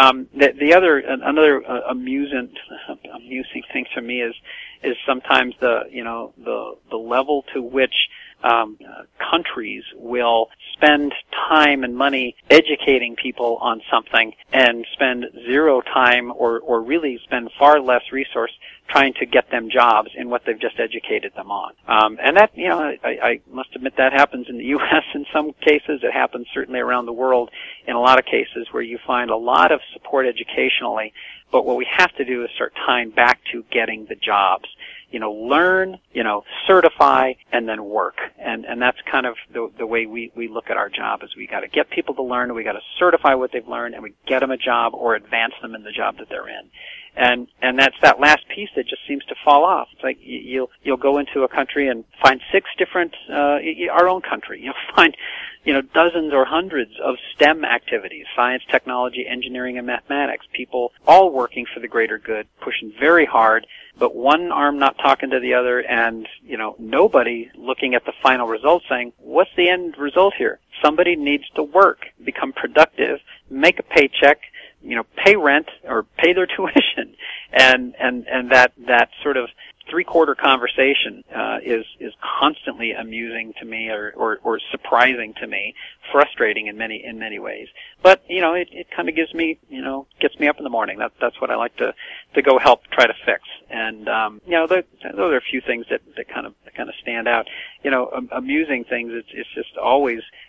S2: Another amusing thing to me is sometimes the level to which countries will spend time and money educating people on something and spend zero time or really spend far less resource trying to get them jobs in what they've just educated them on. And that, I must admit that happens in the U.S. in some cases. It happens certainly around the world in a lot of cases where you find a lot of support educationally, but what we have to do is start tying back to getting the jobs. Learn, certify, and then work. And that's kind of the way we look at our job, is we got to get people to learn, we got to certify what they've learned, and we get them a job or advance them in the job that they're in. And that's that last piece that just seems to fall off. It's like you'll go into a country and find 6 different, our own country, you'll find, dozens or hundreds of STEM activities, science, technology, engineering, and mathematics, people all working for the greater good, pushing very hard, but one arm not talking to the other, and, nobody looking at the final result saying, what's the end result here? Somebody needs to work, become productive, make a paycheck, pay rent or pay their tuition, and that sort of 3/4 conversation is constantly amusing to me or surprising to me, frustrating in many ways. But it kind of gets me up in the morning. That's what I like to go help try to fix. And those are a few things that kind of stand out. Amusing things. It's just always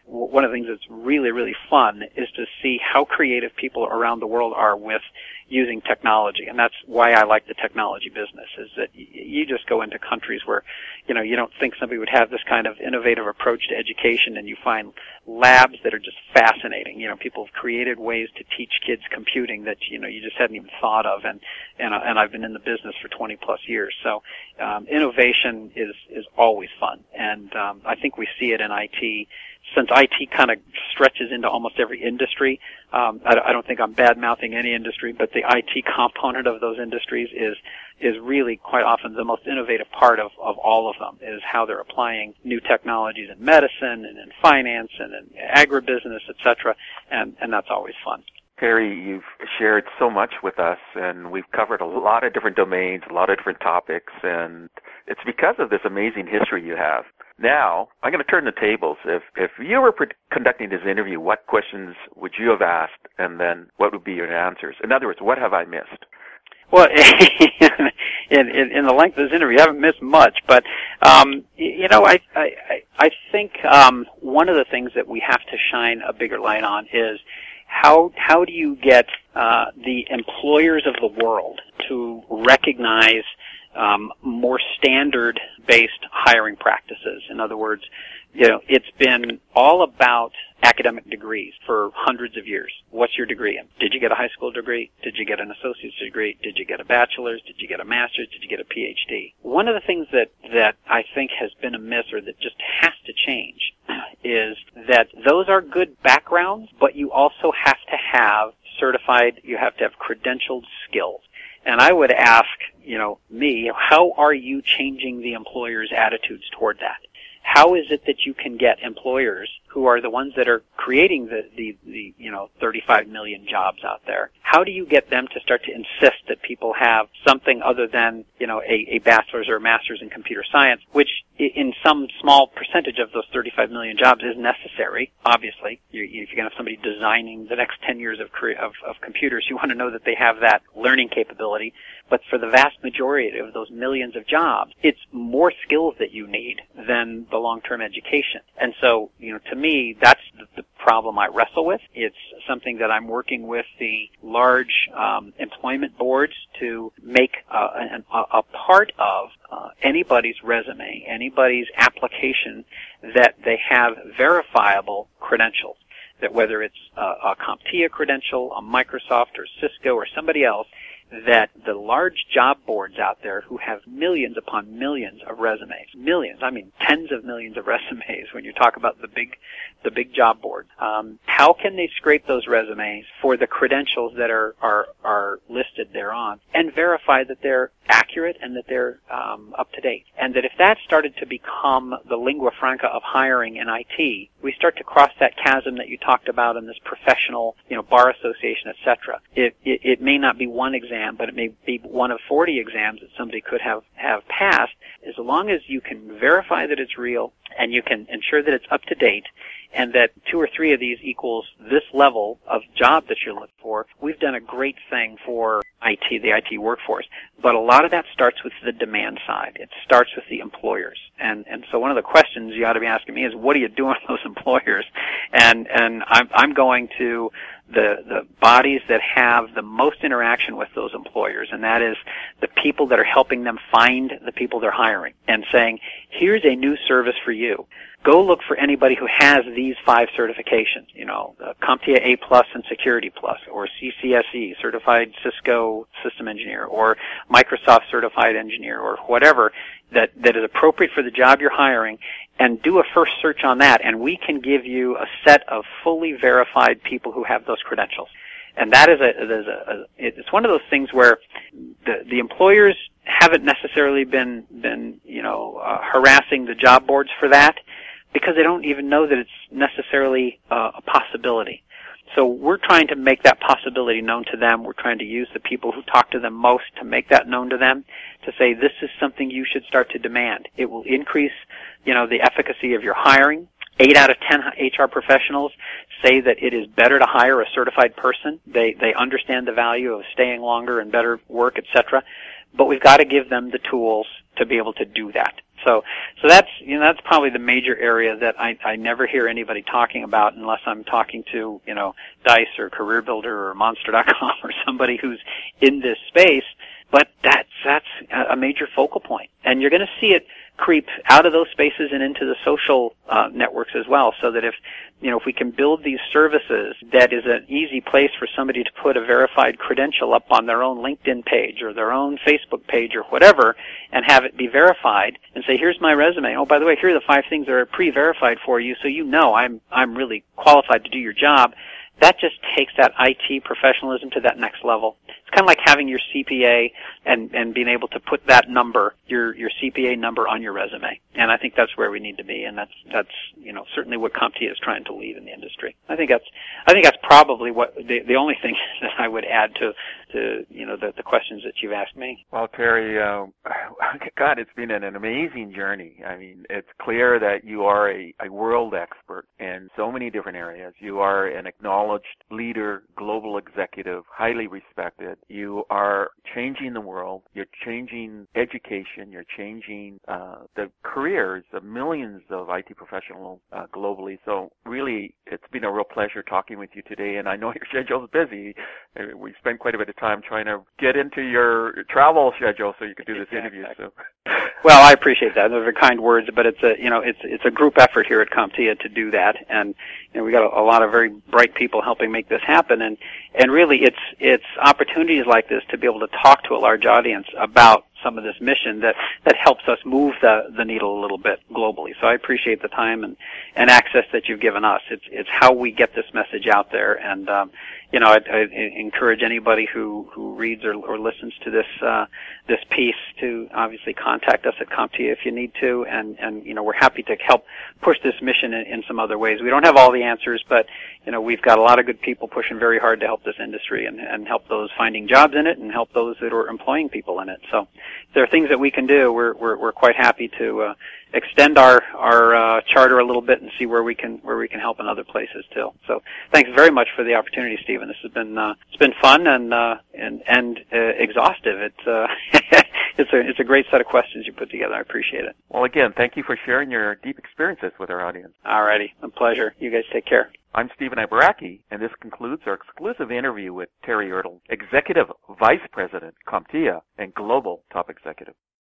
S2: one of the things that's really, really fun is to see how creative people around the world are with using technology. And that's why I like the technology business, is that you just go into countries where, you don't think somebody would have this kind of innovative approach to education, and you find labs that are just fascinating. People have created ways to teach kids computing that, you just hadn't even thought of. And I've been in the business for 20 plus years. So, innovation is always fun. And, I think we see it in IT. Since IT kind of stretches into almost every industry, I don't think I'm bad-mouthing any industry, but the IT component of those industries is really quite often the most innovative part of all of them, is how they're applying new technologies in medicine and in finance and in agribusiness, et cetera, and that's always fun.
S1: Terry, you've shared so much with us, and we've covered a lot of different domains, a lot of different topics, and it's because of this amazing history you have. Now, I'm going to turn the tables. If you were conducting this interview, what questions would you have asked, and then what would be your answers? In other words, what have I missed?
S2: Well, in the length of this interview, you haven't missed much, but I think one of the things that we have to shine a bigger light on is how do you get the employers of the world to recognize more standard-based hiring practices. In other words, it's been all about academic degrees for hundreds of years. What's your degree in? Did you get a high school degree? Did you get an associate's degree? Did you get a bachelor's? Did you get a master's? Did you get a PhD? One of the things that I think has been amiss, or that just has to change, is that those are good backgrounds, but you also have to have you have to have credentialed skills. And I would ask, me, how are you changing the employer's attitudes toward that? How is it that you can get employers who are the ones that are creating the 35 million jobs out there? How do you get them to start to insist that people have something other than, a bachelor's or a master's in computer science, which in some small percentage of those 35 million jobs is necessary, obviously. If you're going to have somebody designing the next 10 years of computers, you want to know that they have that learning capability. But for the vast majority of those millions of jobs, it's more skills that you need than the long-term education. And so, to me, that's the problem I wrestle with. It's something that I'm working with the large employment boards to make a part of anybody's resume, anybody's application, that they have verifiable credentials. That whether it's a CompTIA credential, a Microsoft or Cisco or somebody else, that the large job boards out there who have millions upon millions of resumes, millions, I mean tens of millions of resumes when you talk about the big job board, how can they scrape those resumes for the credentials that are listed thereon and verify that they're accurate and that they're up to date? And that if that started to become the lingua franca of hiring in IT, we start to cross that chasm that you talked about in this professional, bar association, etc. It may not be one exam, but it may be one of 40 exams that somebody could have passed, as long as you can verify that it's real and you can ensure that it's up to date, and that 2 or 3 of these equals this level of job that you're looking for. We've done a great thing for IT, the IT workforce. But a lot of that starts with the demand side. It starts with the employers. And so one of the questions you ought to be asking me is, what are you doing with those employers? And I'm going to the bodies that have the most interaction with those employers, and that is the people that are helping them find the people they're hiring, and saying, here's a new service for you. Go look for anybody who has these 5 certifications, CompTIA A+ and Security Plus, or CCSE, Certified Cisco System Engineer, or Microsoft Certified Engineer, or whatever that is appropriate for the job you're hiring, and do a first search on that, and we can give you a set of fully verified people who have those credentials. And that is it's one of those things where the employers haven't necessarily been harassing the job boards for that, because they don't even know that it's necessarily a possibility. So we're trying to make that possibility known to them. We're trying to use the people who talk to them most to make that known to them, to say this is something you should start to demand. It will increase, the efficacy of your hiring. 8 out of 10 HR professionals say that it is better to hire a certified person. They understand the value of staying longer and better work, etc. But we've got to give them the tools to be able to do that. So that's that's probably the major area that I never hear anybody talking about unless I'm talking to Dice or CareerBuilder or Monster.com or somebody who's in this space. But that's a major focal point, and you're going to see it creep out of those spaces and into the social networks as well, so that if we can build these services that is an easy place for somebody to put a verified credential up on their own LinkedIn page or their own Facebook page or whatever and have it be verified and say, here's my resume. Oh, by the way, here are the 5 things that are pre-verified for you, so I'm really qualified to do your job. That just takes that IT professionalism to that next level. It's kind of like having your CPA and being able to put that number, your CPA number, on your resume. And I think that's where we need to be, and that's certainly what CompTIA is trying to lead in the industry. I think that's probably what the only thing that I would add to the questions that you've asked me.
S1: Well, Terry, God, it's been an amazing journey. I mean, it's clear that you are a world expert in so many different areas. You are an acknowledged leader, global executive, highly respected. You are changing the world. You're changing education. You're changing the careers of millions of IT professionals globally. So really, it's been a real pleasure talking with you today, and I know your schedule's busy. We spent quite a bit of time trying to get into your travel schedule so you could do this interview. So.
S2: Well, I appreciate that. Those are kind words, but it's a group effort here at CompTIA to do that, and we got a lot of very bright people helping make this happen, and really it's opportunities like this to be able to talk to a large audience about some of this mission that helps us move the needle a little bit globally. So I appreciate the time and access that you've given us. It's how we get this message out there, and I encourage anybody who reads or listens to this piece to obviously contact us at CompTIA if you need to, and we're happy to help push this mission in some other ways. We don't have all the answers, but we've got a lot of good people pushing very hard to help this industry and help those finding jobs in it and help those that are employing people in it. So if there are things that we can do, we're quite happy to extend our charter a little bit and see where we can help in other places too. So thanks very much for the opportunity, Stephen. This has been fun and exhaustive. It's a great set of questions you put together. I appreciate it.
S1: Well, again, thank you for sharing your deep experiences with our audience.
S2: All righty, a pleasure. You guys take care.
S1: I'm Stephen Ibaraki, and this concludes our exclusive interview with Terry Ertl, Executive Vice President, CompTIA, and Global Top Executive.